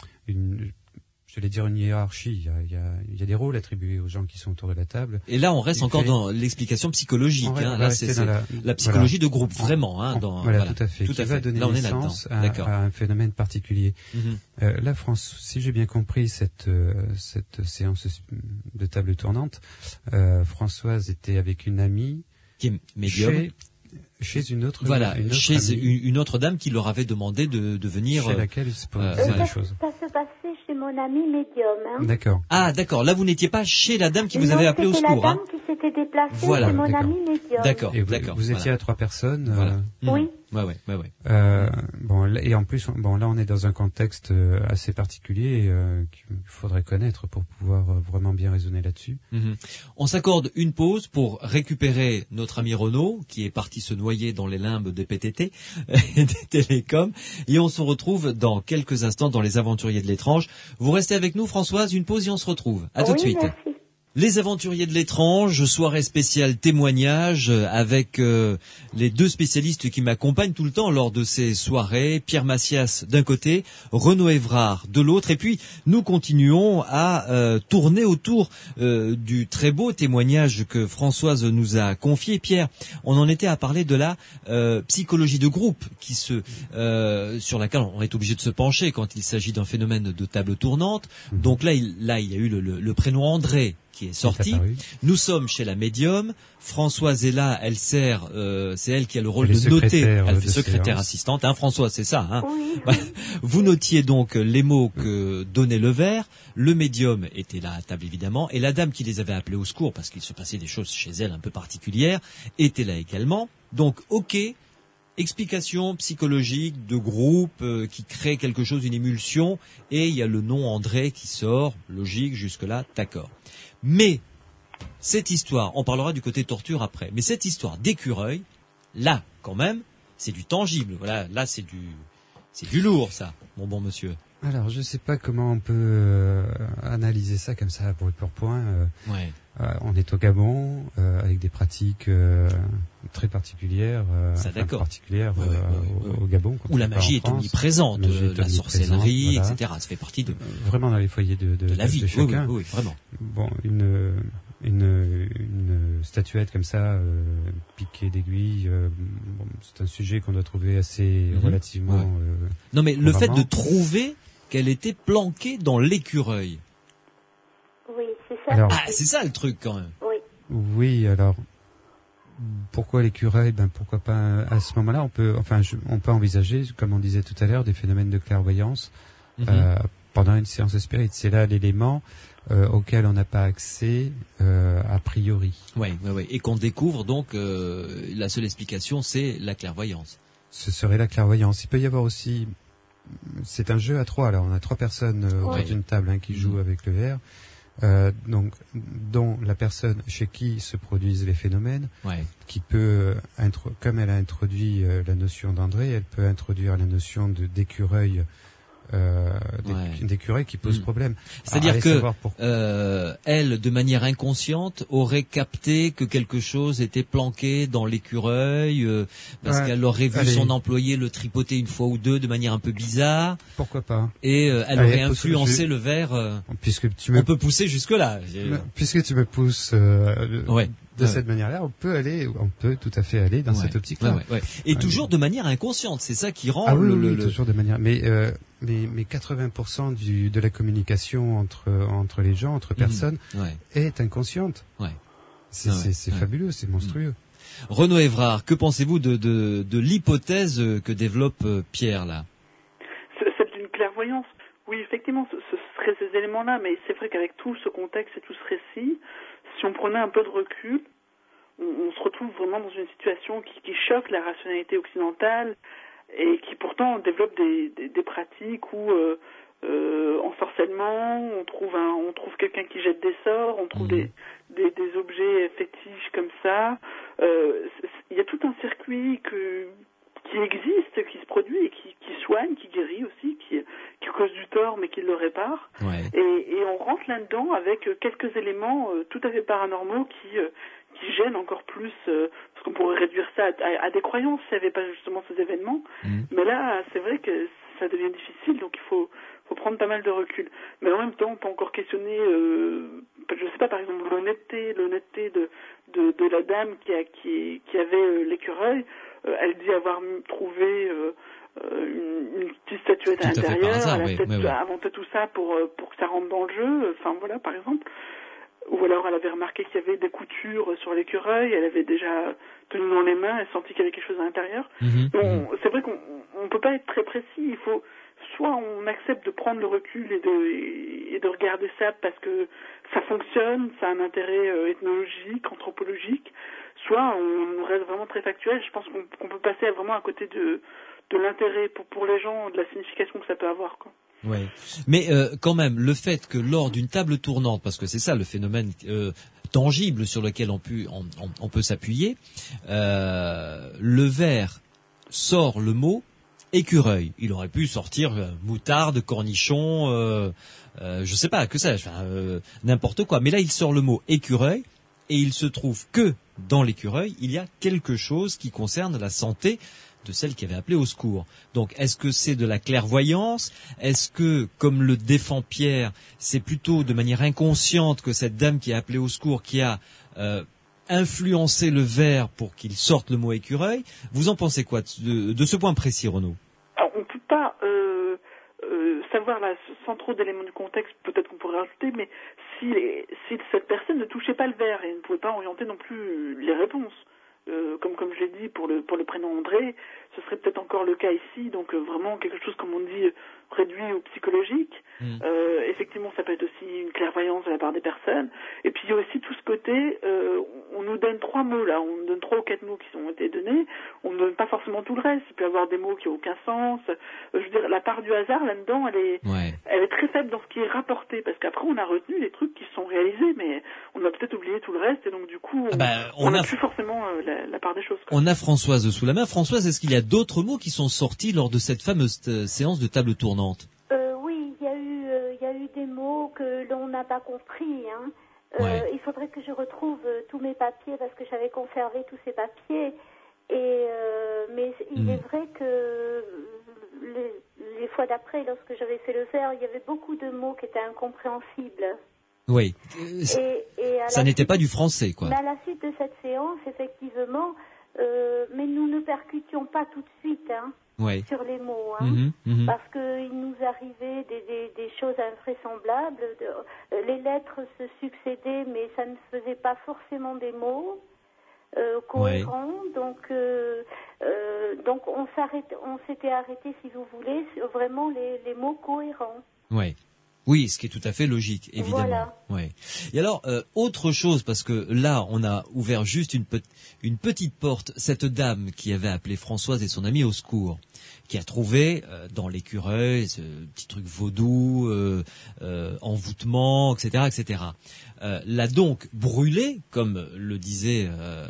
une J'allais dire une hiérarchie. Il y, a, il, y a, il y a des rôles attribués aux gens qui sont autour de la table. Et là, on reste Et encore fait... dans l'explication psychologique. On hein. Là, c'est, c'est la, la psychologie voilà. de groupe, vraiment. Hein, dans, voilà, voilà, tout à fait. Tout qui à va fait. donner là, on naissance est là-dedans. à, à un phénomène particulier. Mm-hmm. Euh, là, France, si j'ai bien compris cette euh, cette séance de table tournante, euh, Françoise était avec une amie qui est médium. Chez... Chez une autre, voilà, une autre chez amie, une autre dame qui leur avait demandé de, de venir. Chez laquelle il se posait euh, des choses. Ça se passait chez mon ami médium. Hein. D'accord. Ah, d'accord. Là, vous n'étiez pas chez la dame qui vous non, avait appelé au secours. C'était la hein. dame qui s'était déplacée voilà. chez mon d'accord. ami médium. D'accord. Et vous, d'accord. Vous étiez voilà. à trois personnes. Voilà. Euh... Mmh. Oui. Ouais, ouais, ouais, ouais. Euh, bon, et en plus, bon, là, on est dans un contexte assez particulier euh, qu'il faudrait connaître pour pouvoir vraiment bien raisonner là-dessus. Mmh. On s'accorde une pause pour récupérer notre ami Renaud, qui est parti se noyer dans les limbes des P T T et des télécoms, et on se retrouve dans quelques instants dans les Aventuriers de l'étrange. Vous restez avec nous, Françoise, une pause et on se retrouve. À oui, tout de suite. Merci. Les Aventuriers de l'étrange, soirée spéciale témoignage avec euh, les deux spécialistes qui m'accompagnent tout le temps lors de ces soirées, Pierre Massias d'un côté, Renaud Évrard de l'autre, et puis nous continuons à euh, tourner autour euh, du très beau témoignage que Françoise nous a confié. Pierre, on en était à parler de la euh, psychologie de groupe qui se, euh, sur laquelle on est obligé de se pencher quand il s'agit d'un phénomène de table tournante. Mmh. Donc là, il, là, il y a eu le, le, le prénom André qui est sorti. Nous sommes chez la médium. Françoise est là, elle sert, euh, c'est elle qui a le rôle de noter. Elle fait secrétaire assistante. Hein, Françoise, c'est ça. Hein. Oui. Vous notiez donc les mots que donnait le verre. Le médium était là à table évidemment, et la dame qui les avait appelés au secours parce qu'il se passait des choses chez elle un peu particulières était là également. Donc, ok. Explication psychologique de groupe euh, qui crée quelque chose, une émulsion, et il y a le nom André qui sort, logique, jusque-là, d'accord. Mais, cette histoire, on parlera du côté torture après, mais cette histoire d'écureuil, là, quand même, c'est du tangible, voilà, là c'est du, c'est du lourd, ça, mon bon monsieur. Alors, je sais pas comment on peut euh, analyser ça comme ça, point pour point. Euh, ouais. Euh, on est au Gabon, euh, avec des pratiques euh, très particulières, euh, ça, enfin, d'accord. particulières ouais, euh, ouais, ouais, ouais. Au, au Gabon. Où la magie est omniprésente, la, magie est la sorcellerie, voilà. et cetera. Ça fait partie de... Vraiment dans les foyers de, de, de la de, vie, de chacun. Oui, oui, oui, vraiment. Bon, une, une, une statuette comme ça, euh, piquée d'aiguilles, euh, bon, c'est un sujet qu'on doit trouver assez mm-hmm. relativement... Ouais. Euh, non mais le fait de trouver qu'elle était planquée dans l'écureuil. Oui, c'est ça. Alors, ah, c'est ça le truc quand même. Oui. Oui, alors... Pourquoi l'écureuil? Ben pourquoi pas à ce moment-là on peut, enfin, je, on peut envisager, comme on disait tout à l'heure, des phénomènes de clairvoyance mm-hmm. euh, pendant une séance de spirit. C'est là l'élément euh, auquel on n'a pas accès euh, a priori. Oui, oui, oui. Et qu'on découvre donc euh, la seule explication, c'est la clairvoyance. Ce serait la clairvoyance. Il peut y avoir aussi, c'est un jeu à trois. Alors on a trois personnes euh, autour d'une table hein, qui jouent mm-hmm. avec le verre. Euh, donc, dont la personne chez qui se produisent les phénomènes, ouais. qui peut, intro- comme elle a introduit euh, la notion d'André, elle peut introduire la notion de, d'écureuil, euh, ouais. d'écureuil qui pose mmh. problème. C'est-à-dire que euh, elle, de manière inconsciente, aurait capté que quelque chose était planqué dans l'écureuil, euh, parce ouais. qu'elle aurait vu Allez. son employé le tripoter une fois ou deux de manière un peu bizarre. Pourquoi pas? Et euh, elle Allez, aurait influencé le verre. Euh, puisque tu me... On peut pousser jusque là. Puisque tu me pousses euh, ouais. de ouais. cette manière-là, on peut aller, on peut tout à fait aller dans ouais. cette optique-là. Ouais, ouais, ouais. Et ouais. toujours de manière inconsciente, c'est ça qui rend ah, le, oui, le, oui, le... toujours de manière. Mais euh, mais mais quatre-vingts pour cent du de la communication entre entre les gens, entre personnes, mmh. ouais. est inconsciente. Ouais. C'est ouais. c'est, c'est ouais. fabuleux, c'est monstrueux. Mmh. Renaud Évrard, que pensez-vous de de de l'hypothèse que développe Pierre là? C'est une clairvoyance. Oui, effectivement, ce, ce serait ces éléments-là, mais c'est vrai qu'avec tout ce contexte et tout ce récit, si on prenait un peu de recul, on, on se retrouve vraiment dans une situation qui, qui choque la rationalité occidentale et qui pourtant développe des, des, des pratiques où euh, euh, ensorcellement, on trouve un, on trouve quelqu'un qui jette des sorts, on trouve mmh. des, des, des objets fétiches comme ça. Euh, il y a tout un circuit que qui existe, qui se produit et qui, qui soigne, qui guérit aussi, qui, qui cause du tort mais qui le répare. Ouais. Et, et on rentre là-dedans avec quelques éléments euh, tout à fait paranormaux qui, euh, qui gênent encore plus, euh, parce qu'on pourrait réduire ça à, à, à des croyances s'il n'y avait pas justement ces événements. Mmh. Mais là, c'est vrai que ça devient difficile, donc il faut, faut prendre pas mal de recul. Mais en même temps, on peut encore questionner, euh, je sais pas, par exemple, l'honnêteté, l'honnêteté de, de, de la dame qui, a, qui, qui avait euh, l'écureuil. Euh, elle dit avoir trouvé euh, une, une petite statuette tout à l'intérieur, hasard, elle a oui, peut-être oui, oui. inventé tout ça pour, pour que ça rentre dans le jeu, enfin voilà, par exemple. Ou alors elle avait remarqué qu'il y avait des coutures sur l'écureuil, elle avait déjà tenu dans les mains, elle sentit qu'il y avait quelque chose à l'intérieur. Mmh, bon, mmh. C'est vrai qu'on ne peut pas être très précis, il faut soit on accepte de prendre le recul et de, et de regarder ça parce que ça fonctionne, ça a un intérêt euh, ethnologique, anthropologique, soit on reste vraiment très factuel. Je pense qu'on, qu'on peut passer vraiment à côté de, de l'intérêt pour, pour les gens, de la signification que ça peut avoir, quoi. Ouais. Mais euh, quand même, le fait que lors d'une table tournante, parce que c'est ça le phénomène euh, tangible sur lequel on peut, on, on, on peut s'appuyer, euh, le verre sort le mot écureuil. Il aurait pu sortir euh, moutarde, cornichon, euh, euh, je sais pas, que sais-je, enfin, euh, n'importe quoi. Mais là, il sort le mot écureuil et il se trouve que dans l'écureuil, il y a quelque chose qui concerne la santé de celle qui avait appelé au secours. Donc, est-ce que c'est de la clairvoyance? Est-ce que, comme le défend Pierre, c'est plutôt de manière inconsciente que cette dame qui a appelé au secours, qui a euh, influencé le verre pour qu'il sorte le mot écureuil? Vous en pensez quoi de, de ce point précis, Renaud? Alors, on ne peut pas euh, euh, savoir, là, sans trop d'éléments du contexte, peut-être qu'on pourrait rajouter, mais si, les, si cette personne ne touchait pas le verre et ne pouvait pas orienter non plus les réponses, Euh, comme comme je l'ai dit pour le pour le prénom André, ce serait peut-être encore le cas ici, donc euh, vraiment quelque chose, comme on dit, réduit au psychologique. Mmh. Euh, effectivement, ça peut être aussi une clairvoyance de la part des personnes. Et puis il y a aussi tout ce côté, euh, on nous donne trois mots là, on nous donne trois ou quatre mots qui ont été donnés, on ne donne pas forcément tout le reste. Il peut y avoir des mots qui n'ont aucun sens. Euh, je veux dire, la part du hasard là-dedans, elle est ouais. elle est très faible dans ce qui est rapporté, parce qu'après on a retenu les trucs qui sont réalisés, mais on a peut-être oublié tout le reste, et donc du coup on, ah bah, on, on a a plus forcément euh, la, la part des choses, quoi. On a Françoise sous la main. Françoise, est-ce qu'il y a d'autres mots qui sont sortis lors de cette fameuse t- séance de table tournante? euh, Oui, il y a eu, euh, il y a eu des mots que l'on n'a pas compris. Hein. Euh, ouais. Il faudrait que je retrouve euh, tous mes papiers parce que j'avais conservé tous ces papiers. Et euh, mais il mmh. est vrai que les, les fois d'après, lorsque j'avais fait le verre, il y avait beaucoup de mots qui étaient incompréhensibles. Oui. Et, et ça n'était pas du français, quoi. Mais à la suite de cette séance, effectivement, euh, mais nous ne percutions pas tout de suite hein, oui. sur les mots, hein, mmh, mmh. parce qu'il nous arrivait des, des, des choses invraisemblables. De, euh, les lettres se succédaient, mais ça ne faisait pas forcément des mots. euh, cohérent. Ouais. Donc, euh, euh, donc on s'arrête, on s'était arrêté, si vous voulez, sur vraiment les, les mots cohérents. Ouais. Oui, ce qui est tout à fait logique, évidemment. Voilà. Ouais. Et alors, euh, autre chose, parce que là, on a ouvert juste une, pe- une petite porte. Cette dame qui avait appelé Françoise et son amie au secours, qui a trouvé euh, dans l'écureuil ce petit truc vaudou, euh, euh, envoûtement, et cetera, et cetera. Euh, l'a donc brûlé, comme le disait euh,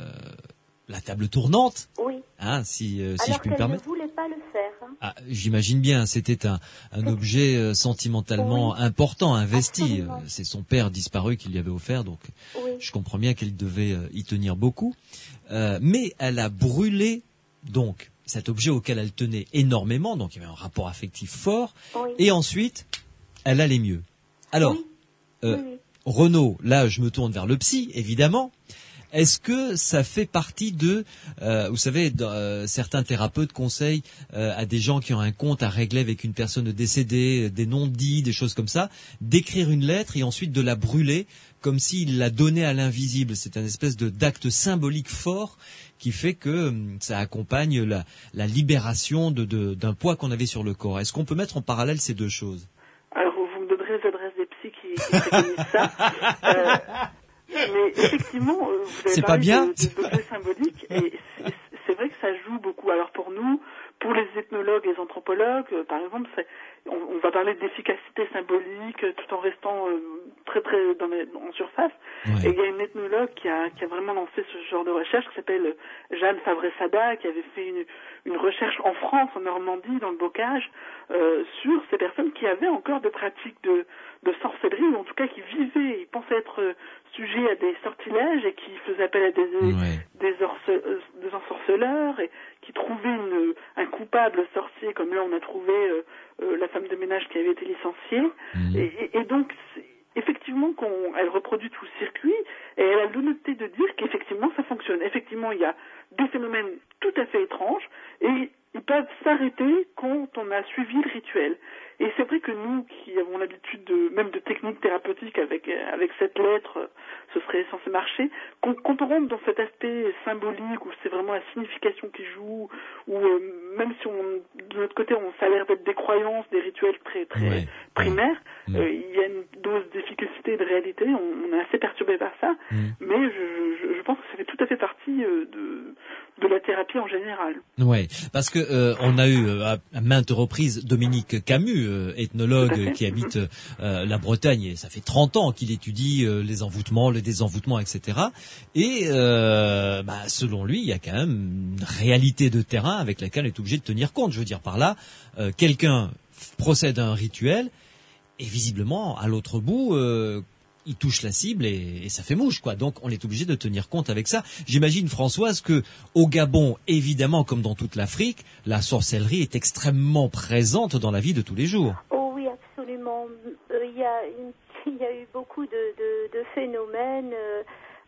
la table tournante. Oui. Hein, si, euh, si Alors je puis me permettre. qu'elle ne voulait pas le faire. Hein. Ah, j'imagine bien, c'était un, un objet euh, sentimentalement oui. important, investi. Absolument. C'est son père disparu qui lui avait offert, donc oui. je comprends bien qu'elle devait euh, y tenir beaucoup. Euh, mais elle a brûlé donc cet objet auquel elle tenait énormément, donc il y avait un rapport affectif fort. Oui. Et ensuite, elle allait mieux. Alors, oui. Euh, oui, oui. Renaud, là je me tourne vers le psy, évidemment. Est-ce que ça fait partie de, euh, vous savez, de, euh, certains thérapeutes conseillent euh, à des gens qui ont un compte à régler avec une personne décédée, des non-dits, des choses comme ça, d'écrire une lettre et ensuite de la brûler comme s'il la donnait à l'invisible. C'est un espèce de d'acte symbolique fort qui fait que hum, ça accompagne la, la libération de, de, d'un poids qu'on avait sur le corps. Est-ce qu'on peut mettre en parallèle ces deux choses? Alors, vous me donnerez les adresses des psys qui, qui préconisent ça. Euh, Mais effectivement, euh, vous avez c'est parlé pas bien. de, de, d'objets symboliques et c'est, c'est vrai que ça joue beaucoup. Alors pour nous, pour les ethnologues et les anthropologues, euh, par exemple, c'est, on, on va parler d'efficacité symbolique euh, tout en restant euh, très très dans les, en surface. Ouais. Et il y a une ethnologue qui a, qui a vraiment lancé ce genre de recherche qui s'appelle Jeanne Favré-Sada, qui avait fait une, une recherche en France, en Normandie, dans le Bocage, euh, sur ces personnes qui avaient encore des pratiques de, de sorcellerie, ou en tout cas qui vivaient, ils pensaient être euh, sujets à des sortilèges et qui faisaient appel à des, ouais. des, orce, euh, des ensorceleurs et qui trouvaient une, un coupable sorcier, comme là on a trouvé euh, euh, la femme de ménage qui avait été licenciée. Mmh. Et, et, et donc, effectivement, qu'on, elle reproduit tout le circuit et elle a l'honnêteté de dire qu'effectivement ça fonctionne. Effectivement, il y a des phénomènes tout à fait étranges et ils peuvent s'arrêter quand on a suivi le rituel. Et c'est vrai que nous, qui avons l'habitude de, même de techniques thérapeutiques avec avec cette lettre, ce serait censé marcher, quand, quand on rentre dans cet aspect symbolique où c'est vraiment la signification qui joue, ou euh, même si on, de notre côté, on ça a l'air d'être des croyances, des rituels très très ouais. primaires, ouais. Euh, il y a une dose d'efficacité et de réalité, on, on est assez perturbé par ça, mmh. mais je, je, je pense que ça fait tout à fait partie euh, de de la thérapie en général. Ouais, parce que euh, on a eu euh, à maintes reprises Dominique Camus, euh, ethnologue qui habite euh, la Bretagne, et ça fait trente ans qu'il étudie euh, les envoûtements, les désenvoûtements, et cetera. Et euh, bah, selon lui, il y a quand même une réalité de terrain avec laquelle on est obligé de tenir compte. Je veux dire par là, euh, quelqu'un procède à un rituel et visiblement à l'autre bout. Euh, il touche la cible et, et ça fait mouche, quoi. Donc, on est obligé de tenir compte avec ça. J'imagine, Françoise, que au Gabon, évidemment, comme dans toute l'Afrique, la sorcellerie est extrêmement présente dans la vie de tous les jours. Oh oui, absolument. Il euh, y a une, il y a eu beaucoup de, de, de phénomènes euh,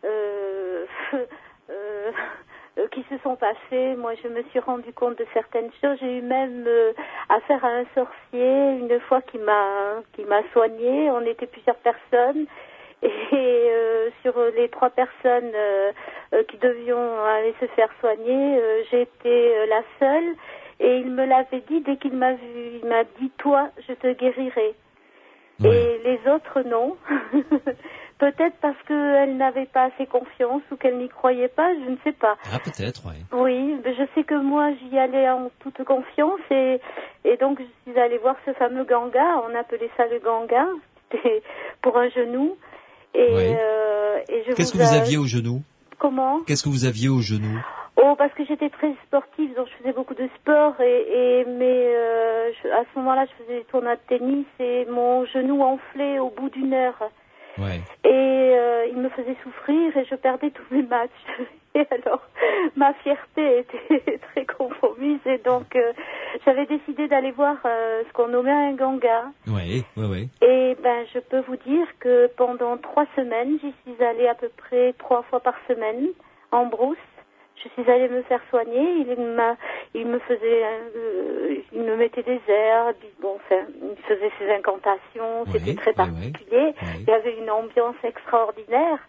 euh, euh, qui se sont passés. Moi, je me suis rendu compte de certaines choses. J'ai eu même euh, affaire à un sorcier une fois qui m'a qui m'a soignée. On était plusieurs personnes. Et euh, sur les trois personnes euh, euh, qui devions aller se faire soigner, euh, j'étais euh, la seule. Et il me l'avait dit dès qu'il m'a vu. Il m'a dit, toi, je te guérirai. Ouais. Et les autres, non. Peut-être parce qu'elle n'avait pas assez confiance ou qu'elle n'y croyait pas, je ne sais pas. Ah, peut-être, oui. Oui, mais je sais que moi, j'y allais en toute confiance et, et donc je suis allée voir ce fameux ganga. On appelait ça le ganga. C'était pour un genou. Et, oui. euh, et je Qu'est-ce vous que vous a... aviez au genou? Comment? Qu'est-ce que vous aviez au genou? Oh, parce que j'étais très sportive, donc je faisais beaucoup de sport et, et mais euh, je, à ce moment-là, je faisais des tournois de tennis et mon genou enflait au bout d'une heure. Ouais. Et euh, il me faisait souffrir et je perdais tous mes matchs. Et alors, ma fierté était très compromise et donc euh, j'avais décidé d'aller voir euh, ce qu'on nommait un ganga. Oui, oui, oui. Et ben, je peux vous dire que pendant trois semaines, j'y suis allée à peu près trois fois par semaine en brousse. Je suis allée me faire soigner. Il m'a, il me faisait, euh, il me mettait des herbes. Bon, enfin, il faisait ses incantations. Oui, c'était très particulier. Oui, oui. Il y avait une ambiance extraordinaire.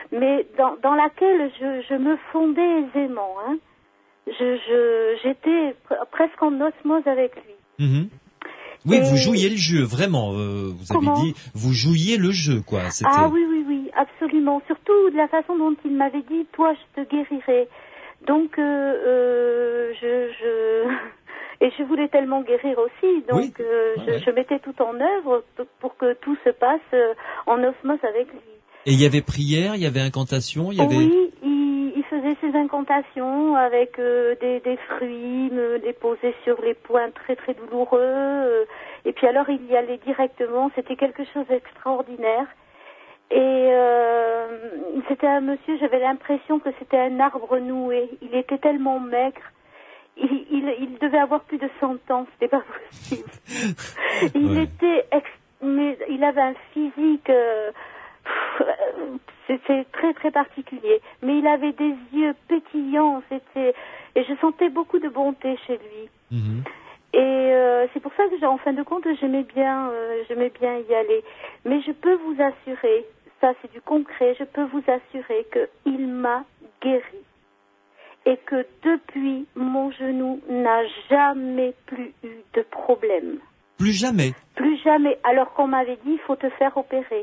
mais dans, dans laquelle je, je me fondais aisément. Hein. Je, je, j'étais pr- presque en osmose avec lui. Mmh. Oui, Et... vous jouiez le jeu, vraiment. Euh, vous Comment avez dit, vous jouiez le jeu, quoi. C'était... Ah oui, oui, oui, absolument. Surtout de la façon dont il m'avait dit, toi, je te guérirai. Donc, euh, euh, je, je... Et je voulais tellement guérir aussi. Donc, oui. euh, ouais, je, ouais. je mettais tout en œuvre pour que tout se passe euh, en osmose avec lui. Et il y avait prière, il y avait incantation, il y avait... Oui, il, il faisait ses incantations avec euh, des, des fruits, me les posait sur les points très très douloureux. Euh, et puis alors, il y allait directement. C'était quelque chose d'extraordinaire. Et euh, c'était un monsieur, j'avais l'impression que c'était un arbre noué. Il était tellement maigre. Il, il, il devait avoir plus de cent ans, c'était pas possible. Il ouais. était, ex, mais il avait un physique, euh, c'était très très particulier. Mais il avait des yeux pétillants, c'était, et je sentais beaucoup de bonté chez lui. Mm-hmm. Et euh, c'est pour ça que, en fin de compte, j'aimais bien, euh, j'aimais bien y aller. Mais je peux vous assurer, ça c'est du concret, je peux vous assurer que il m'a guéri. Et que depuis, mon genou n'a jamais plus eu de problème. Plus jamais? Plus jamais. Alors qu'on m'avait dit, il faut te faire opérer.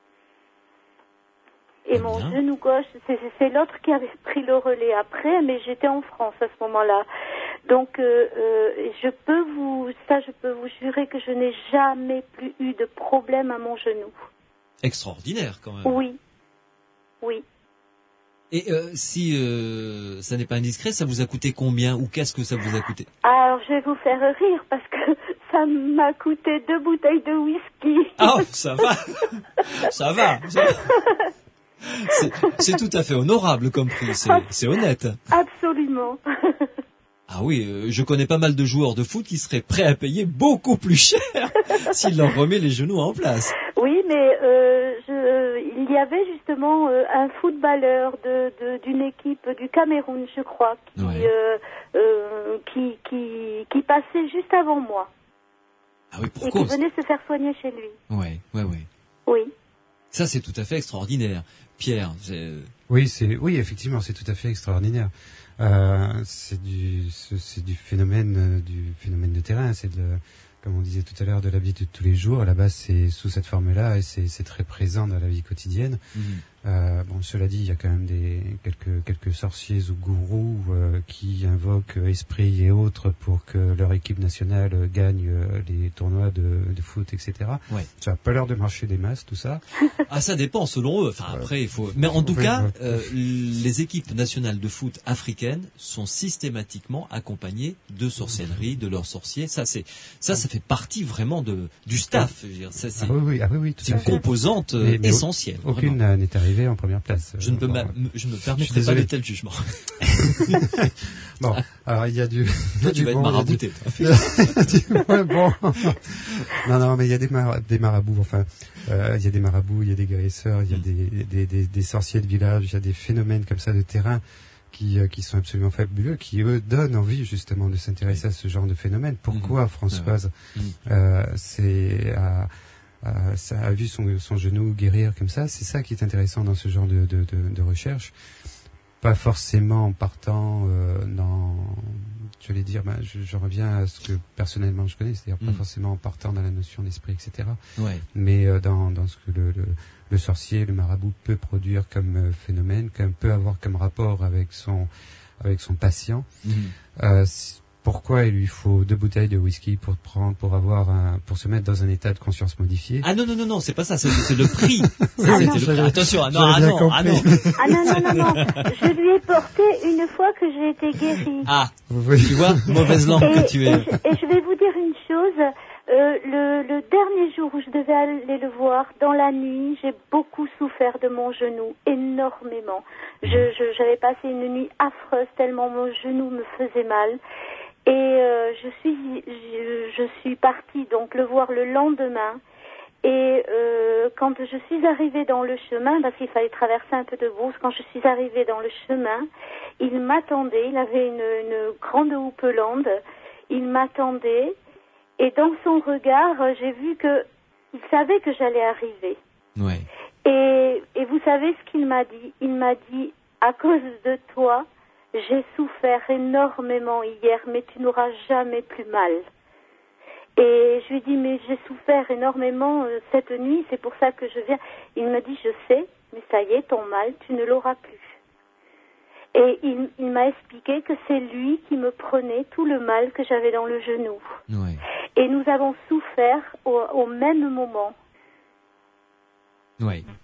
Et mon bien. genou gauche, c'est, c'est l'autre qui avait pris le relais après, mais j'étais en France à ce moment-là. Donc, euh, euh, je peux vous, ça, je peux vous jurer que je n'ai jamais plus eu de problème à mon genou. Extraordinaire, quand même. Oui. Oui. Et euh, si euh, ça n'est pas indiscret, ça vous a coûté combien ou qu'est-ce que ça vous a coûté? Alors, je vais vous faire rire parce que ça m'a coûté deux bouteilles de whisky. Ah, ça va, ça va. C'est, c'est tout à fait honorable comme prix, c'est, c'est honnête. Absolument. Ah oui, euh, je connais pas mal de joueurs de foot qui seraient prêts à payer beaucoup plus cher s'ils leur remet les genoux en place. Oui, mais euh, je, il y avait justement euh, un footballeur de, de, d'une équipe du Cameroun, je crois, qui, ouais. euh, euh, qui, qui, qui passait juste avant moi. Ah oui, pourquoi? Et qui venait se faire soigner chez lui. Oui, oui, oui. Oui. Ça, c'est tout à fait extraordinaire. Pierre, c'est... Oui, c'est, oui, effectivement, c'est tout à fait extraordinaire. Euh, c'est du, c'est, c'est du phénomène, euh, du phénomène de terrain. C'est de, comme on disait tout à l'heure, de la vie de tous les jours. À la base, c'est sous cette forme-là et c'est, c'est très présent dans la vie quotidienne. Mmh. Euh, bon, cela dit, il y a quand même des quelques quelques sorciers ou gourous euh, qui invoquent euh, esprits et autres pour que leur équipe nationale euh, gagne euh, les tournois de, de foot, et cetera. Ouais. Ça n'a pas l'air de marcher des masses, tout ça. Ah, ça dépend selon eux. Enfin, après, il faut. Mais en tout ouais, cas, ouais. Euh, les équipes nationales de foot africaines sont systématiquement accompagnées de sorcellerie, de leurs sorciers. Ça, c'est ça, ça fait partie vraiment de du staff. Je veux dire, ça, c'est, ah oui, oui, ah oui, oui, tout c'est une fait. composante mais, mais essentielle. Aucune vraiment. N'est arrivée en première place. Je ne peux ma, je ne me permettrai pas de tel jugement. Bon, alors il y a du. Toi, tu vas bon, être marabouté. Du... ouais, bon. Non, non, mais il y a des, mar... des marabouts. Enfin, euh, il y a des marabouts, il y a des guérisseurs, il y a mm. des, des, des, des sorciers de village, il y a des phénomènes comme ça de terrain qui, euh, qui sont absolument fabuleux, qui eux donnent envie justement de s'intéresser à ce genre de phénomène. Pourquoi, mm. Françoise, mm. euh, c'est à Euh, ça a vu son, son genou guérir comme ça. C'est ça qui est intéressant dans ce genre de, de, de, de recherche. Pas forcément en partant euh, dans, je vais dire, ben, je, je reviens à ce que personnellement je connais, c'est-à-dire mmh. pas forcément en partant dans la notion d'esprit, et cetera. Ouais. Mais euh, dans, dans ce que le, le, le sorcier, le marabout peut produire comme euh, phénomène, comme peut avoir comme rapport avec son, avec son patient. Mmh. Euh, Pourquoi il lui faut deux bouteilles de whisky pour prendre, pour avoir un, pour se mettre dans un état de conscience modifié? Ah non non non non, c'est pas ça, c'est, c'est le prix. Ça, c'était le prix. Attention, ah non ah non, ah non. Ah non non non non, je lui ai porté une fois que j'ai été guérie. Ah, oui. Tu vois, mauvaise langue et, que tu es. Et je, et je vais vous dire une chose. Euh, le, le dernier jour où je devais aller le voir, dans la nuit, j'ai beaucoup souffert de mon genou, énormément. Je, je j'avais passé une nuit affreuse tellement mon genou me faisait mal. Et euh, je suis je, je suis partie donc le voir le lendemain. Et euh, quand je suis arrivée dans le chemin, parce qu'il fallait traverser un peu de brousse, quand je suis arrivée dans le chemin, il m'attendait, il avait une, une grande houppelande, il m'attendait, et dans son regard, j'ai vu que il savait que j'allais arriver. Ouais. Et et vous savez ce qu'il m'a dit? Il m'a dit, à cause de toi, j'ai souffert énormément hier, mais tu n'auras jamais plus mal. Et je lui ai dit, mais j'ai souffert énormément euh, cette nuit, c'est pour ça que je viens. Il m'a dit, je sais, mais ça y est, ton mal, tu ne l'auras plus. Et il, il m'a expliqué que c'est lui qui me prenait tout le mal que j'avais dans le genou. Ouais. Et nous avons souffert au, au même moment. Oui.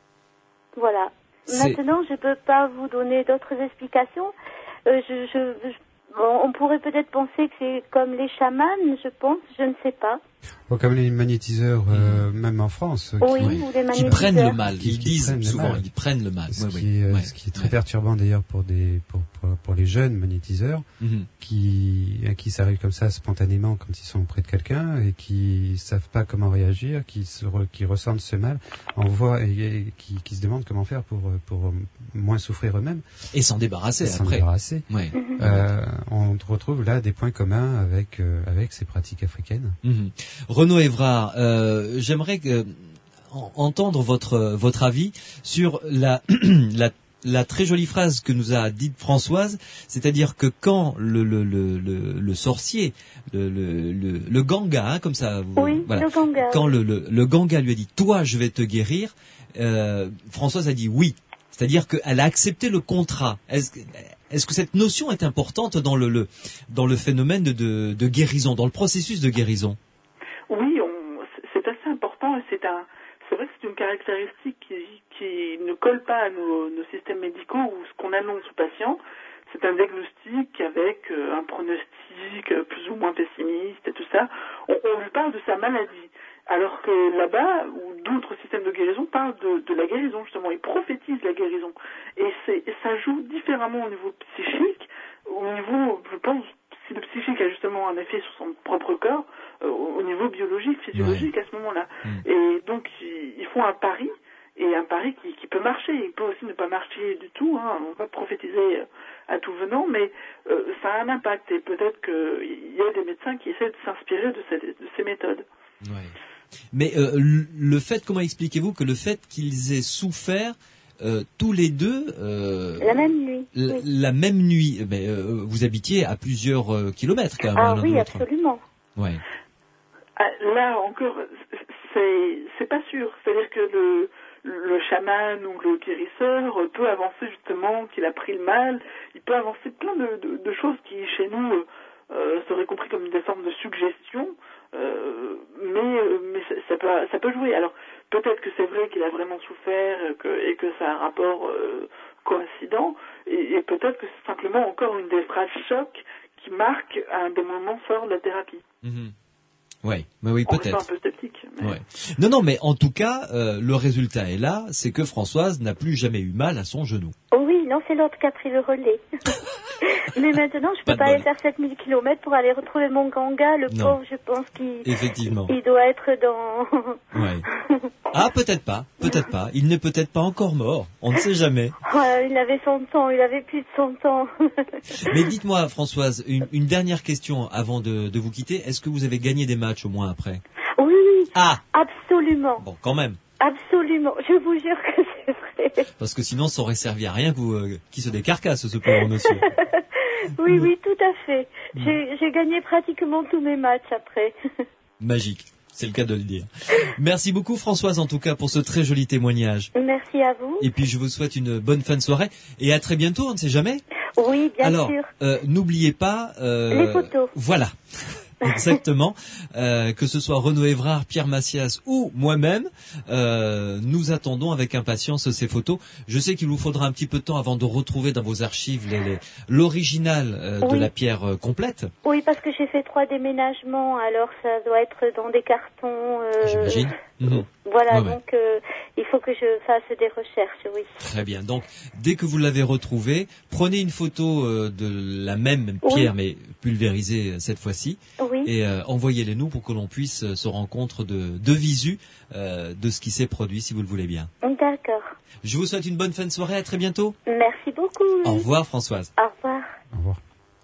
Voilà. C'est... Maintenant, je ne peux pas vous donner d'autres explications. Euh, je, je, je, bon, on pourrait peut-être penser que c'est comme les chamans, je pense, je ne sais pas. Bon, comme les magnétiseurs, euh, mmh. même en France. Oui, qui, ou les magnétiseurs. Qui prennent le mal, qui, ils qui disent souvent, mal. ils prennent le mal. Ce, oui, qui, oui. euh, Ouais. ce qui est très ouais. perturbant d'ailleurs pour, des, pour, pour, pour les jeunes magnétiseurs, mmh. qui, à qui ça arrive comme ça spontanément quand ils sont près de quelqu'un et qui savent pas comment réagir, qui, se re, qui ressentent ce mal, on voit, et, et qui, qui se demandent comment faire pour, pour moins souffrir eux-mêmes. Et s'en débarrasser et après. S'en débarrasser. Ouais. Euh, on retrouve là des points communs avec, euh, avec ces pratiques africaines. Mmh. Renaud Évrard, euh, j'aimerais que, en, entendre votre votre avis sur la, la la très jolie phrase que nous a dite Françoise, c'est-à-dire que quand le le le le, le sorcier, le le le, le ganga, hein, comme ça, vous, oui, voilà, le ganga, quand le, le le ganga lui a dit toi je vais te guérir, euh, Françoise a dit oui, c'est-à-dire qu'elle a accepté le contrat. Est-ce que, Est-ce que cette notion est importante dans le, le dans le phénomène de, de, de guérison, dans le processus de guérison? Oui, on, c'est assez important et c'est un, c'est vrai que c'est une caractéristique qui, qui ne colle pas à nos, nos systèmes médicaux où ce qu'on annonce aux patients, c'est un diagnostic avec euh, un pronostic euh, plus ou moins pessimiste et tout ça. On, on lui parle de sa maladie. Alors que là-bas, où d'autres systèmes de guérison parlent de, de la guérison, justement, ils prophétisent la guérison. Et, c'est, et ça joue différemment au niveau psychique, au niveau, je pense, si le psychique a justement un effet sur son propre corps, euh, au niveau biologique, physiologique, ouais. à ce moment-là. Mmh. Et donc, ils, ils font un pari, et un pari qui, qui peut marcher. Il peut aussi ne pas marcher du tout, hein. On va prophétiser à tout venant, mais euh, ça a un impact. Et peut-être qu'il y a des médecins qui essaient de s'inspirer de ces, de ces méthodes. Ouais. Mais euh, le fait, comment expliquez-vous que le fait qu'ils aient souffert euh, tous les deux euh, la même nuit, la, oui. la même nuit, mais euh, vous habitiez à plusieurs euh, kilomètres quand même. Ah l'un oui, de l'autre. absolument. Ouais. Ah, là encore, c'est c'est pas sûr. C'est-à-dire que le le chaman ou le guérisseur peut avancer justement qu'il a pris le mal. Il peut avancer plein de, de, de choses qui chez nous euh, seraient compris comme des formes de suggestions. Euh, mais mais ça, ça peut ça peut jouer. Alors peut-être que c'est vrai qu'il a vraiment souffert que, et que c'est un rapport euh, coïncident, et, et peut-être que c'est simplement encore une des phrases choc qui marque un des moments forts de la thérapie. Mmh. Ouais, mais oui, on peut-être. un peu sceptique. Mais... Ouais. Non, non, mais en tout cas, euh, le résultat est là, c'est que Françoise n'a plus jamais eu mal à son genou. Oh oui, non, c'est l'autre qui a pris le relais. Mais maintenant, je peux pas, pas aller faire sept mille kilomètres pour aller retrouver mon ganga. Le non. pauvre, je pense qu'il Effectivement. il doit être dans... Ouais. Ah, peut-être pas, peut-être pas. Il n'est peut-être pas encore mort, on ne sait jamais. Oh, il avait cent ans, il avait plus de cent ans. Mais dites-moi, Françoise, une, une dernière question avant de, de vous quitter. Est-ce que vous avez gagné des matchs au moins après? Oui, oui. Ah. Absolument. Bon, quand même. Absolument, je vous jure que c'est vrai. Parce que sinon, ça aurait servi à rien que vous, euh, qui se décarcasse, ce pauvre monsieur. Oui, oui, tout à fait. J'ai, j'ai gagné pratiquement tous mes matchs après. Magique, c'est le cas de le dire. Merci beaucoup Françoise, en tout cas, pour ce très joli témoignage. Merci à vous. Et puis, je vous souhaite une bonne fin de soirée. Et à très bientôt, on ne sait jamais. Oui, bien Alors, sûr. Alors, euh, n'oubliez pas... Euh, les photos. Voilà. Exactement, euh, que ce soit Renaud Évrard, Pierre Macias ou moi-même, euh, nous attendons avec impatience ces photos. Je sais qu'il vous faudra un petit peu de temps avant de retrouver dans vos archives les, les, l'original euh, oui. de la pierre euh, complète. Oui, parce que j'ai fait trois déménagements, alors ça doit être dans des cartons. Euh, J'imagine. Mmh. Voilà, ouais, donc euh, il faut que je fasse des recherches, oui. Très bien. Donc, dès que vous l'avez retrouvé, prenez une photo euh, de la même pierre, oui. mais pulvérisée cette fois-ci, oui. et euh, envoyez-les nous pour que l'on puisse euh, se rendre compte de, de visu euh, de ce qui s'est produit, si vous le voulez bien. D'accord. Je vous souhaite une bonne fin de soirée. À très bientôt. Merci beaucoup. Au revoir, Françoise. Au revoir. Au revoir.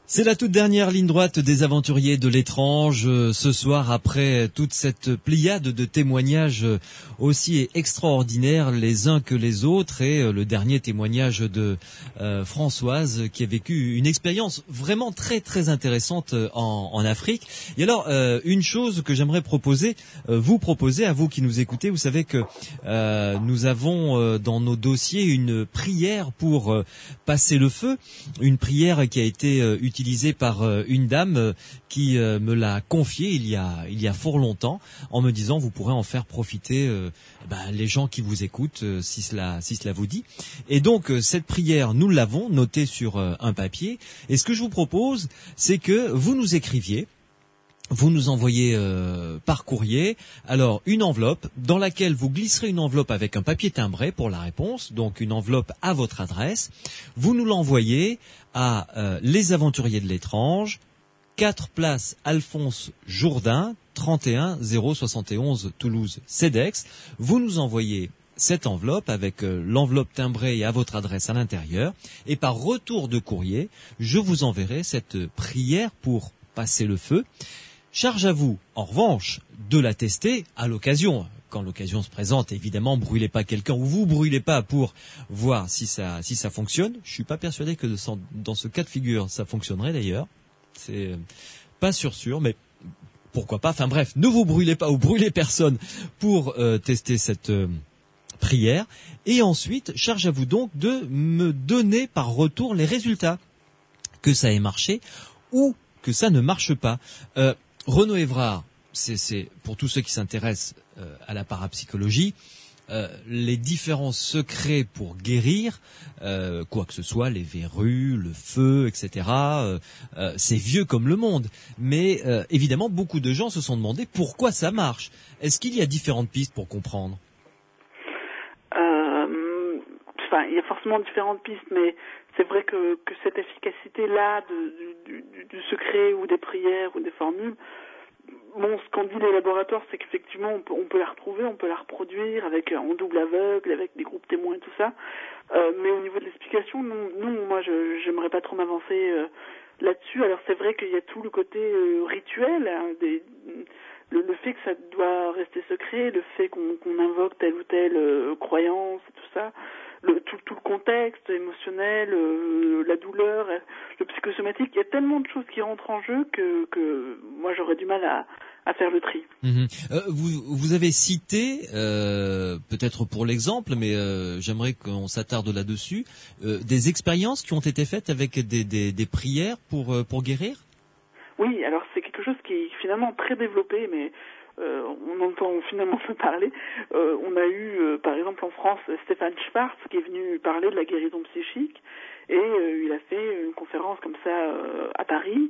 C'est la toute dernière ligne droite des aventuriers de l'étrange. Ce soir, après toute cette pléiade de témoignages aussi extraordinaires les uns que les autres, et le dernier témoignage de euh, Françoise qui a vécu une expérience vraiment très très intéressante en, en Afrique. Et alors, euh, une chose que j'aimerais proposer, euh, vous proposer à vous qui nous écoutez, vous savez que euh, nous avons euh, dans nos dossiers une prière pour euh, passer le feu, une prière qui a été euh, utilisée utilisé par euh, une dame euh, qui euh, me l'a confié il y a il y a fort longtemps, en me disant vous pourrez en faire profiter euh, ben, les gens qui vous écoutent euh, si cela si cela vous dit. Et donc euh, cette prière, nous l'avons notée sur euh, un papier, et ce que je vous propose, c'est que vous nous écriviez. Vous nous envoyez euh, par courrier, alors une enveloppe dans laquelle vous glisserez une enveloppe avec un papier timbré pour la réponse, donc une enveloppe à votre adresse. Vous nous l'envoyez à euh, Les Aventuriers de l'étrange, quatre place Alphonse Jourdain, trente et un zéro soixante et onze Toulouse Cedex. Vous nous envoyez cette enveloppe avec euh, l'enveloppe timbrée et à votre adresse à l'intérieur, et par retour de courrier, je vous enverrai cette prière pour passer le feu. Charge à vous, en revanche, de la tester à l'occasion. Quand l'occasion se présente, évidemment, brûlez pas quelqu'un, ou vous brûlez pas pour voir si ça, si ça fonctionne. Je suis pas persuadé que dans ce cas de figure, ça fonctionnerait d'ailleurs. C'est pas sûr sûr, mais pourquoi pas. Enfin bref, ne vous brûlez pas ou brûlez personne pour euh, tester cette euh, prière. Et ensuite, charge à vous donc de me donner par retour les résultats, que ça ait marché ou que ça ne marche pas. Euh, Renaud Évrard, c'est, c'est pour tous ceux qui s'intéressent euh, à la parapsychologie, euh, les différents secrets pour guérir, euh, quoi que ce soit, les verrues, le feu, et cetera. Euh, euh, c'est vieux comme le monde, mais euh, évidemment beaucoup de gens se sont demandé pourquoi ça marche. Est-ce qu'il y a différentes pistes pour comprendre ? euh, Enfin, il y a forcément différentes pistes, mais c'est vrai que, que cette efficacité-là de, du, du, du secret ou des prières ou des formules, bon, ce qu'ont dit les laboratoires, c'est qu'effectivement, on peut, on peut la retrouver, on peut la reproduire avec en double aveugle, avec des groupes témoins et tout ça. Euh, mais au niveau de l'explication, non, non moi, je j'aimerais pas trop m'avancer euh, là-dessus. Alors, c'est vrai qu'il y a tout le côté euh, rituel, hein, des, le, le fait que ça doit rester secret, le fait qu'on, qu'on invoque telle ou telle euh, croyance et tout ça. Le, tout, tout le contexte émotionnel, euh, la douleur, le psychosomatique, il y a tellement de choses qui rentrent en jeu que, que moi j'aurais du mal à, à faire le tri. Mmh. Euh, vous, vous avez cité, euh, peut-être pour l'exemple, mais euh, j'aimerais qu'on s'attarde là-dessus, euh, des expériences qui ont été faites avec des, des, des prières pour, euh, pour guérir ? Oui, alors c'est quelque chose qui est finalement très développé, mais Euh, on entend finalement peu parler. Euh, on a eu, euh, par exemple en France, Stéphane Schwartz qui est venu parler de la guérison psychique, et euh, il a fait une conférence comme ça euh, à Paris,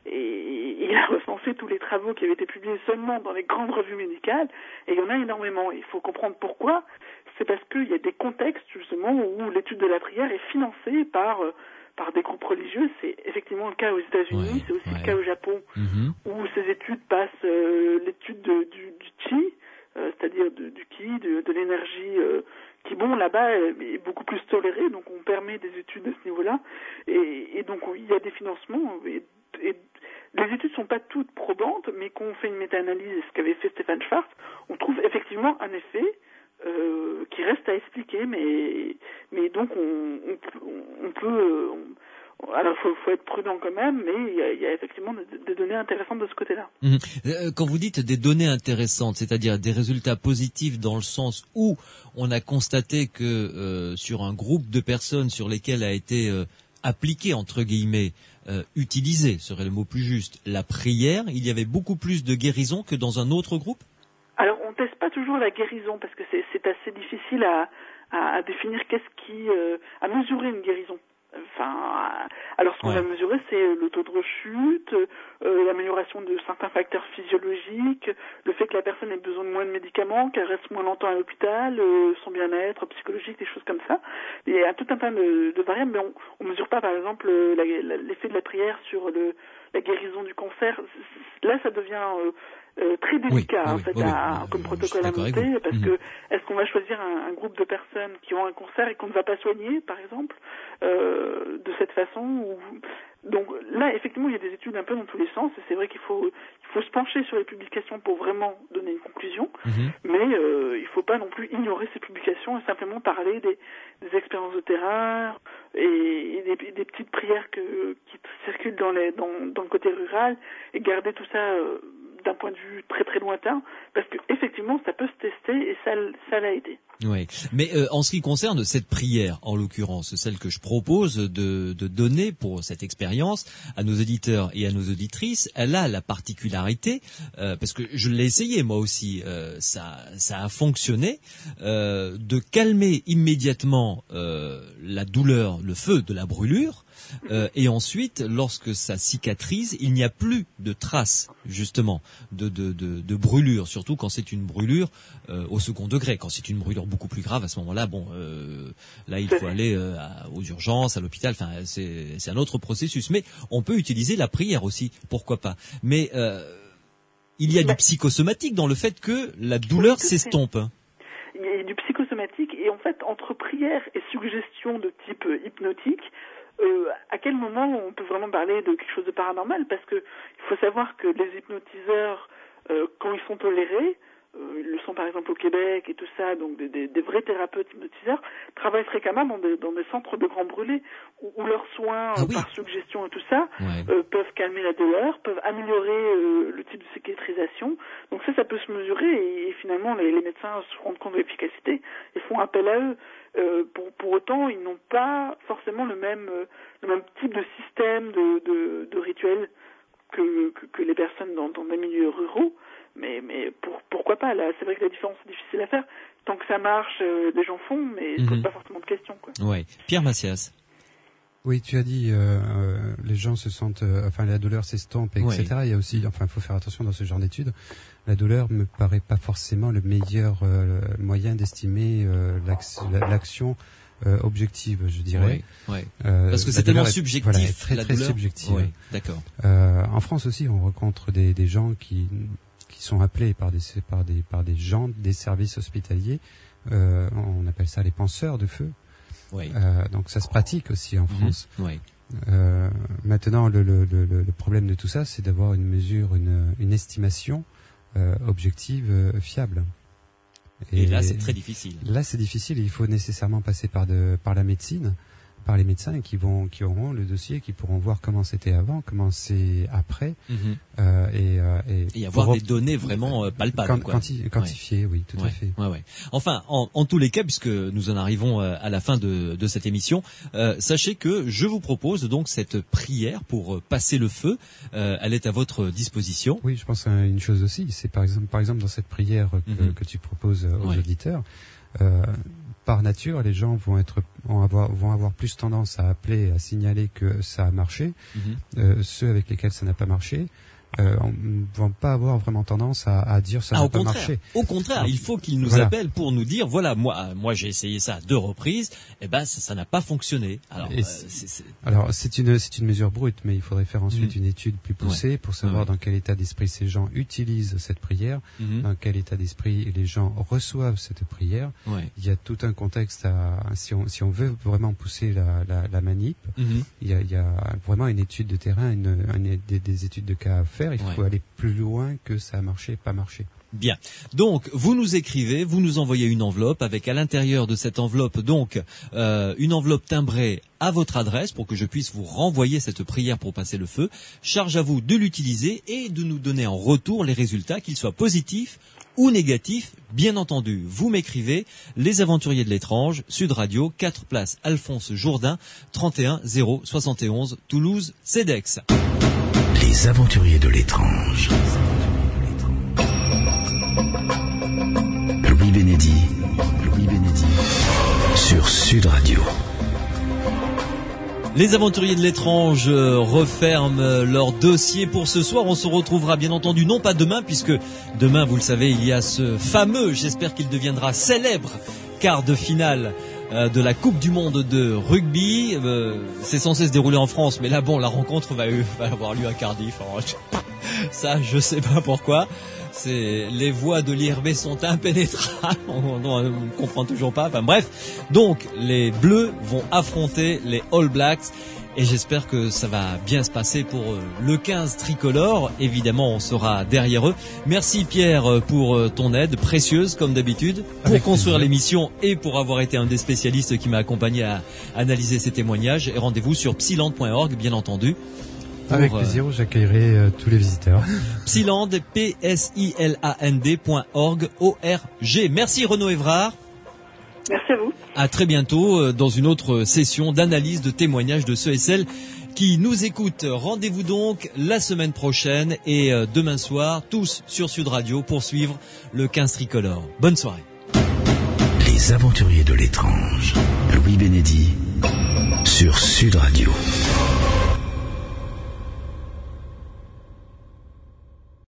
et il a recensé tous les travaux qui avaient été publiés seulement dans les grandes revues médicales, et il y en a énormément. Il faut comprendre pourquoi. C'est parce qu'il y a des contextes justement où l'étude de la prière est financée par euh, par des groupes religieux. C'est effectivement le cas aux États-Unis, ouais, c'est aussi ouais. le cas au Japon, mmh. où ces études passent euh, l'étude de, du, du chi, euh, c'est-à-dire de, du ki, de, de l'énergie euh, qui, bon, là-bas est beaucoup plus tolérée, donc on permet des études de ce niveau-là, et, et donc il y a des financements, et, et les études sont pas toutes probantes, mais quand on fait une méta-analyse, ce qu'avait fait Stéphane Schwartz, on trouve effectivement un effet Euh, qui reste à expliquer, mais mais donc on, on, on peut on, alors faut, faut être prudent quand même, mais il y a, il y a effectivement des, des données intéressantes de ce côté-là. Mmh. Quand vous dites des données intéressantes, c'est-à-dire des résultats positifs dans le sens où on a constaté que euh, sur un groupe de personnes sur lesquelles a été euh, appliqué entre guillemets euh, utilisé serait le mot plus juste la prière, il y avait beaucoup plus de guérison que dans un autre groupe? Alors, on ne teste pas toujours la guérison parce que c'est, c'est assez difficile à, à, à définir qu'est-ce qui, euh, à mesurer une guérison. Enfin, alors ce qu'on ouais. va mesurer, c'est le taux de rechute, euh, l'amélioration de certains facteurs physiologiques, le fait que la personne ait besoin de moins de médicaments, qu'elle reste moins longtemps à l'hôpital, euh, son bien-être psychologique, des choses comme ça. Il y a tout un tas de, de variables, mais on ne mesure pas, par exemple, la, la, l'effet de la prière sur le, la guérison du cancer. Là, ça devient euh, Euh, très délicat oui, en oui, fait oui, à, oui, comme protocole à monter, parce mmh. que est-ce qu'on va choisir un, un groupe de personnes qui ont un cancer et qu'on ne va pas soigner, par exemple, euh, de cette façon, ou Donc là, effectivement, il y a des études un peu dans tous les sens, et c'est vrai qu'il faut, il faut se pencher sur les publications pour vraiment donner une conclusion, mmh. mais euh, il ne faut pas non plus ignorer ces publications et simplement parler des, des expériences de terrain et, et des, des petites prières que, qui circulent dans, les, dans, dans le côté rural, et garder tout ça euh, d'un point de vue très très lointain, parce qu'effectivement, ça peut se tester, et ça, ça l'a été. Oui, mais euh, en ce qui concerne cette prière, en l'occurrence, celle que je propose de, de donner pour cette expérience à nos auditeurs et à nos auditrices, elle a la particularité, euh, parce que je l'ai essayé moi aussi, euh, ça, ça a fonctionné, euh, de calmer immédiatement euh, la douleur, le feu de la brûlure, euh, et ensuite, lorsque ça cicatrise, il n'y a plus de traces justement de, de, de, de brûlure, surtout quand c'est une brûlure euh, au second degré, quand c'est une brûlure beaucoup plus grave, à ce moment-là, bon, euh, là il faut aller euh, à, aux urgences, à l'hôpital. Enfin, c'est, c'est un autre processus. Mais on peut utiliser la prière aussi, pourquoi pas. Mais euh, il y a du psychosomatique dans le fait que la douleur s'estompe. Il y a du psychosomatique, et en fait, entre prière et suggestion de type hypnotique, euh, à quel moment on peut vraiment parler de quelque chose de paranormal? Parce que il faut savoir que les hypnotiseurs, euh, quand ils sont tolérés, Euh, ils le sont par exemple au Québec et tout ça, donc des, des, des vrais thérapeutes hypnotiseurs travaillent fréquemment dans des, dans des centres de grands brûlés où, où leurs soins ah oui. par suggestion et tout ça ouais. euh, peuvent calmer la douleur, peuvent améliorer euh, le type de cicatrisation. Donc ça, ça peut se mesurer, et, et finalement les, les médecins se rendent compte de l'efficacité et font appel à eux. Euh, pour, pour autant, ils n'ont pas forcément le même, euh, le même type de système de, de, de rituel que, que, que les personnes dans, dans des milieux ruraux. Mais, mais pour, pourquoi pas, là, c'est vrai que la différence est difficile à faire. Tant que ça marche, euh, les gens font, mais ils ne mmh. posent pas forcément de questions, quoi. Ouais. Pierre Macias. Oui, tu as dit, euh, euh, les gens se sentent, euh, enfin, la douleur s'estompe, et cetera. Ouais. Il y a aussi, enfin, il faut faire attention dans ce genre d'études. La douleur me paraît pas forcément le meilleur euh, moyen d'estimer euh, l'action, l'action euh, objective, je dirais. Oui, oui. Euh, Parce que c'est tellement est, subjectif. Voilà, très, la très douleur. subjective. Oui, d'accord. Euh, en France aussi, on rencontre des, des gens qui qui sont appelés par des par des par des gens des services hospitaliers. Euh, on appelle ça les penseurs de feu. Oui. Euh, donc ça se pratique aussi en mmh. France. Oui. Euh, maintenant, le, le, le, le problème de tout ça, c'est d'avoir une mesure, une, une estimation euh, objective, euh, fiable. Et, Et là, c'est très difficile. Là, c'est difficile. Il faut nécessairement passer par de par la médecine, par les médecins qui vont qui auront le dossier, qui pourront voir comment c'était avant, comment c'est après, mmh. euh, et, euh, et, et avoir des données vraiment euh, palpables, quant, quoi. Quanti, quantifiées, ouais. oui, tout ouais. à fait. Ouais, ouais. Enfin, en, en tous les cas, puisque nous en arrivons euh, à la fin de, de cette émission, euh, sachez que je vous propose donc cette prière pour euh, passer le feu. Euh, elle est à votre disposition. Oui, je pense à une chose aussi. C'est par exemple, par exemple dans cette prière que, mmh. que tu proposes aux ouais. auditeurs. Euh, Par nature, les gens vont être, vont avoir, vont avoir plus tendance à appeler, à signaler que ça a marché. Mm-hmm. Euh, ceux avec lesquels ça n'a pas marché, euh, vont pas avoir vraiment tendance à, à dire ça ah, n'a pas contraire. marché. Au contraire, il faut qu'ils nous voilà. appellent pour nous dire voilà, moi, moi j'ai essayé ça à deux reprises, et ben ça, ça n'a pas fonctionné. Alors, euh, c'est, c'est... alors c'est une, c'est une mesure brute, mais il faudrait faire ensuite mmh. une étude plus poussée ouais. pour savoir ouais. dans quel état d'esprit ces gens utilisent cette prière, mmh. dans quel état d'esprit les gens reçoivent cette prière. Ouais. Il y a tout un contexte à, si on, si on veut vraiment pousser la, la, la manip, mmh. il y a, il y a vraiment une étude de terrain, une, une des, des études de cas à faire. Il faut ouais. aller plus loin que ça a marché, pas marché. Bien. Donc, vous nous écrivez, vous nous envoyez une enveloppe avec à l'intérieur de cette enveloppe, donc, euh, une enveloppe timbrée à votre adresse pour que je puisse vous renvoyer cette prière pour passer le feu. Charge à vous de l'utiliser et de nous donner en retour les résultats, qu'ils soient positifs ou négatifs, bien entendu. Vous m'écrivez Les Aventuriers de l'Étrange, Sud Radio, quatre place Alphonse Jourdain, trente et un zéro soixante et onze, Toulouse, CEDEX. Les Aventuriers de l'Étrange. Louis Bénédy, Louis Bénédy, sur Sud Radio. Les Aventuriers de l'Étrange referment leur dossier pour ce soir. On se retrouvera bien entendu non pas demain, puisque demain, vous le savez, il y a ce fameux, j'espère qu'il deviendra célèbre, quart de finale euh, de la Coupe du Monde de rugby. Euh, c'est censé se dérouler en France, mais là, bon, la rencontre va, va avoir lieu à Cardiff. Alors, ça, je sais pas pourquoi. C'est, les voies de l'I R B sont impénétrables, on ne comprend toujours pas. Enfin bref, donc les Bleus vont affronter les All Blacks et j'espère que ça va bien se passer pour le quinze tricolore. Évidemment, on sera derrière eux. Merci Pierre pour ton aide précieuse comme d'habitude pour Avec construire plaisir. l'émission et pour avoir été un des spécialistes qui m'a accompagné à analyser ces témoignages. Et rendez-vous sur psyland point org, bien entendu. Pour, Avec plaisir, euh, j'accueillerai euh, tous les visiteurs. Psyland, P S I L A N D point org, O R G. Merci Renaud Évrard. Merci à vous. À très bientôt euh, dans une autre session d'analyse de témoignages de ceux et celles qui nous écoutent. Rendez-vous donc la semaine prochaine et euh, demain soir, tous sur Sud Radio pour suivre le quinze tricolore. Bonne soirée. Les aventuriers de l'étrange. Louis Bénédy sur Sud Radio.